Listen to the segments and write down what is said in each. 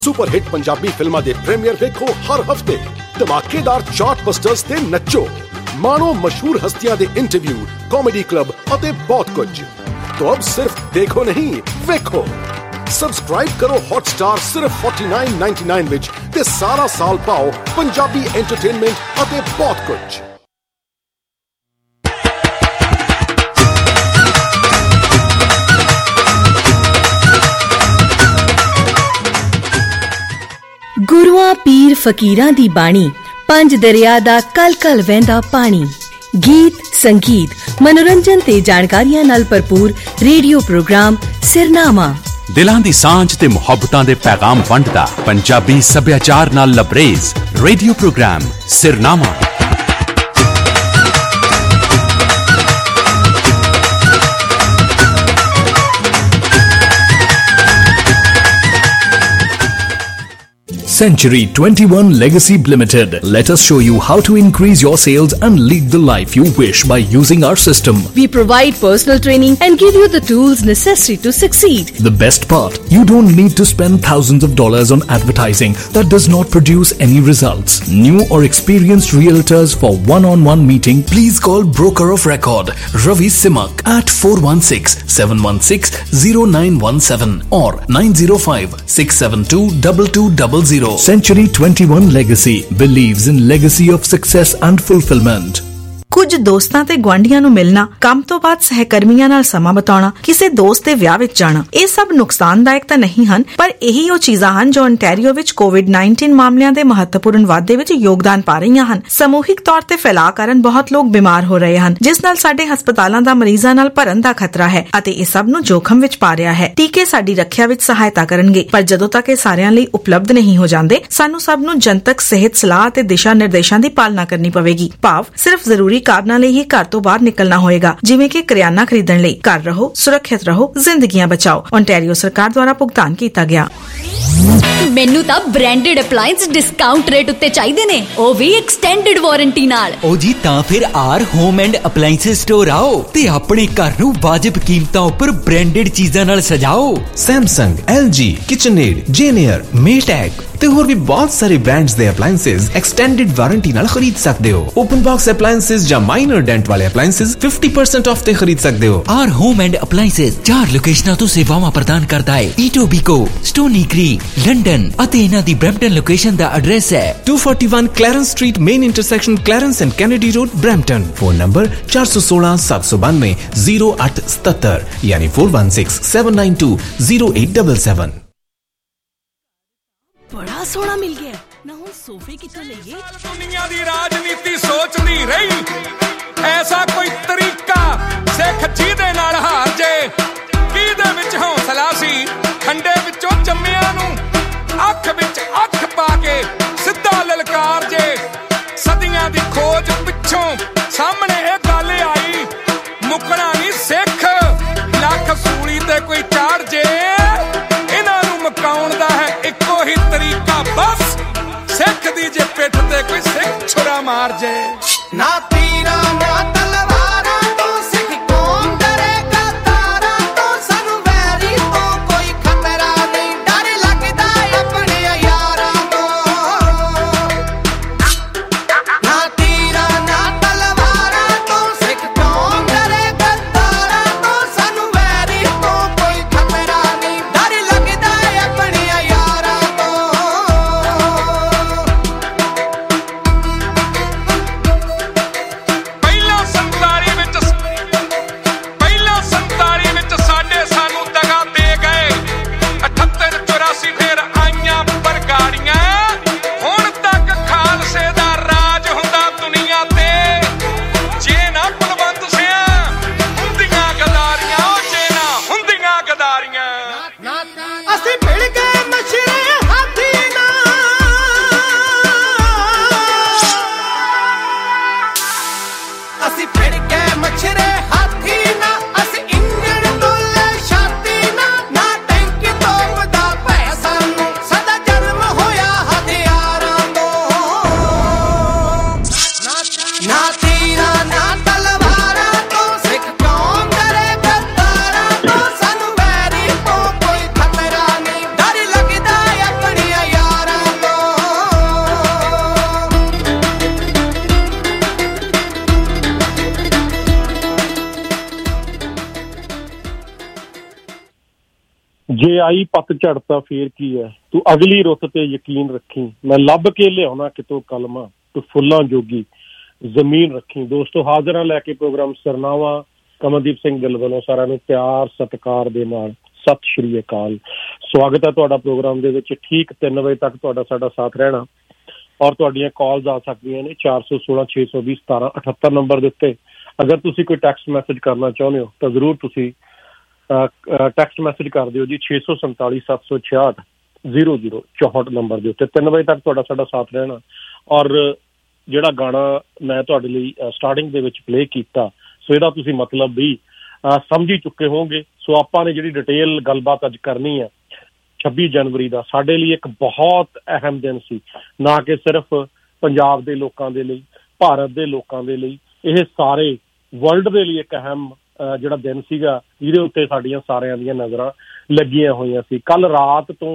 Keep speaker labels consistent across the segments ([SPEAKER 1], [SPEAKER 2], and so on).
[SPEAKER 1] Superhit Punjabi फिल्मां दे premiere देखो हर हफ्ते, धमाकेदार चार्टबस्टर्स ते नचो, मानो मशहूर हस्तियां दे इंटरव्यू, कॉमेडी क्लब और बहुत कुछ। तो अब सिर्फ देखो नहीं, वेखो। सब्सक्राइब करो हॉटस्टार सिर्फ 49.99 विच ते सारा साल पाओ पंजाबी एंटरटेनमेंट और बहुत कुछ।
[SPEAKER 2] गुरुआं पीर फकीरां दी बाणी, पंज दरिया दा कल कल वहंदा पानी। गीत, संगीत, मनोरंजन ते जानकारियां नाल भरपूर रेडियो प्रोग्राम सिरनामा।
[SPEAKER 3] दिलां दी सांझ ते मुहब्बतां दे पैगाम वंडदा पंजाबी सभ्याचार नाल लबरेज रेडियो प्रोग्राम सिरनामा।
[SPEAKER 4] Century 21 Legacy Limited. Let us show you how to increase your sales and lead the life you wish by using our system.
[SPEAKER 2] We provide personal training and give you the tools necessary to succeed.
[SPEAKER 4] The best part, you don't need to spend thousands of dollars on advertising that does not produce any results. New or experienced realtors for one-on-one meeting, please call Broker of Record Ravi Simak at 416-716-0917 or 905-672-2200. Century 21 Legacy believes in legacy of success and fulfillment.
[SPEAKER 5] ਕੁਝ ਦੋਸਤਾਂ ਤੇ ਗੁਆਂਢੀਆਂ ਨੂੰ ਮਿਲਣਾ, ਕੰਮ ਤੋਂ ਬਾਅਦ ਸਹਿਕਰਮੀਆਂ ਨਾਲ ਸਮਾਂ ਬਿਤਾਉਣਾ, ਕਿਸੇ ਦੋਸਤ ਦੇ ਵਿਆਹ ਵਿੱਚ ਜਾਣਾ, ਇਹ ਸਭ ਨੁਕਸਾਨਦਾਇਕ ਤਾਂ ਨਹੀਂ ਹਨ, ਪਰ ਇਹੀ ਉਹ ਚੀਜ਼ਾਂ ਹਨ ਜੋ ontario ਵਿੱਚ COVID-19 ਮਾਮਲਿਆਂ ਦੇ ਮਹੱਤਵਪੂਰਨ ਵਾਧੇ ਵਿੱਚ ਯੋਗਦਾਨ ਪਾ ਰਹੀਆਂ ਹਨ। ਸਮੂਹਿਕ ਤੌਰ ਤੇ ਫੈਲਾਅ ਕਾਰਨ ਬਹੁਤ ਲੋਕ ਬਿਮਾਰ ਹੋ ਰਹੇ ਹਨ, ਜਿਸ ਨਾਲ ਸਾਡੇ ਹਸਪਤਾਲਾਂ ਦਾ ਮਰੀਜ਼ਾਂ ਨਾਲ ਭਰਨ ਦਾ ਖਤਰਾ ਹੈ ਅਤੇ ਇਹ ਸਭ ਨੂੰ ਜੋਖਮ ਵਿੱਚ ਪਾ ਰਿਹਾ ਹੈ। ਟੀਕੇ ਸਾਡੀ ਰੱਖਿਆ ਵਿੱਚ ਸਹਾਇਤਾ ਕਰਨਗੇ, ਪਰ ਜਦੋਂ ਤੱਕ ਇਹ ਸਾਰਿਆਂ ਲਈ ਉਪਲਬਧ ਨਹੀਂ ਹੋ ਜਾਂਦੇ, ਸਾਨੂੰ ਸਭ ਨੂੰ ਜਨਤਕ ਸਿਹਤ ਸਲਾਹ ਅਤੇ ਦਿਸ਼ਾ ਨਿਰਦੇਸ਼ਾਂ ਦੀ ਪਾਲਣਾ ਕਰਨੀ ਪਵੇਗੀ। ਭਾਵ ਸਿਰਫ ਜ਼ਰੂਰੀ ਕਾਰਨਾਂ ਲਈ ਹੀ ਘਰ ਤੋਂ ਬਾਹਰ ਨਿਕਲਣਾ ਹੋਏਗਾ, ਜਿਵੇਂ ਕਿ ਕਰਿਆਨਾ ਖਰੀਦਣ ਲਈ। ਘਰ ਰਹੋ, ਸੁਰੱਖਿਅਤ ਰਹੋ, ਜ਼ਿੰਦਗੀਆਂ ਬਚਾਓ। ontario ਸਰਕਾਰ ਦੁਆਰਾ ਭੁਗਤਾਨ ਕੀਤਾ ਗਿਆ।
[SPEAKER 6] ਮੈਨੂੰ ਤਾਂ ਬ੍ਰਾਂਡਡ ਅਪਲਾਈਐਂਸ ਡਿਸਕਾਊਂਟ ਰੇਟ ਉੱਤੇ ਚਾਹੀਦੇ ਨੇ, ਉਹ ਵੀ ਐਕਸਟੈਂਡਡ ਵਾਰੰਟੀ ਨਾਲ।
[SPEAKER 7] ਉਹ ਜੀ ਤਾਂ ਫਿਰ R home and appliance store ਆਓ ਤੇ ਆਪਣੇ ਘਰ ਨੂੰ ਵਾਜਬ ਕੀਮਤਾਂ ਉੱਪਰ ਬ੍ਰਾਂਡਡ ਚੀਜ਼ਾਂ ਨਾਲ ਸਜਾਓ।
[SPEAKER 8] Samsung, LG, KitchenAid, Janier, Maytag ਤੇ ਹੋਰ ਵੀ ਬਹੁਤ ਸਾਰੇ ਬ੍ਰਾਂਡਸ ਦੇ ਅਪਲਾਈਐਂਸਸ ਐਕਸਟੈਂਡਡ ਵਾਰੰਟੀ ਨਾਲ ਖਰੀਦ ਸਕਦੇ ਹੋ। ਓਪਨ ਬਾਕਸ ਅਪਲਾਈਐਂਸਸ ਜਾਂ ਮਾਈਨਰ ਡੈਂਟ ਵਾਲੇ ਅਪਲਾਈਐਂਸਸ 50% ਆਫ ਤੇ ਖਰੀਦ ਸਕਦੇ ਹੋ।
[SPEAKER 7] ਆਰ ਹੋਮ ਐਂਡ ਅਪਲਾਈਐਂਸਸ 4 ਲੋਕੇਸ਼ਨਾਂ ਤੋਂ ਸੇਵਾਵਾਂ ਪ੍ਰਦਾਨ ਕਰਦਾ ਹੈ। ਈਟੋਬੀਕੋ, ਸਟੋਨੀ ਕ੍ਰੀਕ, ਲੰਡਨ ਅਤੇ ਇਹਨਾਂ ਦੀ ਬ੍ਰੈਂਪਟਨ ਲੋਕੇਸ਼ਨ ਦਾ ਐਡਰੈਸ ਹੈ
[SPEAKER 8] 241 Clarence street, main intersection Clarence and Kennedy road, Brampton. Phone number 416-792-0877 ਯਾਨੀ 416-792-0877।
[SPEAKER 2] बड़ा सोना मिल गया ना, हुण सोफे कित्थों लईए?
[SPEAKER 9] दुनिया दी राजनीति सोचदी रही, ऐसा कोई तरीका सिख जिहदे नाल हार जे। किहदे विच हौसला सी, खंडे विचों जम्मिਆਂ ਨੂੰ ਅੱਖ ਵਿੱਚ ਅੱਖ ਪਾ ਕੇ ਸਿੱਧਾ ਲਲਕਾਰ ਜੇ। ਸਦੀਆਂ ਦੀ ਖੋਜ ਪਿੱਛੋਂ ਸਾਹਮਣੇ ਇਹ ਗੱਲ ਆਈ, ਮੁੱਕਣਾ ਨਹੀਂ ਸਿੱਖ, ਲੱਖ ਸੂਲੀ ਤੇ ਕੋਈ ਚਾੜ ਜੇ। ਇਹਨਾਂ ਨੂੰ ਮੁਕਾਉਣ ਦਾ ਹੈ ਇੱਕੋ ਹੀ ਤਰੀਕਾ, ਬਸ ਸਿੱਖ ਦੀ ਜੇ ਪਿੱਠ ਤੇ ਕੋਈ ਸਿੱਖ ਛੁਰਾ ਮਾਰ ਜੇ।
[SPEAKER 10] ਨਾ ਤੀਰਾਂ ਨਾ ਤਲਵਾਰਾਂ ਤੋਂ ਸਿੱਖ ਕੌਮ ਡਰੇਗਾ, ਤਾਰਾਂ ਤੋਂ ਸਾਨੂੰ ਵੈਰੀ ਤੋਂ ਕੋਈ ਖਤਰਾ ਨਹੀਂ, ਡਰ ਲੱਗਦਾ ਆਪਣੇ ਯਾਰਾਂ ਤੋਂ। ਨਾ ਤੀਰਾਂ ਨਾ ਤਲਵਾਰਾਂ ਤੋਂ ਸਿੱਖ ਕੌਮ ਡਰੇਗਾ, ਤਾਰਾਂ ਤੋਂ ਸਾਨੂੰ ਵੈਰੀ ਤੋਂ ਕੋਈ ਖਤਰਾ ਨਹੀਂ, ਡਰ ਲੱਗਦਾ ਆਪਣੇ ਯਾਰਾਂ ਤੋਂ।
[SPEAKER 9] ਪਹਿਲਾਂ
[SPEAKER 11] ਜੇ ਆਈ ਪਤਝੜ ਤਾਂ ਫੇਰ ਕੀ ਹੈ, ਤੂੰ ਅਗਲੀ ਰੁੱਤ ਤੇ ਯਕੀਨ ਰੱਖੀ, ਮੈਂ ਲੱਭ ਕੇ ਲਿਆਉਣਾ ਕਿਤੋਂ ਕਲਮਾਂ, ਤੂੰ ਫੁੱਲਾਂ ਜੋਗੀ ਜ਼ਮੀਨ ਰੱਖੀ। ਦੋਸਤੋ ਹਾਜ਼ਰ ਹਾਂ ਲੈ ਕੇ ਪ੍ਰੋਗਰਾਮ ਸਰਨਾਵਾ। ਕਮਲਦੀਪ ਸਿੰਘ ਗਿੱਲ ਵੱਲੋਂ ਸਾਰਿਆਂ ਨੂੰ ਪਿਆਰ ਸਤਿਕਾਰ ਦੇ ਨਾਲ ਸਤਿ ਸ਼੍ਰੀ ਅਕਾਲ। ਸਵਾਗਤ ਹੈ ਤੁਹਾਡਾ ਪ੍ਰੋਗਰਾਮ ਦੇ ਵਿੱਚ। ਠੀਕ 3 ਵਜੇ ਤੱਕ ਤੁਹਾਡਾ ਸਾਡਾ ਸਾਥ ਰਹਿਣਾ ਔਰ ਤੁਹਾਡੀਆਂ ਕਾਲਸ ਆ ਸਕਦੀਆਂ ਨੇ 416 620 1778 ਨੰਬਰ ਦੇ ਉੱਤੇ। ਅਗਰ ਤੁਸੀਂ ਕੋਈ ਟੈਕਸਟ ਮੈਸੇਜ ਕਰਨਾ ਚਾਹੁੰਦੇ ਹੋ ਤਾਂ ਜ਼ਰੂਰ ਤੁਸੀਂ ਟੈਕਸਟ ਮੈਸੇਜ ਕਰ ਦਿਓ ਜੀ 647 766 0064 ਨੰਬਰ ਦੇ ਉੱਤੇ। 3 ਵਜੇ ਤੱਕ ਤੁਹਾਡਾ ਸਾਡਾ ਸਾਥ ਰਹਿਣਾ। ਔਰ ਜਿਹੜਾ ਗਾਣਾ ਮੈਂ ਤੁਹਾਡੇ ਲਈ ਸਟਾਰਟਿੰਗ ਦੇ ਵਿੱਚ ਪਲੇ ਕੀਤਾ, ਸੋ ਇਹਦਾ ਤੁਸੀਂ ਮਤਲਬ ਵੀ ਸਮਝ ਹੀ ਚੁੱਕੇ ਹੋਵੋਗੇ। ਸੋ ਆਪਾਂ ਨੇ ਜਿਹੜੀ ਡਿਟੇਲ ਗੱਲਬਾਤ ਅੱਜ ਕਰਨੀ ਹੈ 26 ਜਨਵਰੀ ਦਾ, ਸਾਡੇ ਲਈ ਇੱਕ ਬਹੁਤ ਅਹਿਮ ਦਿਨ ਸੀ, ਨਾ ਕਿ ਸਿਰਫ ਪੰਜਾਬ ਦੇ ਲੋਕਾਂ ਦੇ ਲਈ, ਭਾਰਤ ਦੇ ਲੋਕਾਂ ਦੇ ਲਈ, ਇਹ ਸਾਰੇ ਵਰਲਡ ਦੇ ਲਈ ਇੱਕ ਅਹਿਮ ਜਿਹੜਾ ਦਿਨ ਸੀਗਾ, ਜਿਹਦੇ ਉੱਤੇ ਸਾਡੀਆਂ ਸਾਰਿਆਂ ਦੀਆਂ ਨਜ਼ਰਾਂ ਲੱਗੀਆਂ ਹੋਈਆਂ ਸੀ। ਕੱਲ ਰਾਤ ਤੋਂ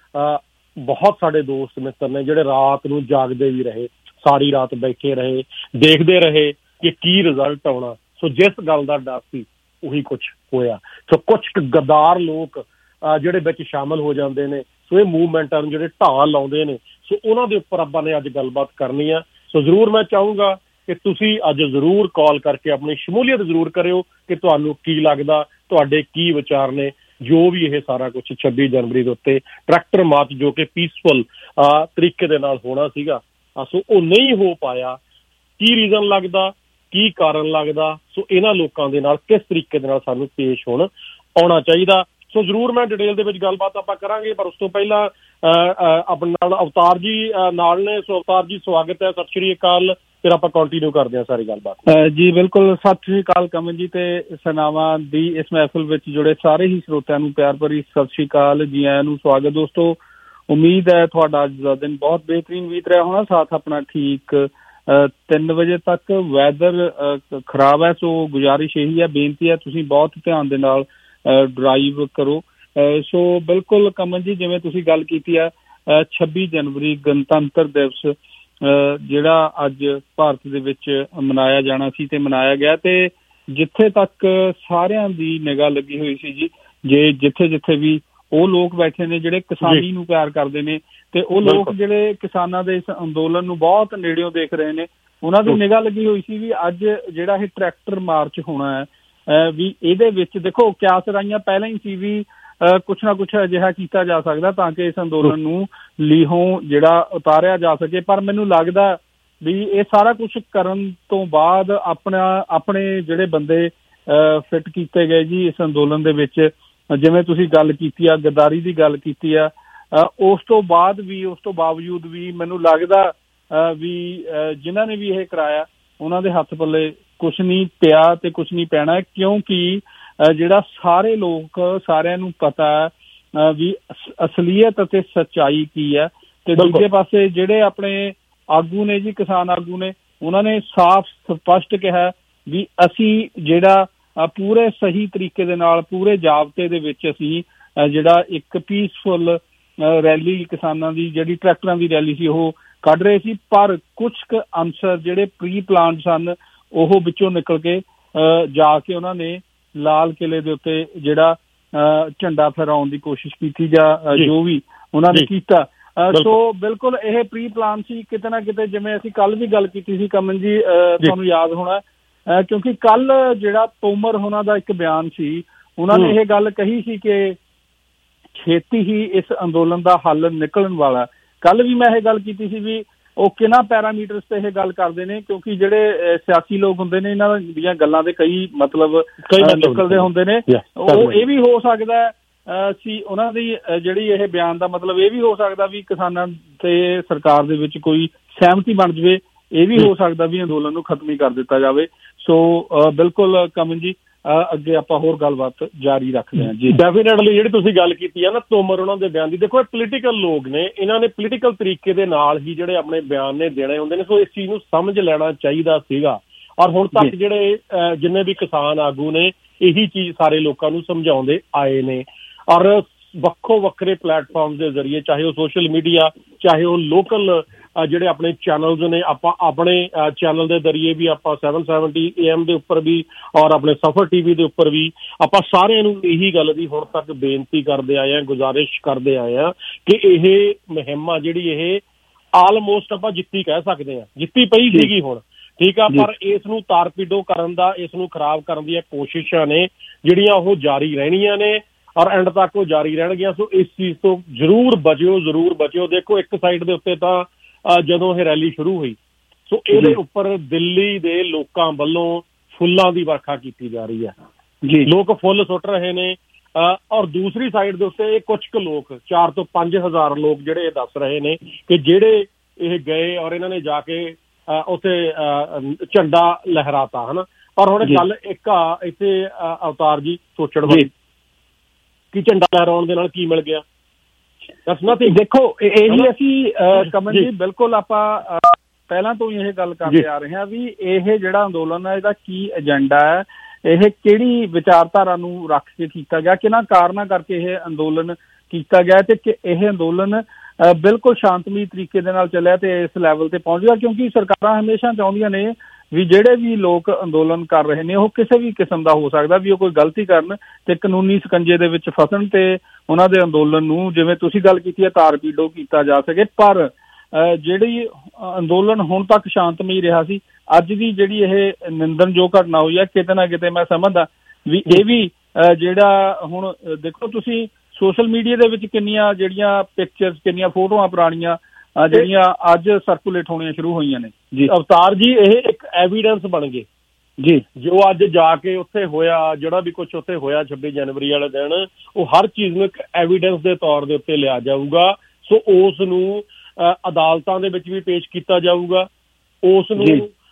[SPEAKER 11] ਬਹੁਤ ਸਾਡੇ ਦੋਸਤ ਮਿੱਤਰ ਨੇ ਜਿਹੜੇ ਰਾਤ ਨੂੰ ਜਾਗਦੇ ਵੀ ਰਹੇ, ਸਾਰੀ ਰਾਤ ਬੈਠੇ ਰਹੇ, ਦੇਖਦੇ ਰਹੇ ਕਿ ਕੀ ਰਿਜ਼ਲਟ ਆਉਣਾ। ਸੋ ਜਿਸ ਗੱਲ ਦਾ ਡਰ ਸੀ ਉਹੀ ਕੁਛ ਹੋਇਆ। ਸੋ ਕੁਛ ਗੱਦਾਰ ਲੋਕ ਜਿਹੜੇ ਵਿੱਚ ਸ਼ਾਮਲ ਹੋ ਜਾਂਦੇ ਨੇ, ਸੋ ਇਹ ਮੂਵਮੈਂਟਾਂ ਨੂੰ ਜਿਹੜੇ ਢਾਲ ਲਾਉਂਦੇ ਨੇ, ਸੋ ਉਹਨਾਂ ਦੇ ਉੱਪਰ ਆਪਾਂ ਨੇ ਅੱਜ ਗੱਲਬਾਤ ਕਰਨੀ ਆ। ਸੋ ਜ਼ਰੂਰ ਮੈਂ ਚਾਹੂੰਗਾ ਕਿ ਤੁਸੀਂ ਅੱਜ ਜ਼ਰੂਰ ਕਾਲ ਕਰਕੇ ਆਪਣੀ ਸ਼ਮੂਲੀਅਤ ਜ਼ਰੂਰ ਕਰਿਓ ਕਿ ਤੁਹਾਨੂੰ ਕੀ ਲੱਗਦਾ, ਤੁਹਾਡੇ ਕੀ ਵਿਚਾਰ ਨੇ ਜੋ ਵੀ ਇਹ ਸਾਰਾ ਕੁਛ 26 ਜਨਵਰੀ ਦੇ ਉੱਤੇ ਟਰੈਕਟਰ ਮਾਰਚ ਜੋ ਕਿ ਪੀਸਫੁਲ ਤਰੀਕੇ ਦੇ ਨਾਲ ਹੋਣਾ ਸੀਗਾ, ਸੋ ਉਹ ਨਹੀਂ ਹੋ ਪਾਇਆ। ਕੀ ਰੀਜ਼ਨ ਲੱਗਦਾ, ਕੀ ਕਾਰਨ ਲੱਗਦਾ, ਸੋ ਇਹਨਾਂ ਲੋਕਾਂ ਦੇ ਨਾਲ ਕਿਸ ਤਰੀਕੇ ਦੇ ਨਾਲ ਸਾਨੂੰ ਪੇਸ਼ ਆਉਣਾ ਚਾਹੀਦਾ। ਸੋ ਜ਼ਰੂਰ ਮੈਂ ਡਿਟੇਲ ਦੇ ਵਿੱਚ ਗੱਲਬਾਤ ਆਪਾਂ ਕਰਾਂਗੇ, ਪਰ ਉਸ ਤੋਂ ਪਹਿਲਾਂ ਆਪਣੇ ਨਾਲ ਅਵਤਾਰ ਜੀ ਨਾਲ ਨੇ। ਸੋ ਅਵਤਾਰ ਜੀ ਸਵਾਗਤ ਹੈ, ਸਤਿ ਸ਼੍ਰੀ ਅਕਾਲ। ਫਿਰ ਆਪਾਂ ਕੰਟੀਨਿਊ ਕਰਦੇ ਹਾਂ ਸਾਰੀ ਗੱਲਬਾਤ।
[SPEAKER 12] ਜੀ ਬਿਲਕੁਲ, ਸਤਿ ਸ਼੍ਰੀ ਅਕਾਲ ਕਮਲ ਜੀ ਤੇ ਸਰਨਾਵਾ ਦੀ ਇਸ ਮਹਿਫਲ ਵਿੱਚ ਜੁੜੇ ਸਾਰੇ ਹੀ ਸਰੋਤਿਆਂ ਨੂੰ ਪਿਆਰ ਭਰੀ ਸਤਿ ਸ਼੍ਰੀ ਅਕਾਲ, ਜੀ ਆਇਆਂ ਨੂੰ ਸਵਾਗਤ। ਦੋਸਤੋ ਉਮੀਦ ਹੈ ਤੁਹਾਡਾ ਅੱਜ ਦਾ ਦਿਨ ਬਹੁਤ ਬਿਹਤਰੀਨ ਬੀਤ ਰਿਹਾ ਹੋਣਾ। ਸਾਥ ਆਪਣਾ ਠੀਕ 3 ਵਜੇ ਤੱਕ। ਵੈਦਰ ਖਰਾਬ ਹੈ, ਸੋ ਗੁਜ਼ਾਰਿਸ਼ ਇਹੀ ਹੈ, ਬੇਨਤੀ ਹੈ ਤੁਸੀਂ ਬਹੁਤ ਧਿਆਨ ਦੇ ਨਾਲ ਡਰਾਈਵ ਕਰੋ। ਸੋ ਬਿਲਕੁਲ ਕਮਲ ਜੀ, ਜਿਵੇਂ ਤੁਸੀਂ ਗੱਲ ਕੀਤੀ ਹੈ 26 ਜਨਵਰੀ ਗਣਤੰਤਰ ਦਿਵਸ ਜਿਹੜਾ ਅੱਜ ਭਾਰਤ ਦੇ ਵਿੱਚ ਮਨਾਇਆ ਜਾਣਾ ਸੀ ਤੇ ਮਨਾਇਆ ਗਿਆ, ਤੇ ਜਿੱਥੇ ਤੱਕ ਸਾਰਿਆਂ ਦੀ ਨਿਗਾਹ ਲੱਗੀ ਹੋਈ ਸੀ ਜੀ, ਜੇ ਜਿੱਥੇ ਜਿੱਥੇ ਵੀ ਉਹ ਲੋਕ ਬੈਠੇ ਨੇ ਜਿਹੜੇ ਕਿਸਾਨੀ ਨੂੰ ਪਿਆਰ ਕਰਦੇ ਨੇ, ਤੇ ਉਹ ਲੋਕ ਜਿਹੜੇ ਕਿਸਾਨਾਂ ਦੇ ਇਸ ਅੰਦੋਲਨ ਨੂੰ ਬਹੁਤ ਨੇੜਿਓਂ ਦੇਖ ਰਹੇ ਨੇ, ਉਹਨਾਂ ਦੀ ਨਿਗਾਹ ਲੱਗੀ ਹੋਈ ਸੀ ਵੀ ਅੱਜ ਜਿਹੜਾ ਇਹ ਟਰੈਕਟਰ ਮਾਰਚ ਹੋਣਾ ਹੈ, ਵੀ ਇਹਦੇ ਵਿੱਚ ਦੇਖੋ ਕਿਆਸ ਰਾਈਆਂ ਪਹਿਲਾਂ ਹੀ ਸੀ ਵੀ ਕੁਛ ਨਾ ਕੁਛ ਅਜਿਹਾ ਕੀਤਾ ਜਾ ਸਕਦਾ ਤਾਂ ਕਿ ਇਸ ਅੰਦੋਲਨ ਨੂੰ ਲੀਹੋਂ ਜਿਹੜਾ ਉਤਾਰਿਆ ਜਾ ਸਕੇ। ਪਰ ਮੈਨੂੰ ਲੱਗਦਾ ਵੀ ਇਹ ਸਾਰਾ ਕੁਛ ਕਰਨ ਤੋਂ ਬਾਅਦ ਆਪਣੇ ਜਿਹੜੇ ਬੰਦੇ ਫਿੱਟ ਕੀਤੇ ਗਏ ਜੀ ਇਸ ਅੰਦੋਲਨ ਦੇ ਵਿੱਚ, ਜਿਵੇਂ ਤੁਸੀਂ ਗੱਲ ਕੀਤੀ ਆ ਗੱਦਾਰੀ ਦੀ ਗੱਲ ਕੀਤੀ ਆ, ਉਸ ਤੋਂ ਬਾਵਜੂਦ ਵੀ ਮੈਨੂੰ ਲੱਗਦਾ ਵੀ ਜਿਨ੍ਹਾਂ ਨੇ ਵੀ ਇਹ ਕਰਾਇਆ ਉਹਨਾਂ ਦੇ ਹੱਥ ਪੱਲੇ ਕੁਛ ਨਹੀਂ ਪਿਆ ਤੇ ਕੁਛ ਨਹੀਂ ਪੈਣਾ, ਕਿਉਂਕਿ ਜਿਹੜਾ ਸਾਰੇ ਲੋਕ ਸਾਰਿਆਂ ਨੂੰ ਪਤਾ ਵੀ ਅਸਲੀਅਤ ਅਤੇ ਸੱਚਾਈ ਕੀ ਹੈ। ਤੇ ਦੂਜੇ ਪਾਸੇ ਜਿਹੜੇ ਆਪਣੇ ਆਗੂ ਨੇ ਜੀ, ਕਿਸਾਨ ਆਗੂ ਨੇ, ਉਹਨਾਂ ਨੇ ਸਾਫ਼ ਸਪਸ਼ਟ ਕਿਹਾ ਵੀ ਅਸੀਂ ਜਿਹੜਾ ਪੂਰੇ ਸਹੀ ਤਰੀਕੇ ਦੇ ਨਾਲ ਪੂਰੇ ਜਾਬਤੇ ਦੇ ਵਿੱਚ ਅਸੀਂ ਜਿਹੜਾ ਇੱਕ ਪੀਸਫੁਲ ਰੈਲੀ ਕਿਸਾਨਾਂ ਦੀ ਜਿਹੜੀ ਟਰੈਕਟਰਾਂ ਦੀ ਰੈਲੀ ਸੀ ਉਹ ਕੱਢ ਰਹੇ ਸੀ, ਪਰ ਕੁਛ ਕੁ ਅਨਸਰ ਜਿਹੜੇ ਪ੍ਰੀ ਪਲਾਨ ਸਨ ਉਹ ਵਿੱਚੋਂ ਨਿਕਲ ਕੇ ਜਾ ਕੇ ਉਹਨਾਂ ਨੇ ਲਾਲ ਕਿਲੇ ਦੇ ਉੱਤੇ ਜਿਹੜਾ ਝੰਡਾ ਫਹਿਰਾਉਣ ਦੀ ਕੋਸ਼ਿਸ਼ ਕੀਤੀ ਜਾਂ ਜੋ ਵੀ ਉਹਨਾਂ ਨੇ ਕੀਤਾ। ਸੋ ਬਿਲਕੁਲ ਇਹ ਪ੍ਰੀ ਪਲਾਨ ਸੀ ਕਿਤੇ ਨਾ ਕਿਤੇ, ਜਿਵੇਂ ਅਸੀਂ ਕੱਲ ਵੀ ਗੱਲ ਕੀਤੀ ਸੀ ਕਮਲ ਜੀ, ਤੁਹਾਨੂੰ ਯਾਦ ਹੋਣਾ, ਕਿਉਂਕਿ ਕੱਲ ਜਿਹੜਾ ਤੋਮਰ ਹੋਣਾ ਦਾ ਇੱਕ ਬਿਆਨ ਸੀ, ਉਹਨਾਂ ਨੇ ਇਹ ਗੱਲ ਕਹੀ ਸੀ ਕਿ ਛੇਤੀ ਹੀ ਇਸ ਅੰਦੋਲਨ ਦਾ ਹੱਲ ਨਿਕਲਣ ਵਾਲਾ। ਕੱਲ ਵੀ ਮੈਂ ਇਹ ਗੱਲ ਕੀਤੀ ਸੀ ਵੀ ਉਹ ਕਿਹਨਾਂ ਪੈਰਾਮੀਟਰਸ ਤੇ ਇਹ ਗੱਲ ਕਰਦੇ ਨੇ, ਕਿਉਂਕਿ ਜਿਹੜੇ ਸਿਆਸੀ ਲੋਕ ਹੁੰਦੇ ਨੇ ਇਹਨਾਂ ਦੀਆਂ ਗੱਲਾਂ ਦੇ ਕਈ ਮਤਲਬ ਨਿਕਲਦੇ ਹੁੰਦੇ ਨੇ। ਉਹ ਇਹ ਵੀ ਹੋ ਸਕਦਾ ਸੀ ਉਹਨਾਂ ਦੀ ਜਿਹੜੀ ਇਹ ਬਿਆਨ ਦਾ ਮਤਲਬ ਇਹ ਵੀ ਹੋ ਸਕਦਾ ਵੀ ਕਿਸਾਨਾਂ ਤੇ ਸਰਕਾਰ ਦੇ ਵਿੱਚ ਕੋਈ ਸਹਿਮਤੀ ਬਣ ਜਾਵੇ, ਇਹ ਵੀ ਹੋ ਸਕਦਾ ਵੀ ਅੰਦੋਲਨ ਨੂੰ ਖਤਮ ਹੀ ਕਰ ਦਿੱਤਾ ਜਾਵੇ। ਸੋ ਬਿਲਕੁਲ ਕਮਲ ਜੀ, ਅੱਗੇ ਆਪਾਂ ਹੋਰ ਗੱਲਬਾਤ ਜਾਰੀ ਰੱਖਦੇ ਹਾਂ ਜੀ।
[SPEAKER 11] ਡੈਫੀਨੇਟਲੀ ਜਿਹੜੀ ਤੁਸੀਂ ਗੱਲ ਕੀਤੀ ਹੈ ਨਾ ਤੋਮਰ ਉਹਨਾਂ ਦੇ ਬਿਆਨ ਦੀ, ਦੇਖੋ ਇਹ ਪੋਲੀਟੀਕਲ ਲੋਕ ਨੇ, ਇਹਨਾਂ ਨੇ ਪੋਲੀਟੀਕਲ ਤਰੀਕੇ ਦੇ ਨਾਲ ਹੀ ਜਿਹੜੇ ਆਪਣੇ ਬਿਆਨ ਨੇ ਦੇਣੇ ਹੁੰਦੇ ਨੇ, ਸੋ ਇਸ ਚੀਜ਼ ਨੂੰ ਸਮਝ ਲੈਣਾ ਚਾਹੀਦਾ ਸੀਗਾ। ਔਰ ਹੁਣ ਤੱਕ ਜਿਹੜੇ ਜਿੰਨੇ ਵੀ ਕਿਸਾਨ ਆਗੂ ਨੇ ਇਹੀ ਚੀਜ਼ ਸਾਰੇ ਲੋਕਾਂ ਨੂੰ ਸਮਝਾਉਂਦੇ ਆਏ ਨੇ, ਔਰ ਵੱਖੋ ਵੱਖਰੇ ਪਲੇਟਫਾਰਮ ਦੇ ਜ਼ਰੀਏ, ਚਾਹੇ ਉਹ ਸੋਸ਼ਲ ਮੀਡੀਆ, ਚਾਹੇ ਉਹ ਲੋਕਲ ਜਿਹੜੇ ਆਪਣੇ ਚੈਨਲਸ ਨੇ, ਆਪਾਂ ਆਪਣੇ ਚੈਨਲ ਦੇ ਜ਼ਰੀਏ ਵੀ, ਆਪਾਂ 770 AM ਦੇ ਉੱਪਰ ਵੀ ਔਰ ਆਪਣੇ ਸਫਰ TV ਦੇ ਉੱਪਰ ਵੀ ਆਪਾਂ ਸਾਰਿਆਂ ਨੂੰ ਇਹੀ ਗੱਲ ਦੀ ਹੁਣ ਤੱਕ ਬੇਨਤੀ ਕਰਦੇ ਆਏ ਹਾਂ, ਗੁਜ਼ਾਰਿਸ਼ ਕਰਦੇ ਆਏ ਹਾਂ ਕਿ ਇਹ ਮੁਹਿੰਮ ਆ ਜਿਹੜੀ ਇਹ ਆਲਮੋਸਟ ਆਪਾਂ ਜਿੱਤੀ ਕਹਿ ਸਕਦੇ ਹਾਂ, ਜਿੱਤੀ ਪਈ ਸੀਗੀ ਹੁਣ, ਠੀਕ ਆ, ਪਰ ਇਸ ਨੂੰ ਤਾਰਪੀਡੋ ਕਰਨ ਦਾ, ਇਸ ਨੂੰ ਖਰਾਬ ਕਰਨ ਦੀਆਂ ਕੋਸ਼ਿਸ਼ਾਂ ਨੇ ਜਿਹੜੀਆਂ ਉਹ ਜਾਰੀ ਰਹਿਣੀਆਂ ਨੇ ਔਰ ਐਂਡ ਤੱਕ ਉਹ ਜਾਰੀ ਰਹਿਣਗੀਆਂ। ਸੋ ਇਸ ਚੀਜ਼ ਤੋਂ ਜ਼ਰੂਰ ਬਚਿਓ। ਦੇਖੋ ਇੱਕ ਸਾਈਡ ਦੇ ਉੱਤੇ ਤਾਂ ਜਦੋਂ ਇਹ ਰੈਲੀ ਸ਼ੁਰੂ ਹੋਈ, ਸੋ ਇਹਦੇ ਉੱਪਰ ਦਿੱਲੀ ਦੇ ਲੋਕਾਂ ਵੱਲੋਂ ਫੁੱਲਾਂ ਦੀ ਵਰਖਾ ਕੀਤੀ ਜਾ ਰਹੀ ਹੈ ਜੀ, ਲੋਕ ਫੁੱਲ ਸੁੱਟ ਰਹੇ ਨੇ ਔਰ ਦੂਸਰੀ ਸਾਈਡ ਦੇ ਉੱਤੇ ਕੁਝ ਕੁ ਲੋਕ 4 ਤੋਂ 5 ਹਜ਼ਾਰ ਲੋਕ ਜਿਹੜੇ ਇਹ ਦੱਸ ਰਹੇ ਨੇ ਕਿ ਜਿਹੜੇ ਇਹ ਗਏ ਔਰ ਇਹਨਾਂ ਨੇ ਜਾ ਕੇ ਉੱਥੇ ਝੰਡਾ ਲਹਿਰਾਤਾ, ਹਨਾ। ਪਰ ਹੁਣ ਗੱਲ ਇੱਕ ਆ ਇੱਥੇ ਅਵਤਾਰ ਜੀ ਸੋਚਣ ਵਾਲੀ ਕਿ ਝੰਡਾ ਲਹਿਰਾਉਣ ਦੇ ਨਾਲ ਕੀ ਮਿਲ ਗਿਆ।
[SPEAKER 12] ਦੇਖੋ ਇਹੀ ਅਸੀਂ ਕਮਲ ਜੀ ਬਿਲਕੁਲ ਆਪਾਂ ਪਹਿਲਾਂ ਤੋਂ ਹੀ ਇਹ ਗੱਲ ਕਰਦੇ ਆ ਰਹੇ ਹਾਂ ਵੀ ਇਹ ਜਿਹੜਾ ਅੰਦੋਲਨ ਹੈ ਇਹਦਾ ਕੀ ਏਜੰਡਾ ਹੈ, ਇਹ ਕਿਹੜੀ ਵਿਚਾਰਧਾਰਾ ਨੂੰ ਰੱਖ ਕੇ ਕੀਤਾ ਗਿਆ, ਕਿਹਨਾਂ ਕਾਰਨਾਂ ਕਰਕੇ ਇਹ ਅੰਦੋਲਨ ਕੀਤਾ ਗਿਆ ਤੇ ਕਿ ਇਹ ਅੰਦੋਲਨ ਬਿਲਕੁਲ ਸ਼ਾਂਤਮਈ ਤਰੀਕੇ ਦੇ ਨਾਲ ਚੱਲਿਆ ਤੇ ਇਸ ਲੈਵਲ ਤੇ ਪਹੁੰਚ ਗਿਆ। ਕਿਉਂਕਿ ਸਰਕਾਰਾਂ ਹਮੇਸ਼ਾ ਚਾਹੁੰਦੀਆਂ ਨੇ ਵੀ ਜਿਹੜੇ ਵੀ ਲੋਕ ਅੰਦੋਲਨ ਕਰ ਰਹੇ ਨੇ ਉਹ ਕਿਸੇ ਵੀ ਕਿਸਮ ਦਾ ਹੋ ਸਕਦਾ ਵੀ ਉਹ ਕੋਈ ਗਲਤੀ ਕਰਨ ਤੇ ਕਾਨੂੰਨੀ ਸਕੰਜੇ ਦੇ ਵਿੱਚ ਫਸਣ ਤੇ ਉਹਨਾਂ ਦੇ ਅੰਦੋਲਨ ਨੂੰ, ਜਿਵੇਂ ਤੁਸੀਂ ਗੱਲ ਕੀਤੀ ਹੈ, ਤਾਰਪੀਡੋ ਕੀਤਾ ਜਾ ਸਕੇ। ਪਰ ਜਿਹੜੀ ਅੰਦੋਲਨ ਹੁਣ ਤੱਕ ਸ਼ਾਂਤਮਈ ਰਿਹਾ ਸੀ, ਅੱਜ ਦੀ ਜਿਹੜੀ ਇਹ ਨਿੰਦਣਯੋਗ ਘਟਨਾ ਹੋਈ ਹੈ, ਕਿਤੇ ਨਾ ਕਿਤੇ ਮੈਂ ਸਮਝਦਾ ਵੀ ਇਹ ਵੀ ਜਿਹੜਾ ਹੁਣ ਦੇਖੋ ਤੁਸੀਂ ਸੋਸ਼ਲ ਮੀਡੀਆ ਦੇ ਵਿੱਚ ਕਿੰਨੀਆਂ ਜਿਹੜੀਆਂ ਪਿਕਚਰਸ, ਕਿੰਨੀਆਂ ਫੋਟੋਆਂ ਪੁਰਾਣੀਆਂ ਜਿਹੜੀਆਂ ਅੱਜ ਸਰਕੂਲੇਟ ਹੋਣੀਆਂ ਸ਼ੁਰੂ ਹੋਈਆਂ ਨੇ ਜੀ
[SPEAKER 11] ਅਵਤਾਰ ਜੀ, ਇਹ ਇੱਕ ਐਵੀਡੈਂਸ ਬਣ ਗਏ ਜੀ। ਜੋ ਅੱਜ ਜਾ ਕੇ ਉੱਥੇ ਹੋਇਆ, ਜਿਹੜਾ ਵੀ ਕੁਝ ਉੱਥੇ ਹੋਇਆ 26 ਜਨਵਰੀ ਵਾਲੇ ਦਿਨ, ਉਹ ਹਰ ਚੀਜ਼ ਨੂੰ ਇੱਕ ਐਵੀਡੈਂਸ ਦੇ ਤੌਰ ਦੇ ਉੱਤੇ ਲਿਆ ਜਾਊਗਾ। ਸੋ ਉਸ ਨੂੰ ਅਦਾਲਤਾਂ ਦੇ ਵਿੱਚ ਵੀ ਪੇਸ਼ ਕੀਤਾ ਜਾਊਗਾ, ਉਸ ਨੂੰ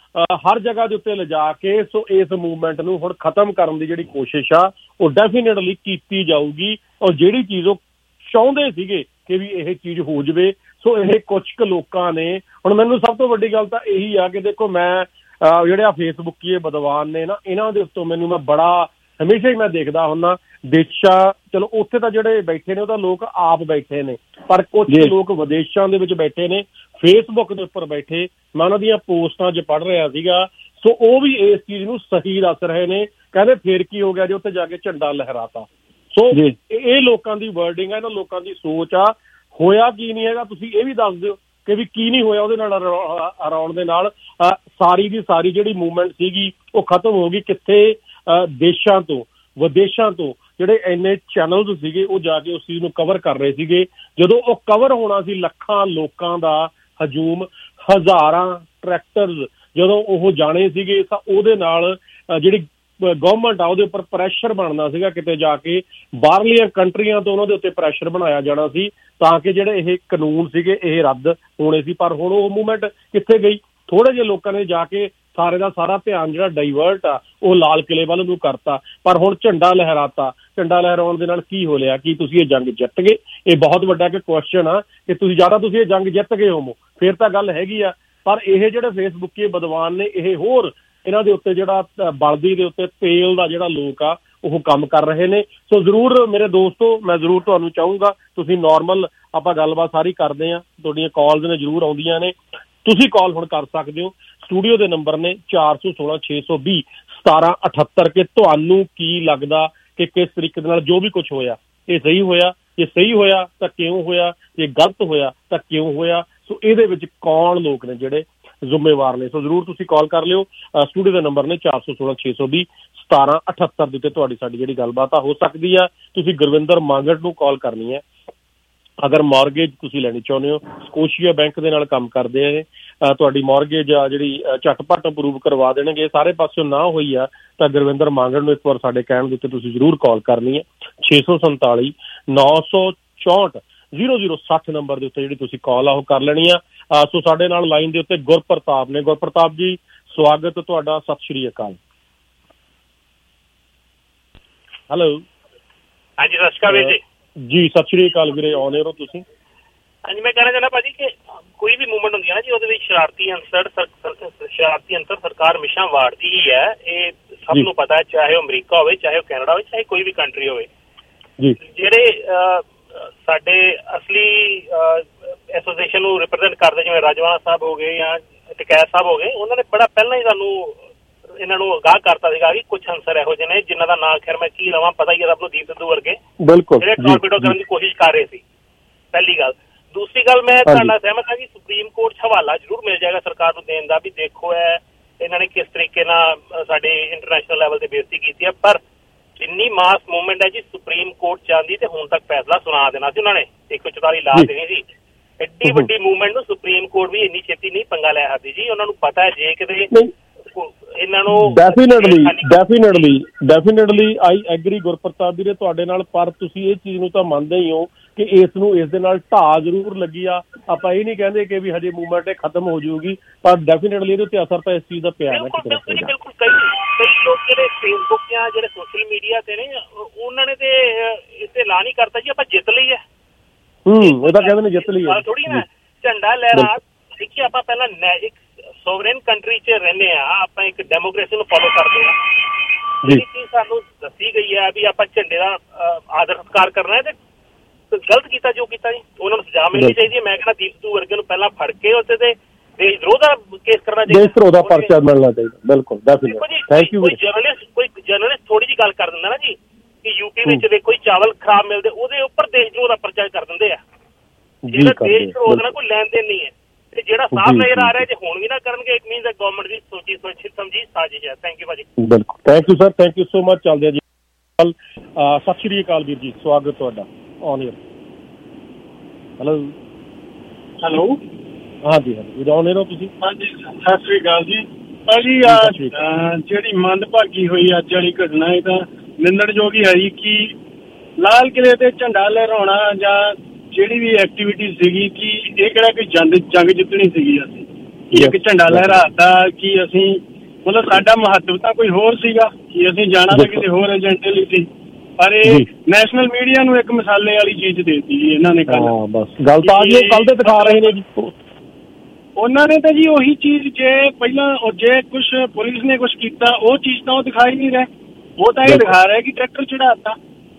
[SPEAKER 11] ਹਰ ਜਗ੍ਹਾ ਦੇ ਉੱਤੇ ਲਿਜਾ ਕੇ ਸੋ ਇਸ ਮੂਵਮੈਂਟ ਨੂੰ ਹੁਣ ਖਤਮ ਕਰਨ ਦੀ ਜਿਹੜੀ ਕੋਸ਼ਿਸ਼ ਆ ਉਹ ਡੈਫੀਨੇਟਲੀ ਕੀਤੀ ਜਾਊਗੀ। ਔਰ ਜਿਹੜੀ ਚੀਜ਼ ਉਹ ਚਾਹੁੰਦੇ ਸੀਗੇ ਕਿ ਵੀ ਇਹ ਚੀਜ਼ ਹੋ ਜਾਵੇ, ਸੋ ਇਹ ਕੁਝ ਕੁ ਲੋਕਾਂ ਨੇ, ਹੁਣ ਮੈਨੂੰ ਸਭ ਤੋਂ ਵੱਡੀ ਗੱਲ ਤਾਂ ਇਹੀ ਆ ਕਿ ਦੇਖੋ ਮੈਂ ਜਿਹੜੇ ਆ ਫੇਸਬੁੱਕੀਏ ਵਿਦਵਾਨ ਨੇ ਨਾ, ਇਹਨਾਂ ਦੇ ਉੱਤੋਂ ਮੈਨੂੰ ਮੈਂ ਬੜਾ ਹਮੇਸ਼ਾ ਹੀ ਮੈਂ ਦੇਖਦਾ ਹੁੰਦਾ ਦੇਸ਼ਾਂ, ਚਲੋ ਉੱਥੇ ਤਾਂ ਜਿਹੜੇ ਬੈਠੇ ਨੇ ਉਹ ਤਾਂ ਲੋਕ ਆਪ ਬੈਠੇ ਨੇ, ਪਰ ਕੁਝ ਲੋਕ ਵਿਦੇਸ਼ਾਂ ਦੇ ਵਿੱਚ ਬੈਠੇ ਨੇ, ਫੇਸਬੁੱਕ ਦੇ ਉੱਪਰ ਬੈਠੇ, ਮੈਂ ਉਹਨਾਂ ਦੀਆਂ ਪੋਸਟਾਂ 'ਚ ਪੜ੍ਹ ਰਿਹਾ ਸੀਗਾ। ਸੋ ਉਹ ਵੀ ਇਸ ਚੀਜ਼ ਨੂੰ ਸਹੀ ਦੱਸ ਰਹੇ ਨੇ, ਕਹਿੰਦੇ ਫੇਰ ਕੀ ਹੋ ਗਿਆ ਜੇ ਉੱਥੇ ਜਾ ਕੇ ਝੰਡਾ ਲਹਿਰਾਤਾ। ਸੋ ਇਹ ਲੋਕਾਂ ਦੀ ਵਰਡਿੰਗ ਆ, ਇਹਨਾਂ ਲੋਕਾਂ ਦੀ ਸੋਚ ਆ। ਹੋਇਆ ਕੀ ਨਹੀਂ ਹੈਗਾ ਤੁਸੀਂ ਇਹ ਵੀ ਦੱਸ ਦਿਓ ਕਿ ਵੀ ਕੀ ਨਹੀਂ ਹੋਇਆ ਉਹਦੇ ਨਾਲ ਹਰਾਉਣ ਦੇ ਨਾਲ। ਸਾਰੀ ਦੀ ਸਾਰੀ ਜਿਹੜੀ ਮੂਵਮੈਂਟ ਸੀਗੀ ਉਹ ਖਤਮ ਹੋ ਗਈ। ਕਿੱਥੇ ਦੇਸ਼ਾਂ ਤੋਂ ਵਿਦੇਸ਼ਾਂ ਤੋਂ ਜਿਹੜੇ ਇੰਨੇ ਚੈਨਲਸ ਸੀਗੇ ਉਹ ਜਾ ਕੇ ਉਸ ਚੀਜ਼ ਨੂੰ ਕਵਰ ਕਰ ਰਹੇ ਸੀਗੇ। ਜਦੋਂ ਉਹ ਕਵਰ ਹੋਣਾ ਸੀ, ਲੱਖਾਂ ਲੋਕਾਂ ਦਾ ਹਜੂਮ, ਹਜ਼ਾਰਾਂ ਟਰੈਕਟਰਸ ਜਦੋਂ ਉਹ ਜਾਣੇ ਸੀਗੇ, ਤਾਂ ਉਹਦੇ ਨਾਲ ਜਿਹੜੀ ਗਵਰਨਮੈਂਟ ਆ ਉਹਦੇ ਉੱਪਰ ਪ੍ਰੈਸ਼ਰ ਬਣਨਾ ਸੀਗਾ। ਕਿਤੇ ਜਾ ਕੇ ਬਾਹਰਲੀਆਂ ਕੰਟਰੀਆਂ ਤੋਂ ਉਹਨਾਂ ਦੇ ਉੱਤੇ ਪ੍ਰੈਸ਼ਰ ਬਣਾਇਆ ਜਾਣਾ ਸੀ ਤਾਂ ਕਿ ਜਿਹੜੇ ਇਹ ਕਾਨੂੰਨ ਸੀਗੇ ਇਹ ਰੱਦ ਹੋਣੇ ਸੀ। ਪਰ ਹੁਣ ਉਹ ਮੂਵਮੈਂਟ ਕਿੱਥੇ ਗਈ? ਥੋੜੇ ਜਿਹੇ ਲੋਕਾਂ ਨੇ ਜਾ ਕੇ ਸਾਰੇ ਦਾ ਸਾਰਾ ਧਿਆਨ ਜਿਹੜਾ ਡਾਈਵਰਟ ਆ ਉਹ ਲਾਲ ਕਿਲੇ ਵੱਲ ਨੂੰ ਕਰਤਾ। ਪਰ ਹੁਣ ਝੰਡਾ ਲਹਿਰਾਤਾ, ਝੰਡਾ ਲਹਿਰਾਉਣ ਦੇ ਨਾਲ ਕੀ ਹੋ ਲਿਆ? ਕੀ ਤੁਸੀਂ ਇਹ ਜੰਗ ਜਿੱਤ ਗਏ? ਇਹ ਬਹੁਤ ਵੱਡਾ ਇੱਕ ਕੁਐਸਚਨ ਆ ਕਿ ਤੁਸੀਂ ਜਾਂ ਤਾਂ ਤੁਸੀਂ ਇਹ ਜੰਗ ਜਿੱਤ ਗਏ ਹੋਵੋ, ਫਿਰ ਤਾਂ ਗੱਲ ਹੈਗੀ ਆ। ਪਰ ਇਹ ਜਿਹੜੇ ਫੇਸਬੁੱਕੀ ਵਿਦਵਾਨ ਨੇ ਇਹ ਹੋਰ ਇਹਨਾਂ ਦੇ ਉੱਤੇ ਜਿਹੜਾ ਬਲਦੀ ਦੇ ਉੱਤੇ ਤੇਲ ਦਾ ਜਿਹੜਾ ਲੋਕ ਆ ਉਹ ਕੰਮ ਕਰ ਰਹੇ ਨੇ। ਸੋ ਜ਼ਰੂਰ ਮੇਰੇ ਦੋਸਤੋ, ਮੈਂ ਜ਼ਰੂਰ ਤੁਹਾਨੂੰ ਚਾਹੂੰਗਾ ਤੁਸੀਂ ਨੋਰਮਲ ਆਪਾਂ ਗੱਲਬਾਤ ਸਾਰੀ ਕਰਦੇ ਹਾਂ, ਤੁਹਾਡੀਆਂ ਕਾਲਸ ਨੇ ਜ਼ਰੂਰ ਆਉਂਦੀਆਂ ਨੇ, ਤੁਸੀਂ ਕਾਲ ਹੁਣ ਕਰ ਸਕਦੇ ਹੋ। ਸਟੂਡੀਓ ਦੇ ਨੰਬਰ ਨੇ 416 620 1778 ਕਿ ਤੁਹਾਨੂੰ ਕੀ ਲੱਗਦਾ ਕਿ ਕਿਸ ਤਰੀਕੇ ਦੇ ਨਾਲ ਜੋ ਵੀ ਕੁਝ ਹੋਇਆ ਇਹ ਸਹੀ ਹੋਇਆ? ਜੇ ਸਹੀ ਹੋਇਆ ਤਾਂ ਕਿਉਂ ਹੋਇਆ? ਜੇ ਗਲਤ ਹੋਇਆ ਤਾਂ ਕਿਉਂ ਹੋਇਆ? ਸੋ ਇਹਦੇ ਵਿੱਚ ਕੌਣ ਲੋਕ ਨੇ ਜਿਹੜੇ ਜ਼ਿੰਮੇਵਾਰ ਨੇ? ਸੋ ਜ਼ਰੂਰ ਤੁਸੀਂ ਕਾਲ ਕਰ ਲਿਓ। ਸਟੂਡੀਓ ਦੇ ਨੰਬਰ ਨੇ 416 620 1778 ਦੇ ਉੱਤੇ ਤੁਹਾਡੀ ਸਾਡੀ ਜਿਹੜੀ ਗੱਲਬਾਤ ਆ ਹੋ ਸਕਦੀ ਆ। ਤੁਸੀਂ ਗੁਰਵਿੰਦਰ ਮਾਂਗੜ ਨੂੰ ਕਾਲ ਕਰਨੀ ਹੈ ਅਗਰ ਮੌਰਗੇਜ ਤੁਸੀਂ ਲੈਣੀ ਚਾਹੁੰਦੇ ਹੋ। ਸਕੋਸ਼ੀਆ ਬੈਂਕ ਦੇ ਨਾਲ ਕੰਮ ਕਰਦੇ ਨੇ, ਤੁਹਾਡੀ ਮੌਰਗੇਜ ਆ ਜਿਹੜੀ ਝਟਪਟ ਅਪਰੂਵ ਕਰਵਾ ਦੇਣਗੇ। ਸਾਰੇ ਪਾਸਿਓਂ ਨਾ ਹੋਈ ਆ ਤਾਂ ਗੁਰਵਿੰਦਰ ਮਾਂਗੜ ਨੂੰ ਇੱਕ ਵਾਰ ਸਾਡੇ ਕਹਿਣ ਦੇ ਉੱਤੇ ਤੁਸੀਂ ਜ਼ਰੂਰ ਕਾਲ ਕਰਨੀ ਹੈ। 647 964 0060 ਨੰਬਰ ਦੇ ਉੱਤੇ ਜਿਹੜੀ ਤੁਸੀਂ ਕਾਲ ਆ ਉਹ ਕਰ ਲੈਣੀ ਆ। ਸੋ ਸਾਡੇ ਨਾਲ ਲਾਈਨ ਦੇ ਉੱਤੇ ਗੁਰਪ੍ਰਤਾਪ ਨੇ। ਗੁਰਪ੍ਰਤਾਪ ਜੀ ਸਵਾਗਤ ਤੁਹਾਡਾ, ਸਤਿ ਸ਼੍ਰੀ ਅਕਾਲ। ਹੈਲੋ,
[SPEAKER 13] ਹਾਂਜੀ ਸਤਿ ਸ਼੍ਰੀ ਅਕਾਲ
[SPEAKER 11] ਜੀ। ਸਤਿ ਸ਼੍ਰੀ ਅਕਾਲ ਵੀਰੇ, ਆਉਂਦੇ ਹੋ ਤੁਸੀਂ?
[SPEAKER 13] ਹਾਂਜੀ, ਮੈਂ ਕਹਿਣਾ ਚਾਹੁੰਦਾ ਭਾਜੀ ਕਿ ਕੋਈ ਵੀ ਮੂਵਮੈਂਟ ਹੁੰਦੀ ਹੈ ਨਾ ਜੀ, ਉਹਦੇ ਵਿੱਚ ਸ਼ਰਾਰਤੀ ਅੰਸਰ ਸਰਕਾਰ ਹਮੇਸ਼ਾ ਵਾੜਦੀ ਹੀ ਹੈ। ਇਹ ਸਭ ਨੂੰ ਪਤਾ ਹੈ, ਚਾਹੇ ਉਹ ਅਮਰੀਕਾ ਹੋਵੇ, ਚਾਹੇ ਉਹ ਕੈਨੇਡਾ ਹੋਵੇ, ਚਾਹੇ ਕੋਈ ਵੀ ਕੰਟਰੀ ਹੋਵੇ। ਜਿਹੜੇ ਸਾਡੇ ਅਸਲੀ ਐਸੋਸੀਏਸ਼ਨ ਨੂੰ ਰਿਪਰੈਜ਼ੈਂਟ ਕਰਦੇ, ਜਿਵੇਂ ਰਾਜਵਾਨਾ ਸਾਹਿਬ ਹੋ ਗਏ ਜਾਂ ਟਕੈਤ ਸਾਹਿਬ ਹੋ ਗਏ, ਉਹਨਾਂ ਨੇ ਬੜਾ ਪਹਿਲਾਂ ਹੀ ਸਾਨੂੰ ਇਹਨਾਂ ਨੂੰ ਅਗਾਹ ਕਰਤਾ ਸੀਗਾ ਕਿ ਕੁਝ ਅਨਸਰ ਇਹੋ ਜਿਹੇ ਨੇ ਜਿਨ੍ਹਾਂ ਦਾ ਨਾਂ ਖੈਰ ਮੈਂ ਕੀ ਲਵਾਂ, ਪਤਾ ਹੀ ਹੈ ਸਭ ਨੂੰ, ਦੀਪ ਸਿੱਧੂ ਵਰਗੇ ਜਿਹੜੇ ਟੌਰਪੀਡੋ ਕਰਨ ਦੀ ਕੋਸ਼ਿਸ਼ ਕਰ ਰਹੇ ਸੀ। ਪਹਿਲੀ ਗੱਲ। ਦੂਸਰੀ ਗੱਲ, ਮੈਂ ਤੁਹਾਡਾ ਸਹਿਮਤ ਹਾਂ ਕਿ ਸੁਪਰੀਮ ਕੋਰਟ 'ਚ ਹਵਾਲਾ ਜ਼ਰੂਰ ਮਿਲ ਜਾਏਗਾ ਸਰਕਾਰ ਨੂੰ ਦੇਣ ਦਾ, ਵੀ ਦੇਖੋ ਇਹਨਾਂ ਨੇ ਕਿਸ ਤਰੀਕੇ ਨਾਲ ਸਾਡੇ ਇੰਟਰਨੈਸ਼ਨਲ ਲੈਵਲ ਤੇ ਬੇਇੱਜ਼ਤੀ ਕੀਤੀ ਹੈ। ਪਰ ਇੰਨੀ ਮਾਸ ਮੂਵਮੈਂਟ ਹੈ ਜੀ, ਸੁਪਰੀਮ ਕੋਰਟ ਚਾਹੁੰਦੀ ਤੇ ਹੁਣ ਤੱਕ ਫੈਸਲਾ ਸੁਣਾ ਦੇਣਾ ਸੀ ਉਹਨਾਂ ਨੇ, 144 ਲਾ ਦੇਣੀ ਸੀ। ਐਡੀ ਵੱਡੀ ਮੂਵਮੈਂਟ ਨੂੰ ਸੁਪਰੀਮ ਕੋਰਟ ਵੀ ਇੰਨੀ ਛੇਤੀ ਨਹੀਂ ਪੰਗਾ ਲੈ ਸਕਦੀ ਜੀ। ਉਹਨਾਂ ਨੂੰ ਪਤਾ ਹੈ ਜੇ ਕਿਤੇ ਇਹਨਾਂ ਨੂੰ
[SPEAKER 11] ਡੈਫੀਨੇਟਲੀ ਆਈ ਐਗਰੀ ਗੁਰਪ੍ਰਤਾਪ ਵੀਰੇ ਤੁਹਾਡੇ ਨਾਲ, ਪਰ ਤੁਸੀਂ ਇਹ ਚੀਜ਼ ਨੂੰ ਤਾਂ ਮੰਨਦੇ ਹੀ ਹੋ ਕਿ ਇਸ ਦੇ ਨਾਲ ਢਾਹ ਜ਼ਰੂਰ ਲੱਗੀ ਆ। ਆਪਾਂ ਇਹ ਨਹੀਂ ਕਹਿੰਦੇ ਕਿ ਵੀ ਹਜੇ ਮੂਵਮੈਂਟ ਇਹ ਖਤਮ ਹੋ ਜਾਊਗੀ, ਪਰ ਡੈਫੀਨੇਟਲੀ ਇਹਦੇ ਉੱਤੇ ਅਸਰ ਤਾਂ ਇਸ ਚੀਜ਼ ਦਾ ਪਿਆ ਨਾ।
[SPEAKER 13] ਬਿਲਕੁਲ ਕਈ ਲੋਕ ਜਿਹੜੇ ਫੇਸਬੁੱਕ ਜਾਂ ਜਿਹੜੇ ਸੋਸ਼ਲ ਮੀਡੀਆ ਤੇ ਨੇ, ਉਹਨਾਂ ਨੇ ਤੇ ਇਸ ਲਾ ਨਹੀਂ ਕਰਤਾ ਜੀ ਆਪਾਂ ਜਿੱਤ ਲਈ ਹੈ।
[SPEAKER 11] ਉਹ ਤਾਂ ਕਹਿੰਦੇ ਨੇ ਜਿੱਤ ਲਈ ਹੈ
[SPEAKER 13] ਥੋੜੀ ਨਾ, ਝੰਡਾ ਲਹਿਰਾ। ਦੇਖੀਏ ਆਪਾਂ ਪਹਿਲਾਂ ਇੱਕ ਸੋਵਰਨ ਕੰਟਰੀ 'ਚ ਰਹਿੰਦੇ ਆ, ਆਪਾਂ ਇੱਕ ਡੈਮੋਕ੍ਰੇਸੀ ਨੂੰ ਫੋਲੋ ਕਰਦੇ ਆ। ਜਿਹੜੀ ਚੀਜ਼ ਸਾਨੂੰ ਦੱਸੀ ਗਈ ਹੈ ਵੀ ਆਪਾਂ ਝੰਡੇ ਦਾ ਆਦਰ ਸਤਿਕਾਰ ਕਰਨਾ ਹੈ, ਤੇ ਗਲਤ ਕੀਤਾ ਜੋ ਕੀਤਾ ਜੀ, ਉਹਨਾਂ ਨੂੰ ਸਜ਼ਾ ਮਿਲਣੀ ਚਾਹੀਦੀ ਹੈ। ਮੈਂ ਕਹਿੰਦਾ ਦੀਪ ਸਿੱਧੂ ਵਰਗੇ ਨੂੰ ਪਹਿਲਾਂ ਫੜ ਕੇ ਉੱਥੇ ਤੇ ਦੇਸ਼ ਧਰੋਹ ਦਾ ਕੇਸ ਕਰਨਾ ਚਾਹੀਦਾ,
[SPEAKER 11] ਦੇਸ਼ ਧਰੋਹ ਦਾ ਪਰਚਾ ਮਿਲਣਾ ਚਾਹੀਦਾ। ਬਿਲਕੁਲ ਡੈਫੀਨੇਟਲੀ, ਥੈਂਕ ਯੂ।
[SPEAKER 13] ਕੋਈ ਜਰਨਲਿਸਟ ਥੋੜੀ ਜਿਹੀ ਗੱਲ ਕਰ ਦਿੰਦਾ ਨਾ ਜੀ ਕਿ ਯੂਪੀ ਵਿੱਚ ਦੇਖੋ ਚਾਵਲ ਖਰਾਬ ਮਿਲਦੇ, ਉਹਦੇ ਉੱਪਰ ਦੇਸ਼ ਧਰੋਹ ਦਾ ਪਰਚਾ ਕਰ ਦਿੰਦੇ ਆ। ਜਿਹੜਾ ਦੇਸ਼ ਧਰੋਹ ਨਾਲ ਕੋਈ ਲੈਣ ਦੇਣ ਨਹੀਂ ਹੈ, ਤੇ ਜਿਹੜਾ ਸਾਫ਼ ਨਜ਼ਰ ਆ ਰਿਹਾ ਜੇ ਹੁਣ ਵੀ ਨਾ ਕਰਨਗੇ, ਇਟ ਮੀਨਸ ਗਵਰਨਮੈਂਟ ਦੀ ਸੋਚੀ ਸਮਝੀ ਸਾਜ਼ਿਸ਼ ਹੈ। ਥੈਂਕ ਯੂ ਭਾਜੀ।
[SPEAKER 11] ਬਿਲਕੁਲ, thank you sir, thank you so much. ਚੱਲਦੇ ਆ ਜੀ। ਸਤਿ ਸ਼੍ਰੀ ਅਕਾਲ ਵੀਰ ਜੀ, ਸਵਾਗਤ ਤੁਹਾਡਾ ਔਨ ਏਅਰ। ਹੈਲੋ ਹਾਂਜੀ ਔਨ ਏਅਰ ਹੋ ਤੁਸੀਂ?
[SPEAKER 14] ਹਾਂਜੀ ਸਤਿ ਸ਼੍ਰੀ ਅਕਾਲ ਜੀ। ਭਾਜੀ ਜਿਹੜੀ ਮੰਦਭਾਗੀ ਹੋਈ ਅੱਜ ਵਾਲੀ ਘਟਨਾ, ਇਹ ਤਾਂ ਨਿੰਦਣਯੋਗ ਹੀ ਹੈ ਜੀ ਕਿ ਲਾਲ ਕਿਲ੍ਹੇ ਤੇ ਝੰਡਾ ਲਹਿਰਾਉਣਾ ਜਾਂ ਜਿਹੜੀ ਵੀ ਐਕਟੀਵਿਟੀ ਸੀਗੀ, ਕਿ ਇਹ ਕਿਹੜਾ ਕੋਈ ਜੰਗ ਜਿੱਤਣੀ ਸੀਗੀ। ਅਸੀਂ ਇੱਕ ਝੰਡਾ ਲਹਿਰਾਤਾ ਕਿ ਅਸੀਂ ਮਤਲਬ ਸਾਡਾ ਮਹੱਤਵ ਤਾਂ ਕੋਈ ਹੋਰ ਸੀਗਾ ਕਿ ਅਸੀਂ ਜਾਣਾ ਤਾਂ ਕਿਸੇ ਹੋਰ ਏਜੰਡੇ ਲਈ ਸੀ, ਪਰ ਇਹ ਨੈਸ਼ਨਲ ਮੀਡੀਆ ਨੂੰ ਇੱਕ ਮਸਾਲੇ ਵਾਲੀ ਚੀਜ਼ ਦੇ ਦਿੱਤੀ ਜੀ ਇਹਨਾਂ ਨੇ।
[SPEAKER 11] ਗੱਲ ਤਾਂ ਅੱਜ ਕੱਲ ਦੇ ਦਿਖਾ ਰਹੇ ਨੇ ਜੀ,
[SPEAKER 14] ਉਹਨਾਂ ਨੇ ਤਾਂ ਜੀ ਉਹੀ ਚੀਜ਼ ਜੇ ਕੁਛ ਪੁਲਿਸ ਨੇ ਕੁਛ ਕੀਤਾ, ਉਹ ਚੀਜ਼ ਤਾਂ ਉਹ ਦਿਖਾਈ ਨਹੀਂ ਰਹੇ। ਉਹ ਤਾਂ ਇਹ ਦਿਖਾ ਰਿਹਾ ਕਿ ਟਰੈਕਟਰ ਚੜਾਤਾ।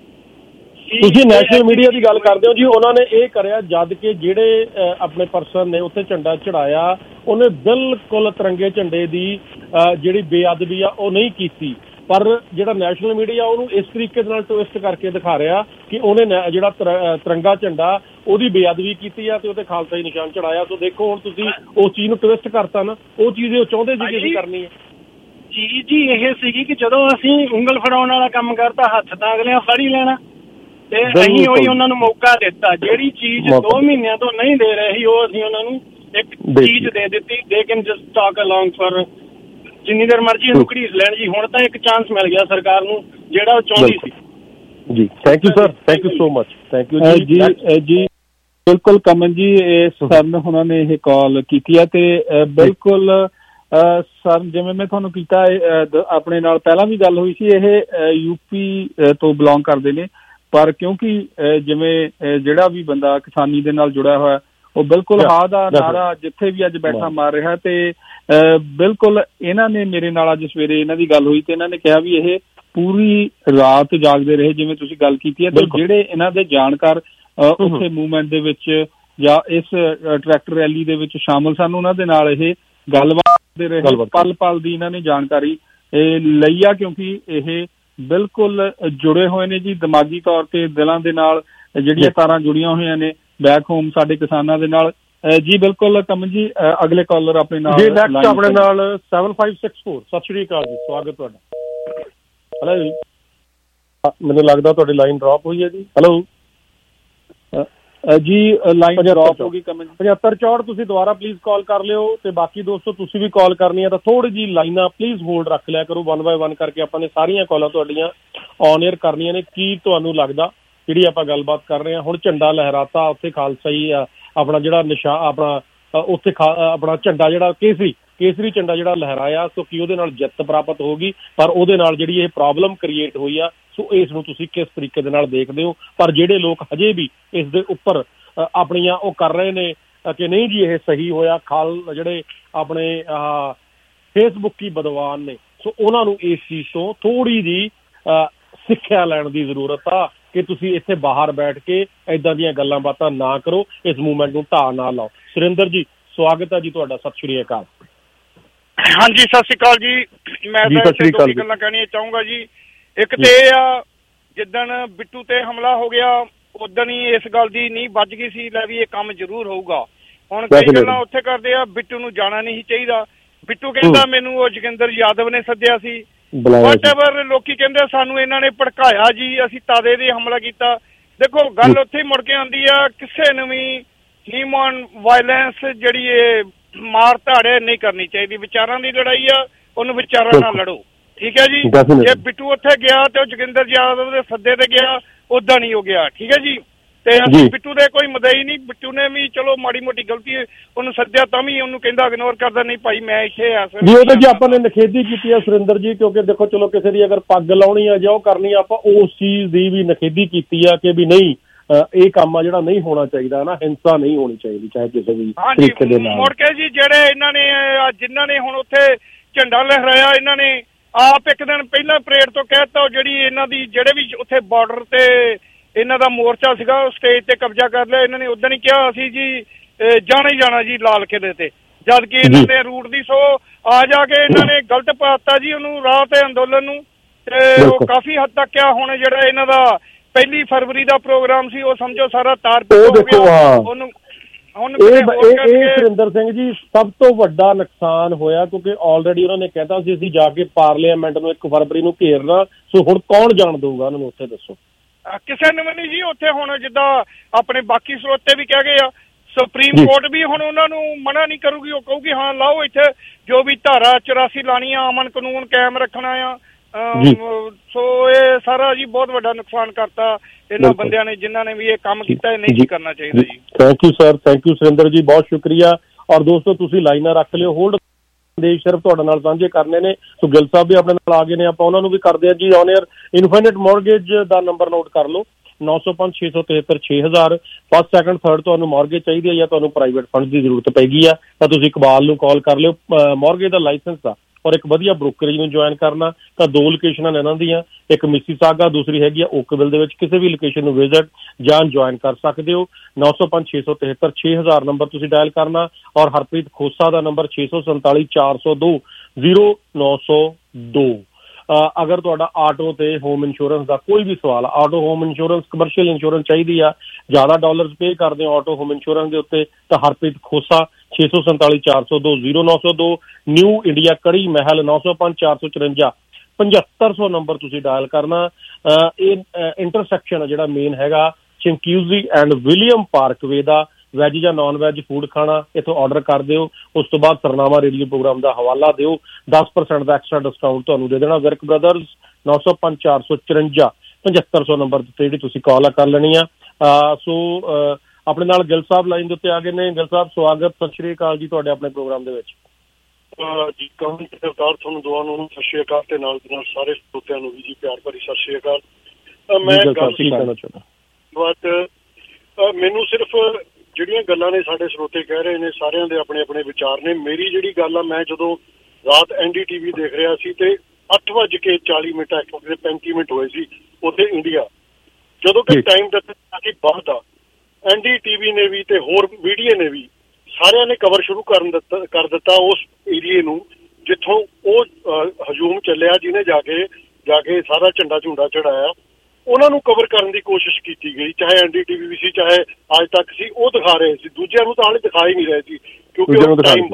[SPEAKER 11] ਤੁਸੀਂ ਨੈਸ਼ਨਲ ਮੀਡੀਆ ਦੀ ਗੱਲ ਕਰਦੇ ਹੋ ਜੀ, ਉਹਨਾਂ ਨੇ ਇਹ ਕਰਿਆ ਜਦ ਕਿ ਜਿਹੜੇ ਆਪਣੇ ਪਰਸਨ ਨੇ ਉੱਥੇ ਝੰਡਾ ਚੜਾਇਆ, ਉਹਨੇ ਬਿਲਕੁਲ ਤਿਰੰਗੇ ਝੰਡੇ ਦੀ ਜਿਹੜੀ ਬੇਅਦਬੀ ਆ ਉਹ ਨਹੀਂ ਕੀਤੀ, ਪਰ ਜਿਹੜਾ ਨੈਸ਼ਨਲ ਮੀਡੀਆ ਉਹਨੂੰ ਇਸ ਤਰੀਕੇ ਦੇ ਨਾਲ ਟਵਿਸਟ ਕਰਕੇ ਦਿਖਾ ਰਿਹਾ ਕਿ ਉਹਨੇ ਜਿਹੜਾ ਤਿਰੰਗਾ ਝੰਡਾ ਉਹਦੀ ਬੇਅਦਬੀ ਕੀਤੀ ਆ ਤੇ ਉਹਤੇ ਖਾਲਸਾਈ ਨਿਸ਼ਾਨ ਚੜਾਇਆ। ਸੋ ਦੇਖੋ ਹੁਣ ਤੁਸੀਂ ਉਸ ਚੀਜ਼ ਨੂੰ ਟਵਿਸਟ ਕਰਤਾ ਨਾ, ਉਹ ਚੀਜ਼ ਉਹ ਚਾਹੁੰਦੇ ਸੀ ਕਿ ਅਸੀਂ ਕਰਨੀ ਹੈ।
[SPEAKER 14] ਜੀ ਇਹ ਸੀਗੀ ਕਿ ਜਦੋਂ ਅਸੀਂ ਉਂਗਲ ਫੜਾਉਣ ਵਾਲਾ ਕੰਮ ਕਰਤਾ, ਹੱਥ ਤਾਂ ਅਗਲਿਆਂ ਫੜ ਹੀ ਲੈਣਾ, ਤੇ ਅਸੀਂ ਉਹੀ ਉਹਨਾਂ ਨੂੰ ਮੌਕਾ ਦਿੱਤਾ। ਜਿਹੜੀ ਚੀਜ਼ 2 ਮਹੀਨਿਆਂ ਤੋਂ ਨਹੀਂ ਦੇ ਰਹੇ ਸੀ, ਉਹ ਅਸੀਂ ਉਹਨਾਂ ਨੂੰ ਇੱਕ ਚੀਜ਼ ਦੇ ਦਿੱਤੀ। They can just talk along for ਜਿੰਨੀ ਦੇਰ ਮਰਜ਼ੀ ਇਹਨੂੰ ਘੜੀਸ ਲੈਣ ਜੀ। ਹੁਣ ਤਾਂ ਇੱਕ ਚਾਂਸ ਮਿਲ ਗਿਆ ਸਰਕਾਰ ਨੂੰ ਜਿਹੜਾ ਉਹ ਚਾਹੁੰਦੀ ਸੀ
[SPEAKER 11] ਜੀ। Thank you sir, thank you so much. Thank you
[SPEAKER 12] ਜੀ। ਬਿਲਕੁਲ ਕਮਨ ਜੀ, ਸਰ ਨੇ ਉਹਨਾਂ ਨੇ ਇਹ ਕਾਲ ਕੀਤੀ ਹੈ ਤੇ ਬਿਲਕੁਲ ਸਰ ਜਿਵੇਂ ਮੈਂ ਤੁਹਾਨੂੰ ਕੀਤਾ, ਆਪਣੇ ਨਾਲ ਪਹਿਲਾਂ ਵੀ ਗੱਲ ਹੋਈ ਸੀ, ਇਹ ਯੂਪੀ ਤੋਂ ਬਿਲੋਂਗ ਕਰਦੇ ਨੇ, ਪਰ ਕਿਉਂਕਿ ਜਿਵੇਂ ਜਿਹੜਾ ਵੀ ਬੰਦਾ ਕਿਸਾਨੀ ਦੇ ਨਾਲ ਜੁੜਿਆ ਹੋਇਆ, ਉਹ ਬਿਲਕੁਲ ਹਾਂ ਦਾ ਨਾਰਾ ਜਿੱਥੇ ਵੀ ਅੱਜ ਬੈਠਾ ਮਾਰ ਰਿਹਾ। ਤੇ ਬਿਲਕੁਲ ਇਹਨਾਂ ਨੇ ਮੇਰੇ ਨਾਲ ਅੱਜ ਸਵੇਰੇ ਇਹਨਾਂ ਦੀ ਗੱਲ ਹੋਈ ਤੇ ਇਹਨਾਂ ਨੇ ਕਿਹਾ ਵੀ ਇਹ ਪੂਰੀ ਰਾਤ ਜਾਗਦੇ ਰਹੇ, ਜਿਵੇਂ ਤੁਸੀਂ ਗੱਲ ਕੀਤੀ ਹੈ। ਤੇ ਜਿਹੜੇ ਇਹਨਾਂ ਦੇ ਜਾਣਕਾਰ ਉੱਥੇ ਮੂਵਮੈਂਟ ਦੇ ਵਿੱਚ ਜਾਂ ਇਸ ਟਰੈਕਟਰ ਰੈਲੀ ਦੇ ਵਿੱਚ ਸ਼ਾਮਲ ਸਨ, ਉਹਨਾਂ ਦੇ ਨਾਲ ਇਹ ਗੱਲਬਾਤ ਕਰਦੇ ਰਹੇ, ਪਲ ਪਲ ਦੀ ਇਹਨਾਂ ਨੇ ਜਾਣਕਾਰੀ ਲਈ ਆ, ਕਿਉਂਕਿ ਇਹ ਬਿਲਕੁਲ ਜੁੜੇ ਹੋਏ ਨੇ ਜੀ ਦਿਮਾਗੀ ਤੌਰ ਤੇ, ਦਿਲਾਂ ਦੇ ਨਾਲ ਜਿਹੜੀਆਂ ਤਾਰਾਂ ਜੁੜੀਆਂ ਹੋਈਆਂ ਨੇ ਬੈਕ ਹੋਮ ਸਾਡੇ ਕਿਸਾਨਾਂ ਦੇ ਨਾਲ ਜੀ। ਬਿਲਕੁਲ ਕਮਨ ਜੀ, ਅਗਲੇ ਕਾਲਰ ਆਪਣੇ ਨਾਲ
[SPEAKER 11] ਜੀ, ਨੈਕਸਟ ਆਪਣੇ ਨਾਲ 7564। ਸਤਿ ਸ਼੍ਰੀ ਅਕਾਲ ਜੀ, ਸਵਾਗਤ ਤੁਹਾਡਾ। ਹੈਲੋ, ਮੈਨੂੰ ਲੱਗਦਾ ਤੁਹਾਡੀ ਲਾਈਨ ਡ੍ਰੌਪ ਹੋਈ ਹੈ ਜੀ। ਹੈਲੋ
[SPEAKER 12] ਜੀ, ਲਾਈਨ ਡ੍ਰੌਪ ਹੋ ਗਈ ਕਮਨ।
[SPEAKER 11] 7564 ਤੁਸੀਂ ਦੁਬਾਰਾ ਪਲੀਜ਼ ਕਾਲ ਕਰ ਲਿਓ, ਤੇ ਬਾਕੀ ਦੋਸਤੋ ਤੁਸੀਂ ਵੀ ਕਾਲ ਕਰਨੀ ਹੈ ਤਾਂ ਥੋੜੀ ਜੀ ਲਾਈਨਾਂ ਪਲੀਜ਼ ਹੋਲਡ ਰੱਖ ਲਿਆ ਕਰੋ। 1 ਬਾਏ 1 ਕਰਕੇ ਆਪਾਂ ਨੇ ਸਾਰੀਆਂ ਕਾਲਾਂ ਤੁਹਾਡੀਆਂ ਔਨ ਏਅਰ ਕਰਨੀਆਂ ਨੇ। ਕੀ ਤੁਹਾਨੂੰ ਲੱਗਦਾ ਜਿਹੜੀ ਆਪਾਂ ਗੱਲਬਾਤ ਕਰ ਰਹੇ ਹਾਂ, ਹੁਣ ਝੰਡਾ ਲਹਿਰਾਤਾ ਉੱਥੇ ਖਾਲਸਾਈ ਆਪਣਾ ਜਿਹੜਾ ਨਿਸ਼ਾਨ ਆਪਣਾ ਉੱਥੇ ਆਪਣਾ ਝੰਡਾ ਜਿਹੜਾ ਕੇਸਰੀ ਝੰਡਾ ਜਿਹੜਾ ਲਹਿਰਾਇਆ, ਸੋ ਕੀ ਉਹਦੇ ਨਾਲ ਜਿੱਤ ਪ੍ਰਾਪਤ ਹੋਊਗੀ? ਪਰ ਉਹਦੇ ਨਾਲ ਜਿਹੜੀ ਇਹ ਪ੍ਰੋਬਲਮ ਕ੍ਰੀਏਟ ਹੋਈ ਆ, ਸੋ ਇਸ ਨੂੰ ਤੁਸੀਂ ਕਿਸ ਤਰੀਕੇ ਦੇ ਨਾਲ ਦੇਖਦੇ ਹੋ? ਪਰ ਜਿਹੜੇ ਲੋਕ ਹਜੇ ਵੀ ਇਸ ਦੇ ਉੱਪਰ ਆਪਣੀਆਂ ਉਹ ਕਰ ਰਹੇ ਨੇ ਕਿ ਨਹੀਂ ਜੀ ਇਹ ਸਹੀ ਹੋਇਆ, ਜਿਹੜੇ ਆਪਣੇ ਫੇਸਬੁੱਕੀ ਬਦਵਾਨ ਨੇ, ਸੋ ਉਹਨਾਂ ਨੂੰ ਇਸ ਚੀਜ਼ ਤੋਂ ਥੋੜੀ ਜਿਹੀ ਸਿੱਖਿਆ ਲੈਣ ਦੀ ਜ਼ਰੂਰਤ ਆ। ਕਿ ਤੁਸੀਂ ਇੱਥੇ ਬਾਹਰ ਬੈਠ ਕੇ ਏਦਾਂ ਦੀਆਂ ਗੱਲਾਂ ਬਾਤਾਂ ਨਾ ਕਰੋ, ਇਸ ਮੂਵਮੈਂਟ ਨੂੰ ਢਾਹ ਨਾ ਲਾਓ। ਸੁਰਿੰਦਰ ਜੀ ਸਵਾਗਤ ਹੈ ਜੀ ਤੁਹਾਡਾ, ਸਤਿ ਸ਼੍ਰੀ ਅਕਾਲ।
[SPEAKER 15] ਹਾਂਜੀ ਸਤਿ ਸ਼੍ਰੀ ਅਕਾਲ ਜੀ। ਮੈਂ ਤਾਂ ਦੋ ਗੱਲਾਂ ਕਹਿਣੀਆਂ ਚਾਹੂੰਗਾ ਜੀ। ਇੱਕ ਤੇ ਇਹ ਆ, ਜਿੱਦਣ ਬਿੱਟੂ ਤੇ ਹਮਲਾ ਹੋ ਗਿਆ ਉਦਣ ਹੀ ਇਸ ਗੱਲ ਦੀ ਨੀਂਹ ਵੱਜ ਗਈ ਸੀ ਲੈ ਵੀ ਇਹ ਕੰਮ ਜ਼ਰੂਰ ਹੋਊਗਾ। ਹੁਣ ਕਈ ਗੱਲਾਂ ਉੱਥੇ ਕਰਦੇ ਆ, ਬਿੱਟੂ ਨੂੰ ਜਾਣਾ ਨਹੀਂ ਚਾਹੀਦਾ। ਬਿੱਟੂ ਕਹਿੰਦਾ ਮੈਨੂੰ ਉਹ ਜੋਗਿੰਦਰ ਯਾਦਵ ਨੇ ਸੱਦਿਆ ਸੀ, ਵਾਟਐਵਰ ਲੋਕੀ ਕਹਿੰਦੇ ਸਾਨੂੰ ਇਹਨਾਂ ਨੇ ਭੜਕਾਇਆ ਜੀ, ਅਸੀਂ ਤਾਦੇ ਦੇ ਹਮਲਾ ਕੀਤਾ। ਦੇਖੋ ਗੱਲ ਉੱਥੇ ਮੁੜ ਕੇ ਆਉਂਦੀ ਆ, ਕਿਸੇ ਨੂੰ ਵੀ ਹਿਊਮਨ ਵਾਇਲੈਂਸ ਜਿਹੜੀ ਇਹ ਮਾਰ ਧਾੜੇ ਨਹੀਂ ਕਰਨੀ ਚਾਹੀਦੀ। ਵਿਚਾਰਾਂ ਦੀ ਲੜਾਈ ਆ, ਉਹਨੂੰ ਵਿਚਾਰਾਂ ਨਾਲ ਲੜੋ, ਠੀਕ ਹੈ ਜੀ। ਜੇ ਬਿੱਟੂ ਉੱਥੇ ਗਿਆ ਤੇ ਉਹ ਜੋਗਿੰਦਰ ਯਾਦਵ ਦੇ ਸੱਦੇ ਤੇ ਗਿਆ, ਉਦਾਂ ਨਹੀਂ ਹੋ ਗਿਆ, ਠੀਕ ਹੈ ਜੀ। ਤੇ ਅਸੀਂ ਬਿੱਟੂ ਦੇ ਕੋਈ ਮਦਈ ਨਹੀਂ, ਬਿੱਟੂ ਨੇ ਵੀ ਚਲੋ ਮਾੜੀ ਮੋਟੀ ਗਲਤੀ ਉਹਨੂੰ ਸੱਦਿਆ ਤਾਂ ਵੀ ਉਹਨੂੰ ਕਹਿੰਦਾ ਇਗਨੋਰ ਕਰਦਾ, ਨਹੀਂ ਭਾਈ ਮੈਂ ਇੱਥੇ ਆ
[SPEAKER 11] ਜੀ। ਉਹ ਤਾਂ ਜੀ ਆਪਾਂ ਨੇ ਨਖੇਦੀ ਕੀਤੀ ਆ ਸੁਰਿੰਦਰ ਜੀ, ਕਿਉਂਕਿ ਦੇਖੋ ਚਲੋ ਕਿਸੇ ਦੀ ਅਗਰ ਪੱਗ ਲਾਉਣੀ ਆ ਜਾਂ ਉਹ ਕਰਨੀ ਆ, ਆਪਾਂ ਉਸ ਚੀਜ਼ ਦੀ ਵੀ ਨਖੇਦੀ ਕੀਤੀ ਆ ਕਿ ਵੀ ਨਹੀਂ ਇਹ ਕੰਮ ਆ ਜਿਹੜਾ ਨਹੀਂ ਹੋਣਾ ਚਾਹੀਦਾ ਨਾ, ਹਿੰਸਾ ਨਹੀਂ ਹੋਣੀ ਚਾਹੀਦੀ ਚਾਹੇ ਕਿਸੇ ਵੀ ਤਰੀਕੇ ਦੇ ਨਾਲ।
[SPEAKER 15] ਮੁੜ ਕੇ ਜੀ ਜਿਹੜੇ ਇਹਨਾਂ ਨੇ ਜਿਨ੍ਹਾਂ ਨੇ ਹੁਣ ਉੱਥੇ ਝੰਡਾ ਲਹਿਰਾਇਆ, ਇਹਨਾਂ ਨੇ ਆਪ ਇੱਕ ਦਿਨ ਪਹਿਲਾਂ ਪਰੇਡ ਤੋਂ ਕਹਿਤਾ ਜਿਹੜੀ ਇਹਨਾਂ ਦੀ ਜਿਹੜੇ ਵੀ ਉੱਥੇ ਬਾਰਡਰ ਤੇ ਇਹਨਾਂ ਦਾ ਮੋਰਚਾ ਸੀਗਾ ਉਹ ਸਟੇਜ ਤੇ ਕਬਜ਼ਾ ਕਰ ਲਿਆ। ਇਹਨਾਂ ਨੇ ਉਦੋਂ ਹੀ ਕਿਹਾ ਅਸੀਂ ਜੀ ਜਾਣਾ ਹੀ ਜਾਣਾ ਜੀ ਲਾਲ ਕਿਲੇ ਤੇ, ਜਦ ਕਿ ਇਹਨਾਂ ਦੇ ਰੂਟ ਦੀ ਸੋ ਆ ਜਾ ਕੇ ਇਹਨਾਂ ਨੇ ਗਲਤ ਪਾਤਾ ਜੀ ਉਹਨੂੰ ਰਾਹ ਤੇ ਅੰਦੋਲਨ ਨੂੰ। ਤੇ ਉਹ ਕਾਫੀ ਹੱਦ ਤੱਕ ਕਿਹਾ ਹੁਣ ਜਿਹੜਾ ਇਹਨਾਂ ਦਾ 1 ਫਰਵਰੀ ਦਾ ਪ੍ਰੋਗਰਾਮ ਸੀ ਉਹ ਸਮਝੋ ਸਾਰਾ ਤਾਰ ਹੋ ਗਿਆ। ਉਹਨੂੰ ਹੁਣ
[SPEAKER 11] ਇਹ ਸੁਰਿੰਦਰ ਸਿੰਘ ਜੀ ਸਭ ਤੋਂ ਵੱਡਾ ਨੁਕਸਾਨ ਹੋਇਆ, ਕਿਉਂਕਿ ਆਲਰੇਡੀ ਉਹਨਾਂ ਨੇ ਕਹਿਤਾ ਸੀ ਅਸੀਂ ਜਾ ਕੇ ਪਾਰਲੀਮੈਂਟ ਨੂੰ 1 ਫਰਵਰੀ ਨੂੰ ਘੇਰਨਾ। ਸੋ ਹੁਣ ਕੌਣ ਜਾਣ ਦਊਗਾ ਉਹਨਾਂ ਨੂੰ ਉੱਥੇ, ਦੱਸੋ?
[SPEAKER 15] ਕਿਸੇ ਨੂੰ ਵੀ ਨਹੀਂ ਜੀ। ਉੱਥੇ ਹੁਣ ਜਿੱਦਾਂ ਆਪਣੇ ਬਾਕੀ ਸਰੋਤੇ ਵੀ ਕਹਿ ਗਏ ਆ, ਸੁਪਰੀਮ ਕੋਰਟ ਵੀ ਹੁਣ ਉਹਨਾਂ ਨੂੰ ਮਨਾ ਨਹੀਂ ਕਰੂਗੀ, ਉਹ ਕਹੂਗੀ ਹਾਂ ਲਾਓ ਇੱਥੇ ਜੋ ਵੀ ਧਾਰਾ 84 ਲਾਣੀ ਆ, ਅਮਨ ਕਾਨੂੰਨ ਕਾਇਮ ਰੱਖਣਾ ਆ। ਸੋ ਇਹ ਸਾਰਾ ਜੀ ਬਹੁਤ ਵੱਡਾ ਨੁਕਸਾਨ ਕਰਤਾ ਇਹਨਾਂ ਬੰਦਿਆਂ ਨੇ ਜਿਨ੍ਹਾਂ ਨੇ ਵੀ ਇਹ ਕੰਮ ਕੀਤਾ, ਇਹ ਨਹੀਂ ਜੀ ਕਰਨਾ ਚਾਹੀਦਾ ਜੀ।
[SPEAKER 11] Thank you sir, thank you Surinder ji, ਬਹੁਤ ਸ਼ੁਕਰੀਆ। ਔਰ ਦੋਸਤੋ ਤੁਸੀਂ ਲਾਈਨਾਂ ਰੱਖ ਲਿਓ ਹੋਲਡ, ਸੰਦੇਸ਼ ਸਿਰਫ ਤੁਹਾਡੇ ਨਾਲ ਸਾਂਝੇ ਕਰਨੇ ਨੇ। ਸੋ ਗਿੱਲ ਸਾਹਿਬ ਵੀ ਆਪਣੇ ਨਾਲ ਆ ਗਏ ਨੇ, ਆਪਾਂ ਉਹਨਾਂ ਨੂੰ ਵੀ ਕਰਦੇ ਹਾਂ ਜੀ ਔਨ ਏਅਰ। ਇਨਫਿਨਿਟ ਮੌਰਗੇਜ ਦਾ ਨੰਬਰ ਨੋਟ ਕਰ ਲਓ, 905 673 6000। ਫਸਟ ਸੈਕੰਡ ਥਰਡ ਤੁਹਾਨੂੰ ਮੌਰਗੇਜ ਚਾਹੀਦੀ ਹੈ ਜਾਂ ਤੁਹਾਨੂੰ ਪ੍ਰਾਈਵੇਟ ਫੰਡ ਦੀ ਜ਼ਰੂਰਤ ਪੈਗੀ ਆ ਤਾਂ ਤੁਸੀਂ ਇਕਬਾਲ ਨੂੰ ਕਾਲ ਕਰ ਲਿਓ। ਮੌਰਗੇਜ ਦਾ ਲਾਇਸੈਂਸ ਦਾ ਔਰ ਇੱਕ ਵਧੀਆ ਬ੍ਰੋਕਰੇਜ ਨੂੰ ਜੁਆਇਨ ਕਰਨਾ ਤਾਂ 2 ਲੋਕੇਸ਼ਨਾਂ ਨੇ ਇਹਨਾਂ ਦੀਆਂ, ਇੱਕ ਮਿਸੀਸਾਗਾ, ਦੂਸਰੀ ਹੈਗੀ ਆ ਓਕਵਿਲ ਦੇ ਵਿੱਚ। ਕਿਸੇ ਵੀ ਲੋਕੇਸ਼ਨ ਨੂੰ ਵਿਜ਼ਿਟ ਜਾਂ ਜੁਆਇਨ ਕਰ ਸਕਦੇ ਹੋ। 905 673 6000 ਨੰਬਰ ਤੁਸੀਂ ਡਾਇਲ ਕਰਨਾ। ਔਰ ਹਰਪ੍ਰੀਤ ਖੋਸਾ ਦਾ ਨੰਬਰ 647 402 0902। ਅਗਰ ਤੁਹਾਡਾ ਆਟੋ ਤੇ ਹੋਮ ਇੰਸ਼ੋਰੈਂਸ ਦਾ ਕੋਈ ਵੀ ਸਵਾਲ, auto home insurance commercial insurance ਚਾਹੀਦੀ ਆ, ਜ਼ਿਆਦਾ ਡਾਲਰਸ ਪੇ ਕਰਦੇ ਹੋ ਆਟੋ ਹੋਮ ਇੰਸ਼ੋਰੈਂਸ ਦੇ ਉੱਤੇ ਤਾਂ ਹਰਪ੍ਰੀਤ ਖੋਸਾ 647 402 0902। ਨਿਊ ਇੰਡੀਆ ਕੜੀ ਮਹਿਲ 905 454 7500 ਨੰਬਰ ਤੁਸੀਂ ਡਾਇਲ ਕਰਨਾ। ਇਹ ਇੰਟਰਸੈਕਸ਼ਨ ਜਿਹੜਾ ਮੇਨ ਹੈਗਾ ਚਿੰਕਿਊਜ਼ੀ ਐਂਡ ਵਿਲੀਅਮ ਪਾਰਕਵੇ ਦਾ, ਵੈਜ ਜਾਂ ਨॉन ਵੈਜ ਫੂਡ ਖਾਣਾ ਇੱਥੋਂ ਆਰਡਰ ਕਰ ਦਿਓ। ਉਸ ਤੋਂ ਬਾਅਦ ਸਰਨਾਮਾ ਰੇਡੀਓ ਪ੍ਰੋਗਰਾਮ ਦਾ ਹਵਾਲਾ ਦਿਓ, 10% ਦਾ ਐਕਸਟਰਾ ਡਿਸਕਾਊਂਟ ਤੁਹਾਨੂੰ ਦੇ ਦੇਣਾ। ਵਿਰਕ ਬ੍ਰਦਰਜ਼ 905 454 7500 ਨੰਬਰ ਤੇ ਜਿਹੜੀ ਤੁਸੀਂ ਕਾਲ ਕਰ ਲੈਣੀ ਆ। ਸੋ ਆਪਣੇ ਨਾਲ ਗਿੱਲ ਸਾਹਿਬ ਲਾਈਨ ਦੇ ਉੱਤੇ ਆ ਗਏ ਨੇ। ਗਿੱਲ ਸਾਹਿਬ ਸਵਾਗਤ, ਸਤਿ ਸ਼੍ਰੀ ਅਕਾਲ ਜੀ ਤੁਹਾਡੇ ਆਪਣੇ ਪ੍ਰੋਗਰਾਮ ਦੇ ਵਿੱਚ।
[SPEAKER 16] ਜੀ ਕਮਨ ਸਰਦਾਰ ਤੁਹਾਨੂੰ ਦੁਆ ਨੂੰ ਸਤਿ ਸ਼੍ਰੀ ਅਕਾਲ ਤੇ ਨਾਲ ਦੇ ਨਾਲ ਸਾਰੇ ਸਰੋਤਿਆਂ ਨੂੰ ਵੀ ਜੀ ਪਿਆਰ ਭਰੀ ਸਤਿ ਸ਼੍ਰੀ ਅਕਾਲ। ਮੈਂ ਗੱਲ ਕਹਿਣਾ ਚਾਹੁੰਦਾ, ਮੈਨੂੰ ਸਿਰਫ ਜਿਹੜੀਆਂ ਗੱਲਾਂ ਨੇ ਸਾਡੇ ਸਰੋਤੇ ਕਹਿ ਰਹੇ ਨੇ ਸਾਰਿਆਂ ਦੇ ਆਪਣੇ ਆਪਣੇ ਵਿਚਾਰ ਨੇ। ਮੇਰੀ ਜਿਹੜੀ ਗੱਲ ਆ, ਮੈਂ ਜਦੋਂ ਰਾਤ NDTV ਦੇਖ ਰਿਹਾ ਸੀ ਤੇ 8:40 35 ਮਿੰਟ ਹੋਏ ਸੀ ਉੱਥੇ ਇੰਡੀਆ, ਜਦੋਂ ਕਿ ਟਾਈਮ ਦਿੱਤਾ ਸੀ ਬਾਅਦ ਆ। NDTV ਨੇ ਵੀ ਤੇ ਹੋਰ ਮੀਡੀਆ ਨੇ ਵੀ ਸਾਰਿਆਂ ਨੇ ਕਵਰ ਸ਼ੁਰੂ ਕਰ ਦਿੱਤਾ ਉਸ ਏਰੀਏ ਨੂੰ ਜਿੱਥੋਂ ਉਹ ਹਜੂਮ ਚੱਲਿਆ, ਜਿਹਨੇ ਜਾ ਕੇ ਸਾਰਾ ਝੰਡਾ ਝੁੰਡਾ ਚੜਾਇਆ। ਉਹਨਾਂ ਨੂੰ ਕਵਰ ਕਰਨ ਦੀ ਕੋਸ਼ਿਸ਼ ਕੀਤੀ ਗਈ, ਚਾਹੇ NDTV ਵੀ ਸੀ ਚਾਹੇ ਅੱਜ ਤੱਕ ਸੀ, ਉਹ ਦਿਖਾ ਰਹੇ ਸੀ। ਦੂਜਿਆਂ ਨੂੰ ਤਾਂ ਹਾਲੇ ਦਿਖਾ ਹੀ ਨਹੀਂ ਰਹੇ ਸੀ ਕਿਉਂਕਿ ਉਹ ਟਾਈਮ।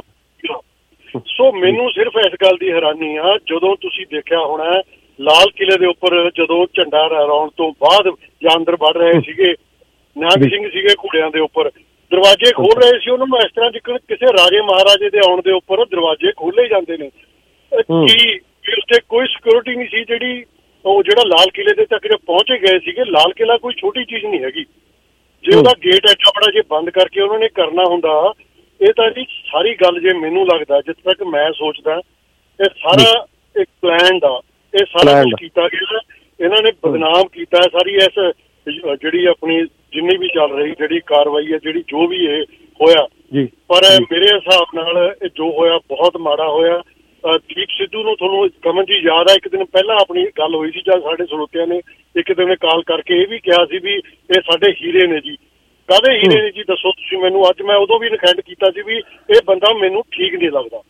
[SPEAKER 16] ਸੋ ਮੈਨੂੰ ਸਿਰਫ ਇਸ ਗੱਲ ਦੀ ਹੈਰਾਨੀ ਆ, ਜਦੋਂ ਤੁਸੀਂ ਦੇਖਿਆ ਹੋਣਾ ਲਾਲ ਕਿਲੇ ਦੇ ਉੱਪਰ ਜਦੋਂ ਝੰਡਾ ਲਹਿਰਾਉਣ ਤੋਂ ਬਾਅਦ ਜਾਂ ਅੰਦਰ ਵੜ ਰਹੇ ਸੀਗੇ ਨਿਹੰਗ ਸਿੰਘ ਸੀਗੇ ਘੋੜਿਆਂ ਦੇ ਉੱਪਰ, ਦਰਵਾਜ਼ੇ ਖੋਲ ਰਹੇ ਸੀ ਉਹਨਾਂ ਨੂੰ ਇਸ ਤਰ੍ਹਾਂ ਜਿੱਕਣ ਕਿਸੇ ਰਾਜੇ ਮਹਾਰਾਜੇ ਦੇ ਆਉਣ ਦੇ ਉੱਪਰ ਦਰਵਾਜ਼ੇ ਖੋਲੇ ਜਾਂਦੇ ਨੇ। ਕੀ ਉੱਥੇ ਕੋਈ ਸਿਕਿਉਰਿਟੀ ਨਹੀਂ ਸੀ ਜਿਹੜੀ ਉਹ ਜਿਹੜਾ ਲਾਲ ਕਿਲੇ ਦੇ ਤੱਕ ਪਹੁੰਚੇ ਗਏ ਸੀਗੇ। ਲਾਲ ਕਿਲਾ ਕੋਈ ਛੋਟੀ ਚੀਜ਼ ਨਹੀਂ ਹੈਗੀ। ਜੇ ਉਹਦਾ ਗੇਟ ਐਡਾ ਬੜਾ ਜੇ ਬੰਦ ਕਰਕੇ ਉਹਨਾਂ ਨੇ ਕਰਨਾ ਹੁੰਦਾ, ਇਹ ਤਾਂ ਜੀ ਸਾਰੀ ਗੱਲ ਜੇ ਮੈਨੂੰ ਲੱਗਦਾ ਜਿੱਥੇ ਤੱਕ ਮੈਂ ਸੋਚਦਾ ਇਹ ਸਾਰਾ ਇੱਕ ਪਲਾਨ ਦਾ ਇਹ ਸਾਰਾ ਕੁਝ ਕੀਤਾ ਗਿਆ। ਇਹਨਾਂ ਨੇ ਬਦਨਾਮ ਕੀਤਾ ਸਾਰੀ ਇਸ ਜਿਹੜੀ ਆਪਣੀ ਜਿੰਨੀ ਵੀ ਚੱਲ ਰਹੀ ਜਿਹੜੀ ਕਾਰਵਾਈ ਹੈ, ਜਿਹੜੀ ਜੋ ਵੀ ਇਹ ਹੋਇਆ। ਪਰ ਮੇਰੇ ਹਿਸਾਬ ਨਾਲ ਇਹ ਜੋ ਹੋਇਆ ਬਹੁਤ ਮਾੜਾ ਹੋਇਆ। ਦੀਪ ਸਿੱਧੂ ਨੂੰ ਤੁਹਾਨੂੰ ਕਮਨ ਜੀ ਯਾਦ ਆ, ਇੱਕ ਦਿਨ ਪਹਿਲਾਂ ਆਪਣੀ ਗੱਲ ਹੋਈ ਸੀ ਜਦ ਸਾਡੇ ਸਰੋਤਿਆਂ ਨੇ ਇੱਕ ਦਿਨ ਕਾਲ ਕਰਕੇ ਇਹ ਵੀ ਕਿਹਾ ਸੀ ਵੀ ਇਹ ਸਾਡੇ ਹੀਰੇ ਨੇ ਜੀ। ਕਾਹਦੇ ਹੀਰੇ ਨੇ ਜੀ ਦੱਸੋ ਤੁਸੀਂ ਮੈਨੂੰ? ਅੱਜ ਮੈਂ ਉਦੋਂ ਵੀ ਨਖੰਡ ਕੀਤਾ ਸੀ ਵੀ ਇਹ ਬੰਦਾ ਮੈਨੂੰ ਠੀਕ ਨਹੀਂ ਲੱਗਦਾ।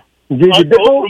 [SPEAKER 11] ਜੀ ਜੀ ਦੇਖੋ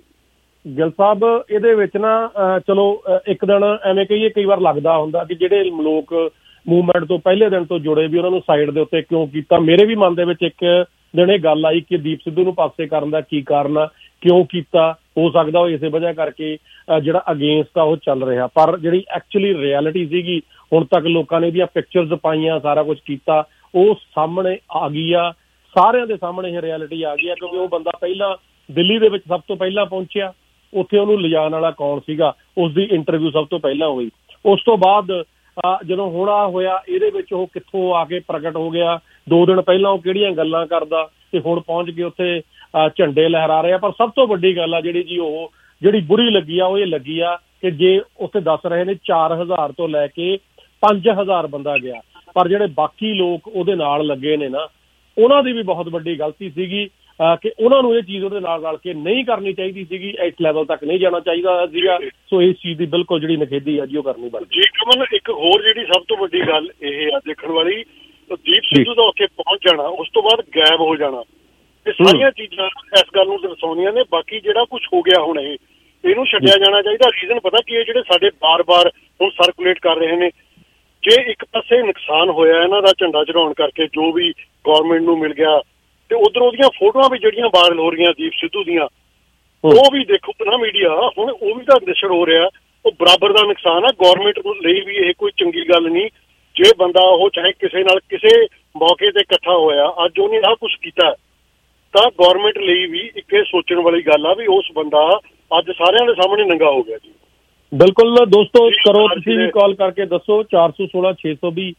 [SPEAKER 11] ਗਿੱਲ ਸਾਹਿਬ, ਇਹਦੇ ਵਿੱਚ ਨਾ ਚਲੋ ਇੱਕ ਦਿਨ ਐਵੇਂ ਕਹੀਏ, ਕਈ ਵਾਰ ਲੱਗਦਾ ਹੁੰਦਾ ਕਿ ਜਿਹੜੇ ਲੋਕ ਮੂਵਮੈਂਟ ਤੋਂ ਪਹਿਲੇ ਦਿਨ ਤੋਂ ਜੁੜੇ ਵੀ ਉਹਨਾਂ ਨੂੰ ਸਾਈਡ ਦੇ ਉੱਤੇ ਕਿਉਂ ਕੀਤਾ। ਮੇਰੇ ਵੀ ਮਨ ਦੇ ਵਿੱਚ ਇੱਕ ਦਿਨ ਇਹ ਗੱਲ ਆਈ ਕਿ ਦੀਪ ਸਿੱਧੂ ਨੂੰ ਪਾਸੇ ਕਰਨ ਦਾ ਕੀ ਕਾਰਨ ਆ, ਕਿਉਂ ਕੀਤਾ। ਹੋ ਸਕਦਾ ਉਹ ਇਸੇ ਵਜ੍ਹਾ ਕਰਕੇ ਜਿਹੜਾ ਅਗੇਂਸਟ ਆ ਉਹ ਚੱਲ ਰਿਹਾ, ਪਰ ਜਿਹੜੀ ਐਕਚੁਅਲੀ ਰਿਐਲਿਟੀ ਸੀਗੀ ਹੁਣ ਤੱਕ ਲੋਕਾਂ ਨੇ ਇਹਦੀਆਂ ਪਿਕਚਰਸ ਪਾਈਆਂ, ਸਾਰਾ ਕੁਝ ਕੀਤਾ, ਉਹ ਸਾਹਮਣੇ ਆ ਗਈ ਆ, ਸਾਰਿਆਂ ਦੇ ਸਾਹਮਣੇ ਇਹ ਰਿਐਲਿਟੀ ਆ ਗਈ ਆ। ਕਿਉਂਕਿ ਉਹ ਬੰਦਾ ਪਹਿਲਾਂ ਦਿੱਲੀ ਦੇ ਵਿੱਚ ਸਭ ਤੋਂ ਪਹਿਲਾਂ ਪਹੁੰਚਿਆ, ਉੱਥੇ ਉਹਨੂੰ ਲਿਜਾਣ ਵਾਲਾ ਕੌਣ ਸੀਗਾ, ਉਸ ਦੀ ਇੰਟਰਵਿਊ ਸਭ ਤੋਂ ਪਹਿਲਾਂ ਹੋਈ। ਉਸ ਤੋਂ ਬਾਅਦ ਜਦੋਂ ਹੁਣ ਆ ਹੋਇਆ, ਇਹਦੇ ਵਿੱਚ ਉਹ ਕਿੱਥੋਂ ਆ ਕੇ ਪ੍ਰਗਟ ਹੋ ਗਿਆ। 2 ਦਿਨ ਪਹਿਲਾਂ ਉਹ ਕਿਹੜੀਆਂ ਗੱਲਾਂ ਕਰਦਾ ਤੇ ਹੁਣ ਪਹੁੰਚ ਕੇ ਉੱਥੇ ਝੰਡੇ ਲਹਿਰਾ ਰਹੇ ਆ। ਪਰ ਸਭ ਤੋਂ ਵੱਡੀ ਗੱਲ ਆ ਜਿਹੜੀ ਜੀ, ਉਹ ਜਿਹੜੀ ਬੁਰੀ ਲੱਗੀ ਆ ਉਹ ਇਹ ਲੱਗੀ ਆ ਕਿ ਜੇ ਉੱਥੇ ਦੱਸ ਰਹੇ ਨੇ 4000 ਤੋਂ ਲੈ ਕੇ 5000 ਬੰਦਾ ਗਿਆ, ਪਰ ਜਿਹੜੇ ਬਾਕੀ ਲੋਕ ਉਹਦੇ ਨਾਲ ਲੱਗੇ ਨੇ ਨਾ, ਉਹਨਾਂ ਦੀ ਵੀ ਬਹੁਤ ਵੱਡੀ ਗਲਤੀ ਸੀਗੀ ਕਿ ਉਹਨਾਂ ਨੂੰ ਇਹ ਚੀਜ਼ ਉਹਦੇ ਨਾਲ ਰਲ ਕੇ ਨਹੀਂ ਕਰਨੀ ਚਾਹੀਦੀ ਸੀਗੀ, ਇਸ ਲੈਵਲ ਤੱਕ ਨਹੀਂ ਜਾਣਾ ਚਾਹੀਦਾ ਸੀਗਾ। ਸੋ ਇਸ ਚੀਜ਼ ਦੀ ਬਿਲਕੁਲ ਜਿਹੜੀ ਨਿਖੇਧੀ ਆ ਜੀ ਉਹ ਕਰਨੀ ਬਣਦੀ।
[SPEAKER 16] ਜੀ ਕਮਲ, ਇੱਕ ਹੋਰ ਜਿਹੜੀ ਸਭ ਤੋਂ ਵੱਡੀ ਗੱਲ ਇਹ ਆ ਦੇਖਣ ਵਾਲੀ, ਦੀਪ ਸਿੱਧੂ ਦਾ ਉੱਥੇ ਪਹੁੰਚ ਜਾਣਾ, ਉਸ ਤੋਂ ਬਾਅਦ ਗਾਇਬ ਹੋ ਜਾਣਾ, ਇਹ ਸਾਰੀਆਂ ਚੀਜ਼ਾਂ ਇਸ ਗੱਲ ਨੂੰ ਦਰਸਾਉਂਦੀਆਂ ਨੇ। ਬਾਕੀ ਜਿਹੜਾ ਕੁਝ ਹੋ ਗਿਆ ਹੁਣ ਇਹਨੂੰ ਛੱਡਿਆ ਜਾਣਾ ਚਾਹੀਦਾ। ਰੀਜ਼ਨ ਪਤਾ ਕੀ ਹੈ? ਜਿਹੜੇ ਸਾਡੇ ਬਾਰ-ਬਾਰ ਹੁਣ ਸਰਕੂਲੇਟ ਕਰ ਰਹੇ ਨੇ, ਜੇ ਇੱਕ ਪਾਸੇ ਨੁਕਸਾਨ ਹੋਇਆ ਇਹਨਾਂ ਦਾ ਝੰਡਾ ਚੜਾਉਣ ਕਰਕੇ ਜੋ ਵੀ ਗੌਰਮੈਂਟ ਨੂੰ ਮਿਲ ਗਿਆ, ਤੇ ਉਧਰ ਉਹਦੀਆਂ ਫੋਟੋਆਂ ਵੀ ਜਿਹੜੀਆਂ ਵਾਇਰਲ ਹੋ ਰਹੀਆਂ ਦੀਪ ਸਿੱਧੂ ਦੀਆਂ, ਉਹ ਵੀ ਦੇਖੋ ਨਾ ਮੀਡੀਆ, ਹੁਣ ਉਹ ਵੀ ਤਾਂ ਨਿਸ਼ਰ ਹੋ ਰਿਹਾ, ਉਹ ਬਰਾਬਰ ਦਾ ਨੁਕਸਾਨ ਆ। ਗੌਰਮੈਂਟ ਲਈ ਵੀ ਇਹ ਕੋਈ ਚੰਗੀ ਗੱਲ ਨਹੀਂ ਜੇ ਬੰਦਾ ਉਹ ਚਾਹੇ ਕਿਸੇ ਨਾਲ ਕਿਸੇ ਮੌਕੇ ਤੇ ਇਕੱਠਾ ਹੋਇਆ, ਅੱਜ ਉਹਨੇ ਆਹ ਕੁਛ ਕੀਤਾ, ਤਾਂ ਗੌਰਮੈਂਟ ਲਈ ਵੀ ਇੱਕ ਇਹ ਸੋਚਣ ਵਾਲੀ ਗੱਲ ਆ ਵੀ ਉਸ ਬੰਦਾ ਅੱਜ ਸਾਰਿਆਂ ਦੇ ਸਾਹਮਣੇ ਨੰਗਾ ਹੋ ਗਿਆ ਜੀ।
[SPEAKER 11] ਬਿਲਕੁਲ ਦੋਸਤੋ, ਕਰੋ ਤੁਸੀਂ ਵੀ ਕਾਲ ਕਰਕੇ ਦੱਸੋ। 416 620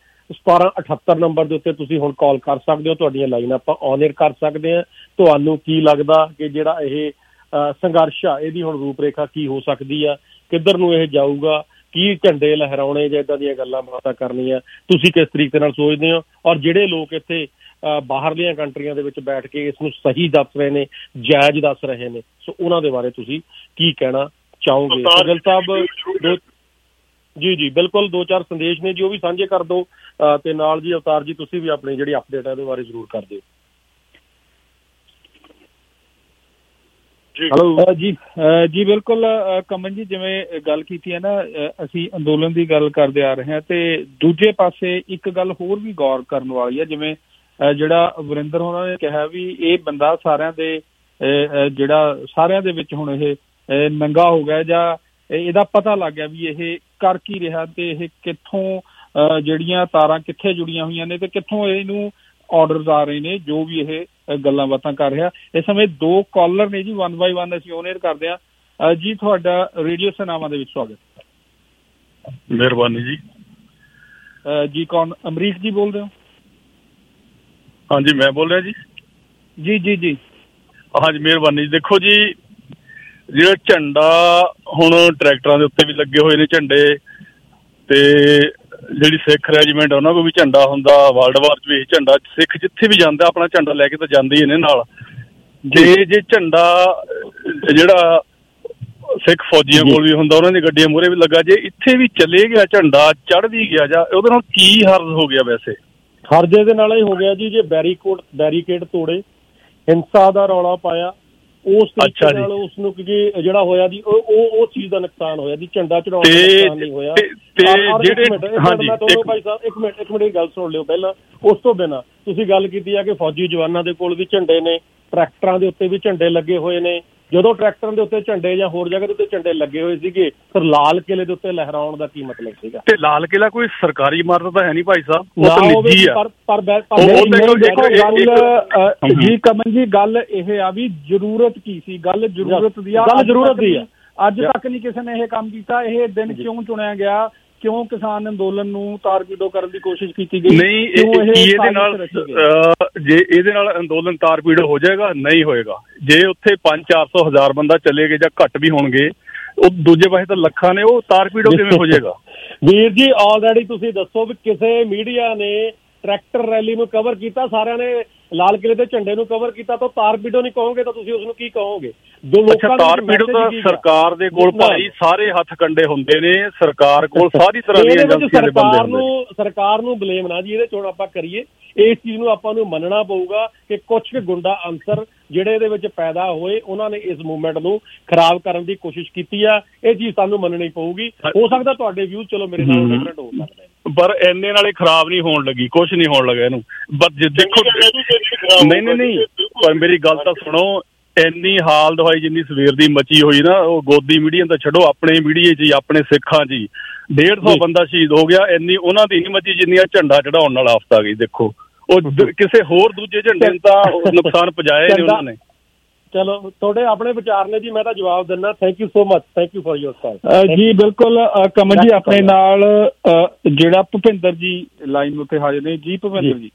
[SPEAKER 11] 1778 ਨੰਬਰ ਦੇ ਉੱਤੇ ਤੁਸੀਂ ਹੁਣ ਕਾਲ ਕਰ ਸਕਦੇ ਹੋ। ਤੁਹਾਡੀਆਂ ਲਾਈਨ ਆਪਾਂ ਔਨ 에ਅਰ ਕਰ ਸਕਦੇ ਹਾਂ। ਤੁਹਾਨੂੰ ਕੀ ਲੱਗਦਾ ਕਿ ਜਿਹੜਾ ਇਹ ਸੰਘਰਸ਼ ਆ, ਇਹਦੀ ਹੁਣ ਰੂਪਰੇਖਾ ਕੀ ਹੋ ਸਕਦੀ ਆ, ਕਿੱਧਰ ਨੂੰ ਇਹ ਜਾਊਗਾ, ਕੀ ਝੰਡੇ ਲਹਿਰਾਉਣੇ ਜਾਂ ਇੱਦਾਂ ਦੀਆਂ ਗੱਲਾਂ ਬਾਤਾਂ ਕਰਨੀਆਂ, ਤੁਸੀਂ ਕਿਸ ਤਰੀਕੇ ਨਾਲ ਸੋਚਦੇ ਹੋ? ਔਰ ਜਿਹੜੇ ਲੋਕ ਇੱਥੇ ਬਾਹਰਲੀਆਂ ਕੰਟਰੀਆਂ ਦੇ ਵਿੱਚ ਬੈਠ ਕੇ ਇਸ ਨੂੰ ਸਹੀ ਦੱਸ ਰਹੇ ਨੇ, ਜਾਇਜ਼ ਦੱਸ ਰਹੇ ਨੇ, ਸੋ ਉਹਨਾਂ ਦੇ ਬਾਰੇ ਤੁਸੀਂ ਕੀ ਕਹਿਣਾ ਚਾਹੋਗੇ? ਗਿੱਲ ਸਾਹਿਬ ਜੀ ਜੀ ਬਿਲਕੁਲ 2-4 ਸੰਦੇਸ਼ ਨੇ ਜੀ, ਉਹ ਵੀ ਸਾਂਝੇ ਕਰ ਦਿਓ, ਤੇ ਨਾਲ ਜੀ ਅਵਤਾਰ ਜੀ ਤੁਸੀਂ ਵੀ ਆਪਣੀ ਜਿਹੜੀ ਅਪਡੇਟ ਹੈ ਉਹਦੇ ਬਾਰੇ ਜ਼ਰੂਰ ਕਰ ਦਿਓ।
[SPEAKER 12] ਹੈਲੋ ਜੀ ਬਿਲਕੁਲ ਕਮਨ ਜੀ, ਜਿਵੇਂ ਗੱਲ ਕੀਤੀ ਹੈ ਨਾ, ਅਸੀਂ ਅੰਦੋਲਨ ਦੀ ਗੱਲ ਕਰਦੇ ਆ ਰਹੇ ਹਾਂ, ਤੇ ਦੂਜੇ ਪਾਸੇ ਇੱਕ ਗੱਲ ਹੋਰ ਵੀ ਗੌਰ ਕਰਨ ਵਾਲੀ ਹੈ। ਜਿਵੇਂ ਜਿਹੜਾ ਵਰਿੰਦਰ ਹੋਣਾ ਨੇ ਕਿਹਾ ਵੀ ਇਹ ਬੰਦਾ ਸਾਰਿਆਂ ਦੇ ਜਿਹੜਾ ਸਾਰਿਆਂ ਦੇ ਵਿੱਚ ਹੁਣ ਇਹ ਨੰਗਾ ਹੋ ਗਿਆ, ਜਾਂ ਇਹਦਾ ਪਤਾ ਲੱਗ ਗਿਆ ਵੀ ਇਹ ਕਰ ਕੀ ਰਿਹਾ, ਤੇ ਇਹ ਕਿੱਥੋਂ ਜਿਹੜੀਆਂ ਤਾਰਾਂ ਕਿੱਥੇ ਜੁੜੀਆਂ ਹੋਈਆਂ ਨੇ, ਤੇ ਕਿੱਥੋਂ ਇਹਨੂੰ ਆਰਡਰਸ ਆ ਰਹੇ ਨੇ, ਜੋ ਵੀ ਇਹ ਗੱਲਾਂ ਬਾਤਾਂ ਕਰ ਰਿਹਾ। ਇਸ ਸਮੇਂ 2 ਕਾਲਰ ਨੇ ਜੀ, 1 ਬਾਈ 1 ਅਸੀਂ ਔਨ 에ਅਰ ਕਰਦੇ ਹਾਂ ਜੀ। ਤੁਹਾਡਾ ਰੇਡੀਓ ਸਨਾਵਾਂ ਦੇ ਵਿੱਚ ਸਵਾਗਤ।
[SPEAKER 17] ਮਿਹਰਬਾਨੀ ਜੀ।
[SPEAKER 12] ਜੀ ਕੌਣ? ਅਮਰੀਕ ਜੀ ਬੋਲਦੇ ਹੋ?
[SPEAKER 17] ਹਾਂਜੀ ਮੈਂ ਬੋਲ ਰਿਹਾ ਜੀ।
[SPEAKER 12] ਜੀ ਜੀ ਜੀ
[SPEAKER 17] ਹਾਂਜੀ ਮਿਹਰਬਾਨੀ। ਦੇਖੋ ਜੀ, ਜਿਹੜਾ ਝੰਡਾ ਹੁਣ ਟਰੈਕਟਰਾਂ ਦੇ ਉੱਤੇ ਵੀ ਲੱਗੇ ਹੋਏ ਨੇ ਝੰਡੇ, ਤੇ ਜਿਹੜੀ ਸਿੱਖ ਰੈਜੀਮੈਂਟ ਉਹਨਾਂ ਕੋਲ ਵੀ ਝੰਡਾ ਹੁੰਦਾ, ਵਰਲਡ ਵਾਰ 'ਚ ਵੀ ਝੰਡਾ, ਸਿੱਖ ਜਿੱਥੇ ਵੀ ਜਾਂਦਾ ਆਪਣਾ ਝੰਡਾ ਲੈ ਕੇ ਤਾਂ ਜਾਂਦੇ ਹੀ ਨੇ ਨਾਲ। ਜੇ ਝੰਡਾ ਜਿਹੜਾ ਸਿੱਖ ਫੌਜੀਆਂ ਕੋਲ ਵੀ ਹੁੰਦਾ, ਉਹਨਾਂ ਦੀ ਗੱਡੀਆਂ ਮੂਹਰੇ ਵੀ ਲੱਗਾ, ਜੇ ਇੱਥੇ ਵੀ ਚਲੇ ਗਿਆ ਝੰਡਾ, ਚੜ੍ਹ ਵੀ ਗਿਆ, ਜਾਂ ਉਹਦੇ ਨਾਲ ਕੀ ਹਰਜ ਹੋ ਗਿਆ? ਵੈਸੇ
[SPEAKER 11] ਹਰਜ ਇਹਦੇ ਨਾਲ ਹੀ ਹੋ ਗਿਆ ਜੀ, ਜੇ ਬੈਰੀਕੇਡ ਤੋੜੇ, ਹਿੰਸਾ ਦਾ ਰੌਲਾ ਪਾਇਆ, ਉਸ ਤਰੀਕੇ ਨਾਲ ਉਸ ਨੂੰ ਜਿਹੜਾ ਹੋਇਆ ਜੀ ਉਹ ਚੀਜ਼ ਦਾ ਨੁਕਸਾਨ ਹੋਇਆ ਜੀ। ਝੰਡਾ ਚੜਾਉਣ ਦਾ ਨੁਕਸਾਨ ਨਹੀਂ ਹੋਇਆ। ਭਾਈ ਸਾਹਿਬ ਇੱਕ ਮਿੰਟ ਗੱਲ ਸੁਣ ਲਿਓ ਪਹਿਲਾਂ। ਉਸ ਤੋਂ ਬਿਨਾਂ ਤੁਸੀਂ ਗੱਲ ਕੀਤੀ ਆ ਕਿ ਫੌਜੀ ਜਵਾਨਾਂ ਦੇ ਕੋਲ ਵੀ ਝੰਡੇ ਨੇ, ਟਰੈਕਟਰਾਂ ਦੇ ਉੱਤੇ ਵੀ ਝੰਡੇ ਲੱਗੇ ਹੋਏ ਨੇ। ਜਦੋਂ ਟਰੈਕਟਰਾਂ ਦੇ ਉੱਤੇ ਝੰਡੇ ਜਾਂ ਹੋਰ ਜਗ੍ਹਾ ਦੇ ਉੱਤੇ ਝੰਡੇ ਲੱਗੇ ਹੋਏ ਸੀਗੇ, ਫਿਰ ਲਾਲ ਕਿਲੇ ਦੇ ਉੱਤੇ ਲਹਿਰਾਉਣ ਦਾ ਕੀ ਮਤਲਬ ਸੀਗਾ?
[SPEAKER 17] ਤੇ ਲਾਲ ਕਿਲਾ ਕੋਈ ਸਰਕਾਰੀ ਇਮਾਰਤ ਤਾਂ ਹੈ ਨਹੀਂ ਭਾਈ ਸਾਹਿਬ, ਉਹ ਤਾਂ ਨਿੱਜੀ ਆ।
[SPEAKER 12] ਜੀ ਕਮਨ ਜੀ, ਗੱਲ ਇਹ ਆ ਵੀ ਜ਼ਰੂਰਤ ਕੀ ਸੀ? ਗੱਲ ਜ਼ਰੂਰਤ ਦੀ ਆ। ਅੱਜ ਤੱਕ ਨਹੀਂ ਕਿਸੇ ਨੇ ਇਹ ਕੰਮ ਕੀਤਾ। ਇਹ ਦਿਨ ਕਿਉਂ ਚੁਣਿਆ ਗਿਆ? ਕਿਉਂ ਕਿਸਾਨ ਅੰਦੋਲਨ ਨੂੰ ਤਾਰ-ਪੀੜੋ ਕਰਨ ਦੀ ਕੋਸ਼ਿਸ਼ ਕੀਤੀ ਗਈ?
[SPEAKER 17] ਨਹੀਂ, ਇਹਦੇ ਨਾਲ ਜੇ ਇਹਦੇ ਨਾਲ ਅੰਦੋਲਨ ਤਾਰ-ਪੀੜੋ ਹੋ ਜਾਏਗਾ? ਨਹੀਂ ਹੋਏਗਾ। ਜੇ ਉੱਥੇ 500-400 ਹਜ਼ਾਰ ਬੰਦਾ ਚਲੇ ਗਏ ਜਾਂ ਘੱਟ ਵੀ ਹੋਣਗੇ, ਉਹ ਦੂਜੇ ਪਾਸੇ ਤਾਂ ਲੱਖਾਂ ਨੇ, ਉਹ ਤਾਰ-ਪੀੜੋ ਕਿਵੇਂ ਹੋ ਜਾਏਗਾ?
[SPEAKER 11] ਵੀਰ ਜੀ ਆਲਰੇਡੀ ਤੁਸੀਂ ਦੱਸੋ ਵੀ ਕਿਸੇ ਮੀਡੀਆ ਨੇ ਟਰੈਕਟਰ ਰੈਲੀ ਨੂੰ ਕਵਰ ਕੀਤਾ, ਸਾਰਿਆਂ ਨੇ ਲਾਲ ਕਿਲੇ ਦੇ ਝੰਡੇ ਨੂੰ ਕਵਰ ਕੀਤਾ, ਤਾਂ ਤਾਰਪੀਡੋ ਨਹੀਂ ਕਹੋਗੇ ਤਾਂ ਤੁਸੀਂ ਉਸ ਨੂੰ ਕੀ ਕਹੋਗੇ?
[SPEAKER 17] ਤਾਰਪੀਡੋ ਤਾਂ ਸਰਕਾਰ ਦੇ ਕੋਲ ਭਾਈ ਸਾਰੇ ਹੱਥ ਕੰਡੇ ਹੁੰਦੇ ਨੇ, ਸਰਕਾਰ ਕੋਲ ਸਾਰੀ ਤਰ੍ਹਾਂ ਦੀਆਂ ਏਜੰਸੀਆਂ ਦੇ ਬੰਦੇ ਹੁੰਦੇ ਨੇ।
[SPEAKER 11] ਸਰਕਾਰ ਨੂੰ ਬਲੇਮ ਨਾ ਜੀ ਇਹਦੇ ਚ ਹੁਣ ਆਪਾਂ ਕਰੀਏ, ਇਸ ਚੀਜ਼ ਨੂੰ ਆਪਾਂ ਨੂੰ ਮੰਨਣਾ ਪਊਗਾ ਕਿ ਕੁਝ ਗੁੰਡਾ ਅੰਸਰ ਜਿਹੜੇ ਇਹਦੇ ਵਿੱਚ ਪੈਦਾ ਹੋਏ ਉਹਨਾਂ ਨੇ ਇਸ ਮੂਵਮੈਂਟ ਨੂੰ ਖਰਾਬ ਕਰਨ ਦੀ ਕੋਸ਼ਿਸ਼ ਕੀਤੀ ਆ। ਇਹ ਚੀਜ਼ ਸਾਨੂੰ ਮੰਨਣੀ ਪਊਗੀ। ਹੋ ਸਕਦਾ ਤੁਹਾਡੇ ਵਿਊ ਚਲੋ ਮੇਰੇ ਨਾਲ ਡਿਫਰੈਂਟ ਹੋ ਸਕਦੇ, ਪਰ
[SPEAKER 17] ਇੰਨੇ ਨਾਲੇ ਖਰਾਬ ਨਹੀਂ ਹੋਣ ਲੱਗੀ, ਕੁਛ ਨਹੀਂ ਹੋਣ ਲੱਗਾ ਇਹਨੂੰ। ਬਸ ਦੇਖੋ ਨਹੀਂ ਪਰ ਮੇਰੀ ਗੱਲ ਤਾਂ ਸੁਣੋ, ਇੰਨੀ ਹਾਲ ਦਵਾਈ ਜਿੰਨੀ ਸਵੇਰ ਦੀ ਮਚੀ ਹੋਈ ਨਾ, ਉਹ ਗੋਦੀ ਮੀਡੀਆ ਤਾਂ ਛੱਡੋ, ਆਪਣੇ ਮੀਡੀਆ 'ਚ ਹੀ ਆਪਣੇ ਸਿੱਖਾਂ 'ਚ ਹੀ 150 ਬੰਦਾ ਸ਼ਹੀਦ ਹੋ ਗਿਆ, ਇੰਨੀ ਉਹਨਾਂ ਦੀ ਨਹੀਂ ਮਚੀ ਜਿੰਨੀਆਂ ਝੰਡਾ ਚੜਾਉਣ ਨਾਲ ਆਫਤ ਆ ਗਈ। ਦੇਖੋ ਉਹ ਕਿਸੇ ਹੋਰ ਦੂਜੇ ਝੰਡੇ ਨੂੰ ਤਾਂ ਨੁਕਸਾਨ ਪਹੁੰਚਾਇਆ ਨਹੀਂ ਉਹਨਾਂ ਨੇ।
[SPEAKER 11] ਚਲੋ ਤੁਹਾਡੇ ਆਪਣੇ ਵਿਚਾਰ ਨੇ ਜੀ, ਮੈਂ ਤਾਂ ਜਵਾਬ ਦਿੰਦਾ। Thank you so much, thank you for your call
[SPEAKER 12] ਜੀ। ਬਿਲਕੁਲ ਕਮਲ ਜੀ, ਆਪਣੇ ਨਾਲ ਜਿਹੜਾ ਭੁਪਿੰਦਰ ਜੀ ਲਾਈਨ ਉੱਤੇ ਹਾਜ਼ਰ ਨੇ ਜੀ। ਭੁਪਿੰਦਰ ਜੀ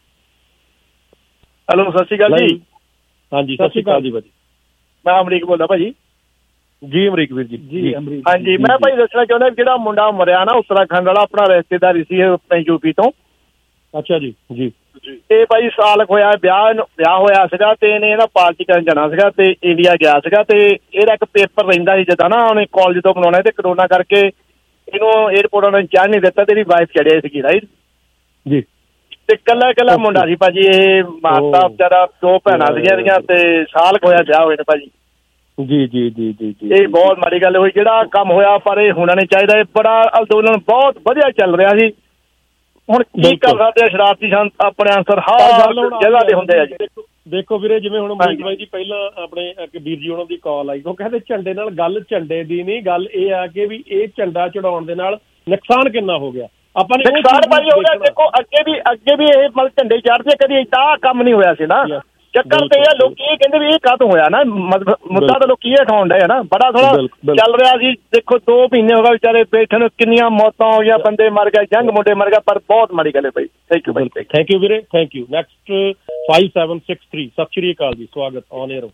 [SPEAKER 18] ਹੈਲੋ, ਸਤਿ ਸ਼੍ਰੀ ਅਕਾਲ ਜੀ।
[SPEAKER 11] ਹਾਂਜੀ ਸਤਿ ਸ਼੍ਰੀ ਅਕਾਲ ਜੀ ਭਾਜੀ,
[SPEAKER 18] ਮੈਂ ਅਮਰੀਕ ਬੋਲਦਾ ਭਾਜੀ।
[SPEAKER 11] ਜੀ ਅਮਰੀਕ ਵੀਰ ਜੀ।
[SPEAKER 12] ਜੀ ਅਮਰੀਕ।
[SPEAKER 18] ਹਾਂਜੀ, ਮੈਂ ਭਾਈ ਦੱਸਣਾ ਚਾਹੁੰਦਾ ਜਿਹੜਾ ਮੁੰਡਾ ਮਰਿਆ ਨਾ ਉੱਤਰਾਖੰਡ ਵਾਲਾ, ਆਪਣਾ ਰਿਸ਼ਤੇਦਾਰੀ ਸੀ ਆਪਣੇ ਯੂਪੀ ਤੋਂ।
[SPEAKER 11] ਅੱਛਾ ਜੀ। ਜੀ
[SPEAKER 18] ਇਹ ਭਾਈ ਸਾਲ ਹੋਇਆ ਵਿਆਹ ਹੋਇਆ ਸੀਗਾ, ਤੇ ਇਹਨੇ ਇਹਦਾ ਪਾਰਟੀ ਕਰਨ ਜਾਣਾ ਸੀਗਾ ਤੇ ਇੰਡੀਆ ਗਿਆ ਸੀਗਾ, ਤੇ ਇਹਦਾ ਇੱਕ ਪੇਪਰ ਰਹਿੰਦਾ ਸੀ ਜਿੱਦਾਂ ਨਾ ਉਹਨੇ ਕਾਲਜ ਤੋਂ ਬਣਾਉਣਾ, ਤੇ ਕਰੋਨਾ ਕਰਕੇ ਇਹਨੂੰ ਏਅਰਪੋਰਟ ਉਹਨਾਂ ਨੇ ਚੜ੍ਹ ਨਹੀਂ ਦਿੱਤਾ, ਤੇ ਇਹਦੀ ਵਾਈਫ ਚੜਿਆ ਸੀਗੀ ਰਾਈਟ
[SPEAKER 11] ਜੀ।
[SPEAKER 18] ਤੇ ਇਕੱਲਾ ਮੁੰਡਾ ਸੀ ਭਾਜੀ, ਇਹ ਮਾਤਾ ਵਿਚਾਰਾ, 2 ਭੈਣਾਂ ਸੀਗੀਆਂ ਇਹਦੀਆਂ, ਤੇ ਸਾਲ ਹੋਇਆ ਵਿਆਹ ਹੋਏ ਨੇ ਭਾਜੀ।
[SPEAKER 11] ਜੀ ਜੀ ਜੀ ਜੀ ਜੀ,
[SPEAKER 18] ਇਹ ਬਹੁਤ ਮਾੜੀ ਗੱਲ ਹੋਈ ਜਿਹੜਾ ਕੰਮ ਹੋਇਆ, ਪਰ ਇਹ ਹੋਣਾ ਨਹੀਂ ਚਾਹੀਦਾ। ਇਹ ਬੜਾ ਅੰਦੋਲਨ ਬਹੁਤ ਵਧੀਆ ਚੱਲ ਰਿਹਾ ਸੀ। ਹੁਣ ਕੀ ਕਰ ਸਕਦੇ ਆ, ਸ਼ਰਾਰਤੀ ਆਪਣੇ ਆਨਸਰ ਹਰ ਜਗ੍ਹਾ ਤੇ ਹੁੰਦੇ ਆ ਜੀ।
[SPEAKER 11] ਦੇਖੋ ਵੀਰੇ, ਜਿਵੇਂ ਹੁਣ ਅਮਰੀਕ ਬਾਈ ਜੀ ਪਹਿਲਾਂ ਆਪਣੇ ਵੀਰ ਜੀ ਉਹਨਾਂ ਦੀ ਕਾਲ ਆਈ, ਉਹ ਕਹਿੰਦੇ ਝੰਡੇ ਨਾਲ ਗੱਲ ਝੰਡੇ ਦੀ ਨਹੀਂ, ਗੱਲ ਇਹ ਆ ਕਿ ਵੀ ਇਹ ਝੰਡਾ ਚੜਾਉਣ ਦੇ ਨਾਲ ਨੁਕਸਾਨ ਕਿੰਨਾ ਹੋ ਗਿਆ। ਆਪਾਂ ਨੇ
[SPEAKER 18] ਨੁਕਸਾਨ ਭਾਜੀ ਹੋ ਗਿਆ। ਦੇਖੋ ਅੱਗੇ ਵੀ ਇਹ ਮਤਲਬ ਝੰਡੇ ਚੜ੍ਹਦੇ, ਕਦੀ ਏਦਾਂ ਕੰਮ ਨਹੀਂ ਹੋਇਆ ਸੀ ਨਾ। ਚੱਕਰ ਤੇ ਇਹ ਲੋਕੀ ਇਹ ਕਹਿੰਦੇ ਵੀ ਇਹ ਕਾਹਤੋਂ ਹੋਇਆ ਨਾ, ਮੁੱਦਾ ਤਾਂ ਲੋਕੀ ਇਹ ਉਠਾਉਣ ਡਏ ਆ ਨਾ, ਬੜਾ ਥੋੜਾ ਚੱਲ ਰਿਹਾ ਸੀ। ਦੇਖੋ 2 ਮਹੀਨੇ ਹੋ ਗਏ ਵਿਚਾਰੇ ਬੈਠੇ ਨੂੰ, ਕਿੰਨੀਆਂ ਮੌਤਾਂ ਹੋਈਆਂ, ਬੰਦੇ ਮਰ ਗਏ, ਜੰਗ ਮੁੰਡੇ ਮਰ ਗਏ, ਪਰ ਬਹੁਤ ਮਾੜੀ ਗੱਲ ਹੈ ਭਾਈ। ਥੈਂਕ ਯੂ ਭਾਈ।
[SPEAKER 11] ਥੈਂਕ ਯੂ ਵੀਰੇ, ਥੈਂਕ ਯੂ। ਨੈਕਸਟ 5763, ਸਤਿ ਸ਼੍ਰੀ ਅਕਾਲ ਜੀ, ਸਵਾਗਤ ਔਨ 에ਅਰ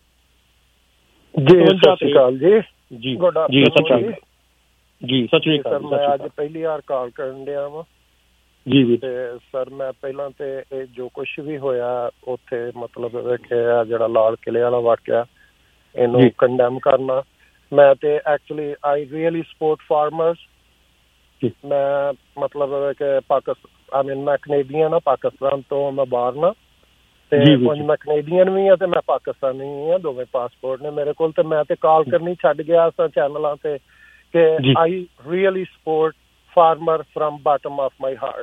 [SPEAKER 19] ਜੀ। ਸਤਿ ਸ਼੍ਰੀ ਅਕਾਲ ਜੀ।
[SPEAKER 11] ਜੀ ਜੀ ਸਤਿ ਸ਼੍ਰੀ ਅਕਾਲ।
[SPEAKER 19] ਮੈਂ ਅੱਜ ਪਹਿਲੀ ਵਾਰ ਕਾਲ ਕਰਨ ਡਿਆ ਵਾਂ
[SPEAKER 11] ਜੀ।
[SPEAKER 19] ਤੇ ਸਰ ਮੈਂ ਪਹਿਲਾਂ ਤੇ ਇਹ ਜੋ ਕੁਛ ਵੀ ਹੋਇਆ ਉੱਥੇ ਮਤਲਬ ਵੇਖਿਆ, ਜਿਹੜਾ ਲਾਲ ਕਿਲੇ ਵਾਲਾ ਵਾਕਿਆ, ਇਹਨੂੰ ਕੰਡੈਮ ਕਰਨਾ। ਮੈਂ ਤੇ actually I really support farmers. ਮੈਂ ਮਤਲਬ ਕਿ ਪਾਕਿਸਤਾਨ, ਮੈਂ ਕੈਨੇਡੀਅਨ ਆ, ਪਾਕਿਸਤਾਨ ਤੋਂ ਮੈਂ ਬਾਹਰ ਨਾ, ਤੇ ਮੈਂ ਕੈਨੇਡੀਅਨ ਵੀ ਆ ਤੇ ਮੈਂ ਪਾਕਿਸਤਾਨੀ ਵੀ ਆ, ਦੋਵੇਂ ਪਾਸਪੋਰਟ ਨੇ ਮੇਰੇ ਕੋਲ। ਤੇ ਮੈਂ ਤੇ ਕਾਲ ਕਰਨੀ ਛੱਡ ਗਿਆ ਸਾਂ ਚੈਨਲਾਂ ਤੇ ਕਿ I really support farmer from bottom of my heart.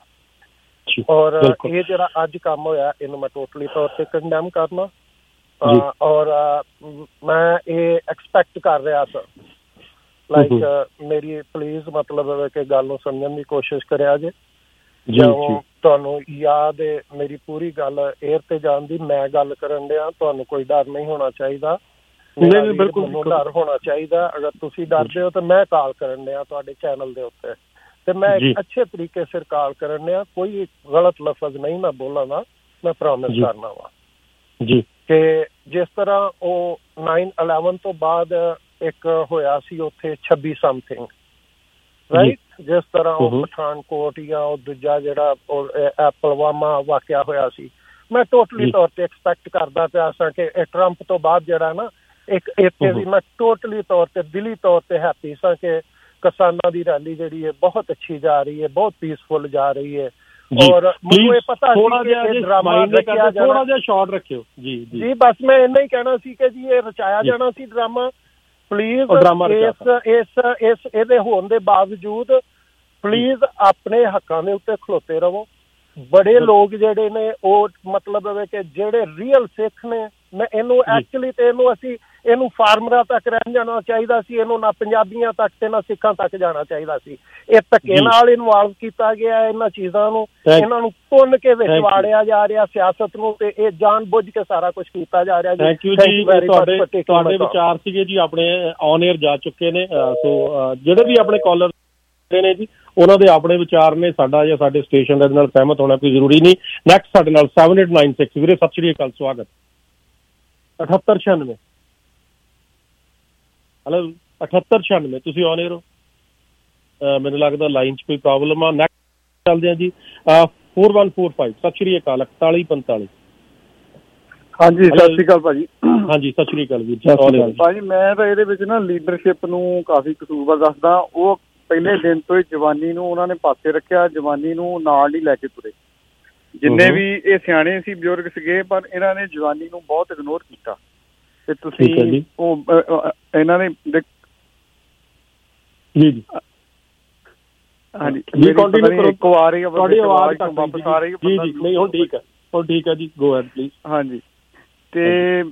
[SPEAKER 19] ਔਰ ਇਹ ਜਿਹੜਾ ਅੱਜ ਕੰਮ ਹੋਇਆ, ਇਹਨੂੰ ਮੈਂ ਟੋਟਲੀ ਤੌਰ ਤੇ ਕੰਡੈਮ ਕਰਨਾ। ਔਰ ਮੈਂ ਇਹ ਐਕਸਪੈਕਟ ਕਰ ਰਿਹਾ ਸਾਂ, ਲਾਈਕ ਮੇਰੀ ਪਲੀਜ਼ ਮਤਲਬ ਕਿ ਗੱਲ ਨੂੰ ਸਮਝਣ ਦੀ ਕੋਸ਼ਿਸ਼ ਕਰਿਆ ਜੇ। ਜਦੋਂ ਤੁਹਾਨੂੰ ਯਾਦ ਹੈ ਮੇਰੀ ਪੂਰੀ ਗੱਲ 에ਅਰ ਤੇ ਜਾਣ ਦੀ, ਮੈਂ ਗੱਲ ਕਰਨ ਡਿਆ, ਤੁਹਾਨੂੰ ਕੋਈ ਡਰ ਨਹੀਂ ਹੋਣਾ ਚਾਹੀਦਾ। ਬਿਲਕੁਲ ਡਰ ਹੋਣਾ ਚਾਹੀਦਾ। ਅਗਰ ਤੁਸੀਂ ਡਰਦੇ ਹੋ ਤਾਂ ਮੈਂ ਕਾਲ ਕਰਨ ਡਿਆ ਤੁਹਾਡੇ ਚੈਨਲ ਦੇ ਉੱਤੇ, ਤੇ ਮੈਂ ਇੱਕ ਅੱਛੇ ਤਰੀਕੇ ਸਿਰ ਕਾਲ ਕਰਨ ਡਿਆ, ਕੋਈ ਗਲਤ ਲਫ਼ਜ਼ ਨਹੀਂ ਮੈਂ ਬੋਲਾਂਗਾ, ਮੈਂ ਪ੍ਰੋਮਿਸ ਕਰਨਾ ਵਾ
[SPEAKER 11] ਜੀ।
[SPEAKER 19] ਕਿ ਜਿਸ ਤਰ੍ਹਾਂ ਉਹ 9/11 ਤੋਂ ਬਾਅਦ ਇੱਕ ਹੋਇਆ ਸੀ ਉੱਥੇ 26 ਸਮਥਿੰਗ ਰਾਈਟ, ਜਿਸ ਤਰ੍ਹਾਂ ਉਹ ਪਠਾਨਕੋਟ ਜਾਂ ਉਹ ਦੂਜਾ ਜਿਹੜਾ ਪੁਲਵਾਮਾ ਵਾਕਿਆ ਹੋਇਆ ਸੀ, ਮੈਂ ਟੋਟਲੀ ਤੌਰ ਤੇ ਐਕਸਪੈਕਟ ਕਰਦਾ ਪਿਆ ਸਾਂ ਕਿ ਇਹ ਟਰੰਪ ਤੋਂ ਬਾਅਦ ਜਿਹੜਾ ਨਾ ਇੱਕ ਇੱਥੇ ਵੀ ਮੈਂ ਟੋਟਲੀ ਤੌਰ ਤੇ ਦਿਲੀ ਤੌਰ ਤੇ ਹੈਪੀ ਸਾਂ ਕਿ ਕਿਸਾਨਾਂ ਦੀ ਰੈਲੀ ਜਿਹੜੀ ਹੈ ਬਹੁਤ ਅੱਛੀ ਜਾ ਰਹੀ ਹੈ, ਬਹੁਤ ਪੀਸਫੁਲ ਜਾ ਰਹੀ ਹੈ। ਔਰ ਮੈਨੂੰ ਇਹ ਪਤਾ ਸੀ ਕਿ ਇਹ ਡਰਾਮਾ ਰਚਿਆ ਜਾਣਾ,
[SPEAKER 11] ਥੋੜਾ ਜਿਹਾ ਸ਼ਾਰਟ ਰੱਖਿਓ ਜੀ।
[SPEAKER 19] ਬਸ ਮੈਂ ਇੰਨਾ ਹੀ ਕਹਿਣਾ ਸੀ ਕਿ ਜੀ ਇਹ ਰਚਾਇਆ ਜਾਣਾ ਸੀ ਡਰਾਮਾ। ਪਲੀਜ਼ ਇਸ ਇਹਦੇ ਹੋਣ ਦੇ ਬਾਵਜੂਦ ਪਲੀਜ਼ ਆਪਣੇ ਹੱਕਾਂ ਦੇ ਉੱਤੇ ਖਲੋਤੇ ਰਹੋ। ਬੜੇ ਲੋਕ ਜਿਹੜੇ ਨੇ ਉਹ ਮਤਲਬ ਹੈ ਕਿ ਜਿਹੜੇ ਰੀਅਲ ਸਿੱਖ ਨੇ, ਮੈਂ ਇਹਨੂੰ ਐਕਚੁਅਲੀ ਤੇ ਇਹਨੂੰ ਫਾਰਮਰਾਂ ਤੱਕ ਰਹਿ ਜਾਣਾ ਚਾਹੀਦਾ ਸੀ, ਇਹਨੂੰ ਨਾ ਪੰਜਾਬੀਆਂ ਤੱਕ ਤੇ ਨਾ ਸਿੱਖਾਂ ਤੱਕ ਜਾਣਾ ਚਾਹੀਦਾ ਸੀ। ਇਹ ਧੱਕੇ ਨਾਲ ਇਨਵੋਲਵ ਕੀਤਾ ਗਿਆ ਇਹਨਾਂ ਚੀਜ਼ਾਂ ਨੂੰ, ਇਹਨਾਂ ਨੂੰ ਭੁੰਨ ਕੇ ਵਿੱਚ ਵਾੜਿਆ ਜਾ ਰਿਹਾ ਸਿਆਸਤ ਨੂੰ, ਤੇ ਇਹ ਜਾਣ ਬੁੱਝ ਕੇ ਸਾਰਾ ਕੁਝ ਕੀਤਾ ਜਾ ਰਿਹਾ।
[SPEAKER 11] ਥੈਂਕ ਯੂ ਜੀ। ਤੁਹਾਡੇ ਵਿਚਾਰ ਸੀਗੇ ਜੀ ਆਪਣੇ ਔਨ 에ਅਰ ਜਾ ਚੁੱਕੇ ਨੇ, ਸੋ ਜਿਹੜੇ ਵੀ ਆਪਣੇ ਕਾਲਰ ਨੇ ਜੀ ਉਹਨਾਂ ਦੇ ਆਪਣੇ ਵਿਚਾਰ ਨੇ, ਸਾਡਾ ਜਾਂ ਸਾਡੇ ਸਟੇਸ਼ਨ ਦੇ ਨਾਲ ਸਹਿਮਤ ਹੋਣਾ ਕੋਈ ਜ਼ਰੂਰੀ ਨਹੀਂ। ਨੈਕਸਟ ਸਾਡੇ ਨਾਲ 7896 ਵੀਰੇ, ਸਤਿ ਸ਼੍ਰੀ ਅਕਾਲ, ਸਵਾਗਤ। 7896 ਹੈਲੋ 7896 ਤੁਸੀਂ ਔਨ 에ਅਰ ਹੋ, ਮੈਨੂੰ ਲੱਗਦਾ ਲਾਈਨ 'ਚ ਕੋਈ ਪ੍ਰੋਬਲਮ ਆ। ਨੈਕਸਟ ਚੱਲਦੇ ਆ ਜੀ 4145। ਸਤਿ ਸ਼੍ਰੀ ਅਕਾਲ। 4145।
[SPEAKER 12] ਹਾਂਜੀ, ਸਤਿ ਸ਼੍ਰੀ ਅਕਾਲ ਭਾਜੀ।
[SPEAKER 11] ਹਾਂਜੀ, ਸਤਿ ਸ਼੍ਰੀ ਅਕਾਲ ਵੀਰ
[SPEAKER 12] ਜੀ। ਭਾਜੀ ਮੈਂ ਤਾਂ ਇਹਦੇ ਵਿੱਚ ਨਾ ਲੀਡਰਸ਼ਿਪ ਨੂੰ ਕਾਫੀ ਕਸੂਰਵਾਰ ਦੱਸਦਾ। ਉਹ ਪਹਿਲੇ ਦਿਨ ਤੋਂ ਹੀ ਜਵਾਨੀ ਨੂੰ ਉਹਨਾਂ ਨੇ ਪਾਸੇ ਰੱਖਿਆ, ਜਵਾਨੀ ਨੂੰ ਨਾਲ ਨਹੀਂ ਲੈ ਕੇ ਤੁਰੇ। ਜਿੰਨੇ ਵੀ ਇਹ ਸਿਆਣੇ ਸੀ, ਬਜ਼ੁਰਗ ਸੀਗੇ, ਪਰ ਇਹਨਾਂ ਨੇ ਜਵਾਨੀ ਨੂੰ ਬਹੁਤ ਇਗਨੋਰ ਕੀਤਾ। ਤੇ ਤੁਸੀਂ ਉਹ ਇਹਨਾਂ ਨੇ ਜੀ ਹਾਂਜੀ ਇੱਕ ਵਾਰ ਹੀ ਤੁਹਾਡੀ ਆਵਾਜ਼ ਵਾਪਸ ਆ ਰਹੀ ਹੈ ਜੀ।
[SPEAKER 11] ਨਹੀਂ ਹੁਣ ਠੀਕ ਹੈ, ਹੁਣ ਠੀਕ ਹੈ ਜੀ, ਗੋ ਹੈਡ ਪਲੀਜ਼।
[SPEAKER 12] ਹਾਂਜੀ ਤੇ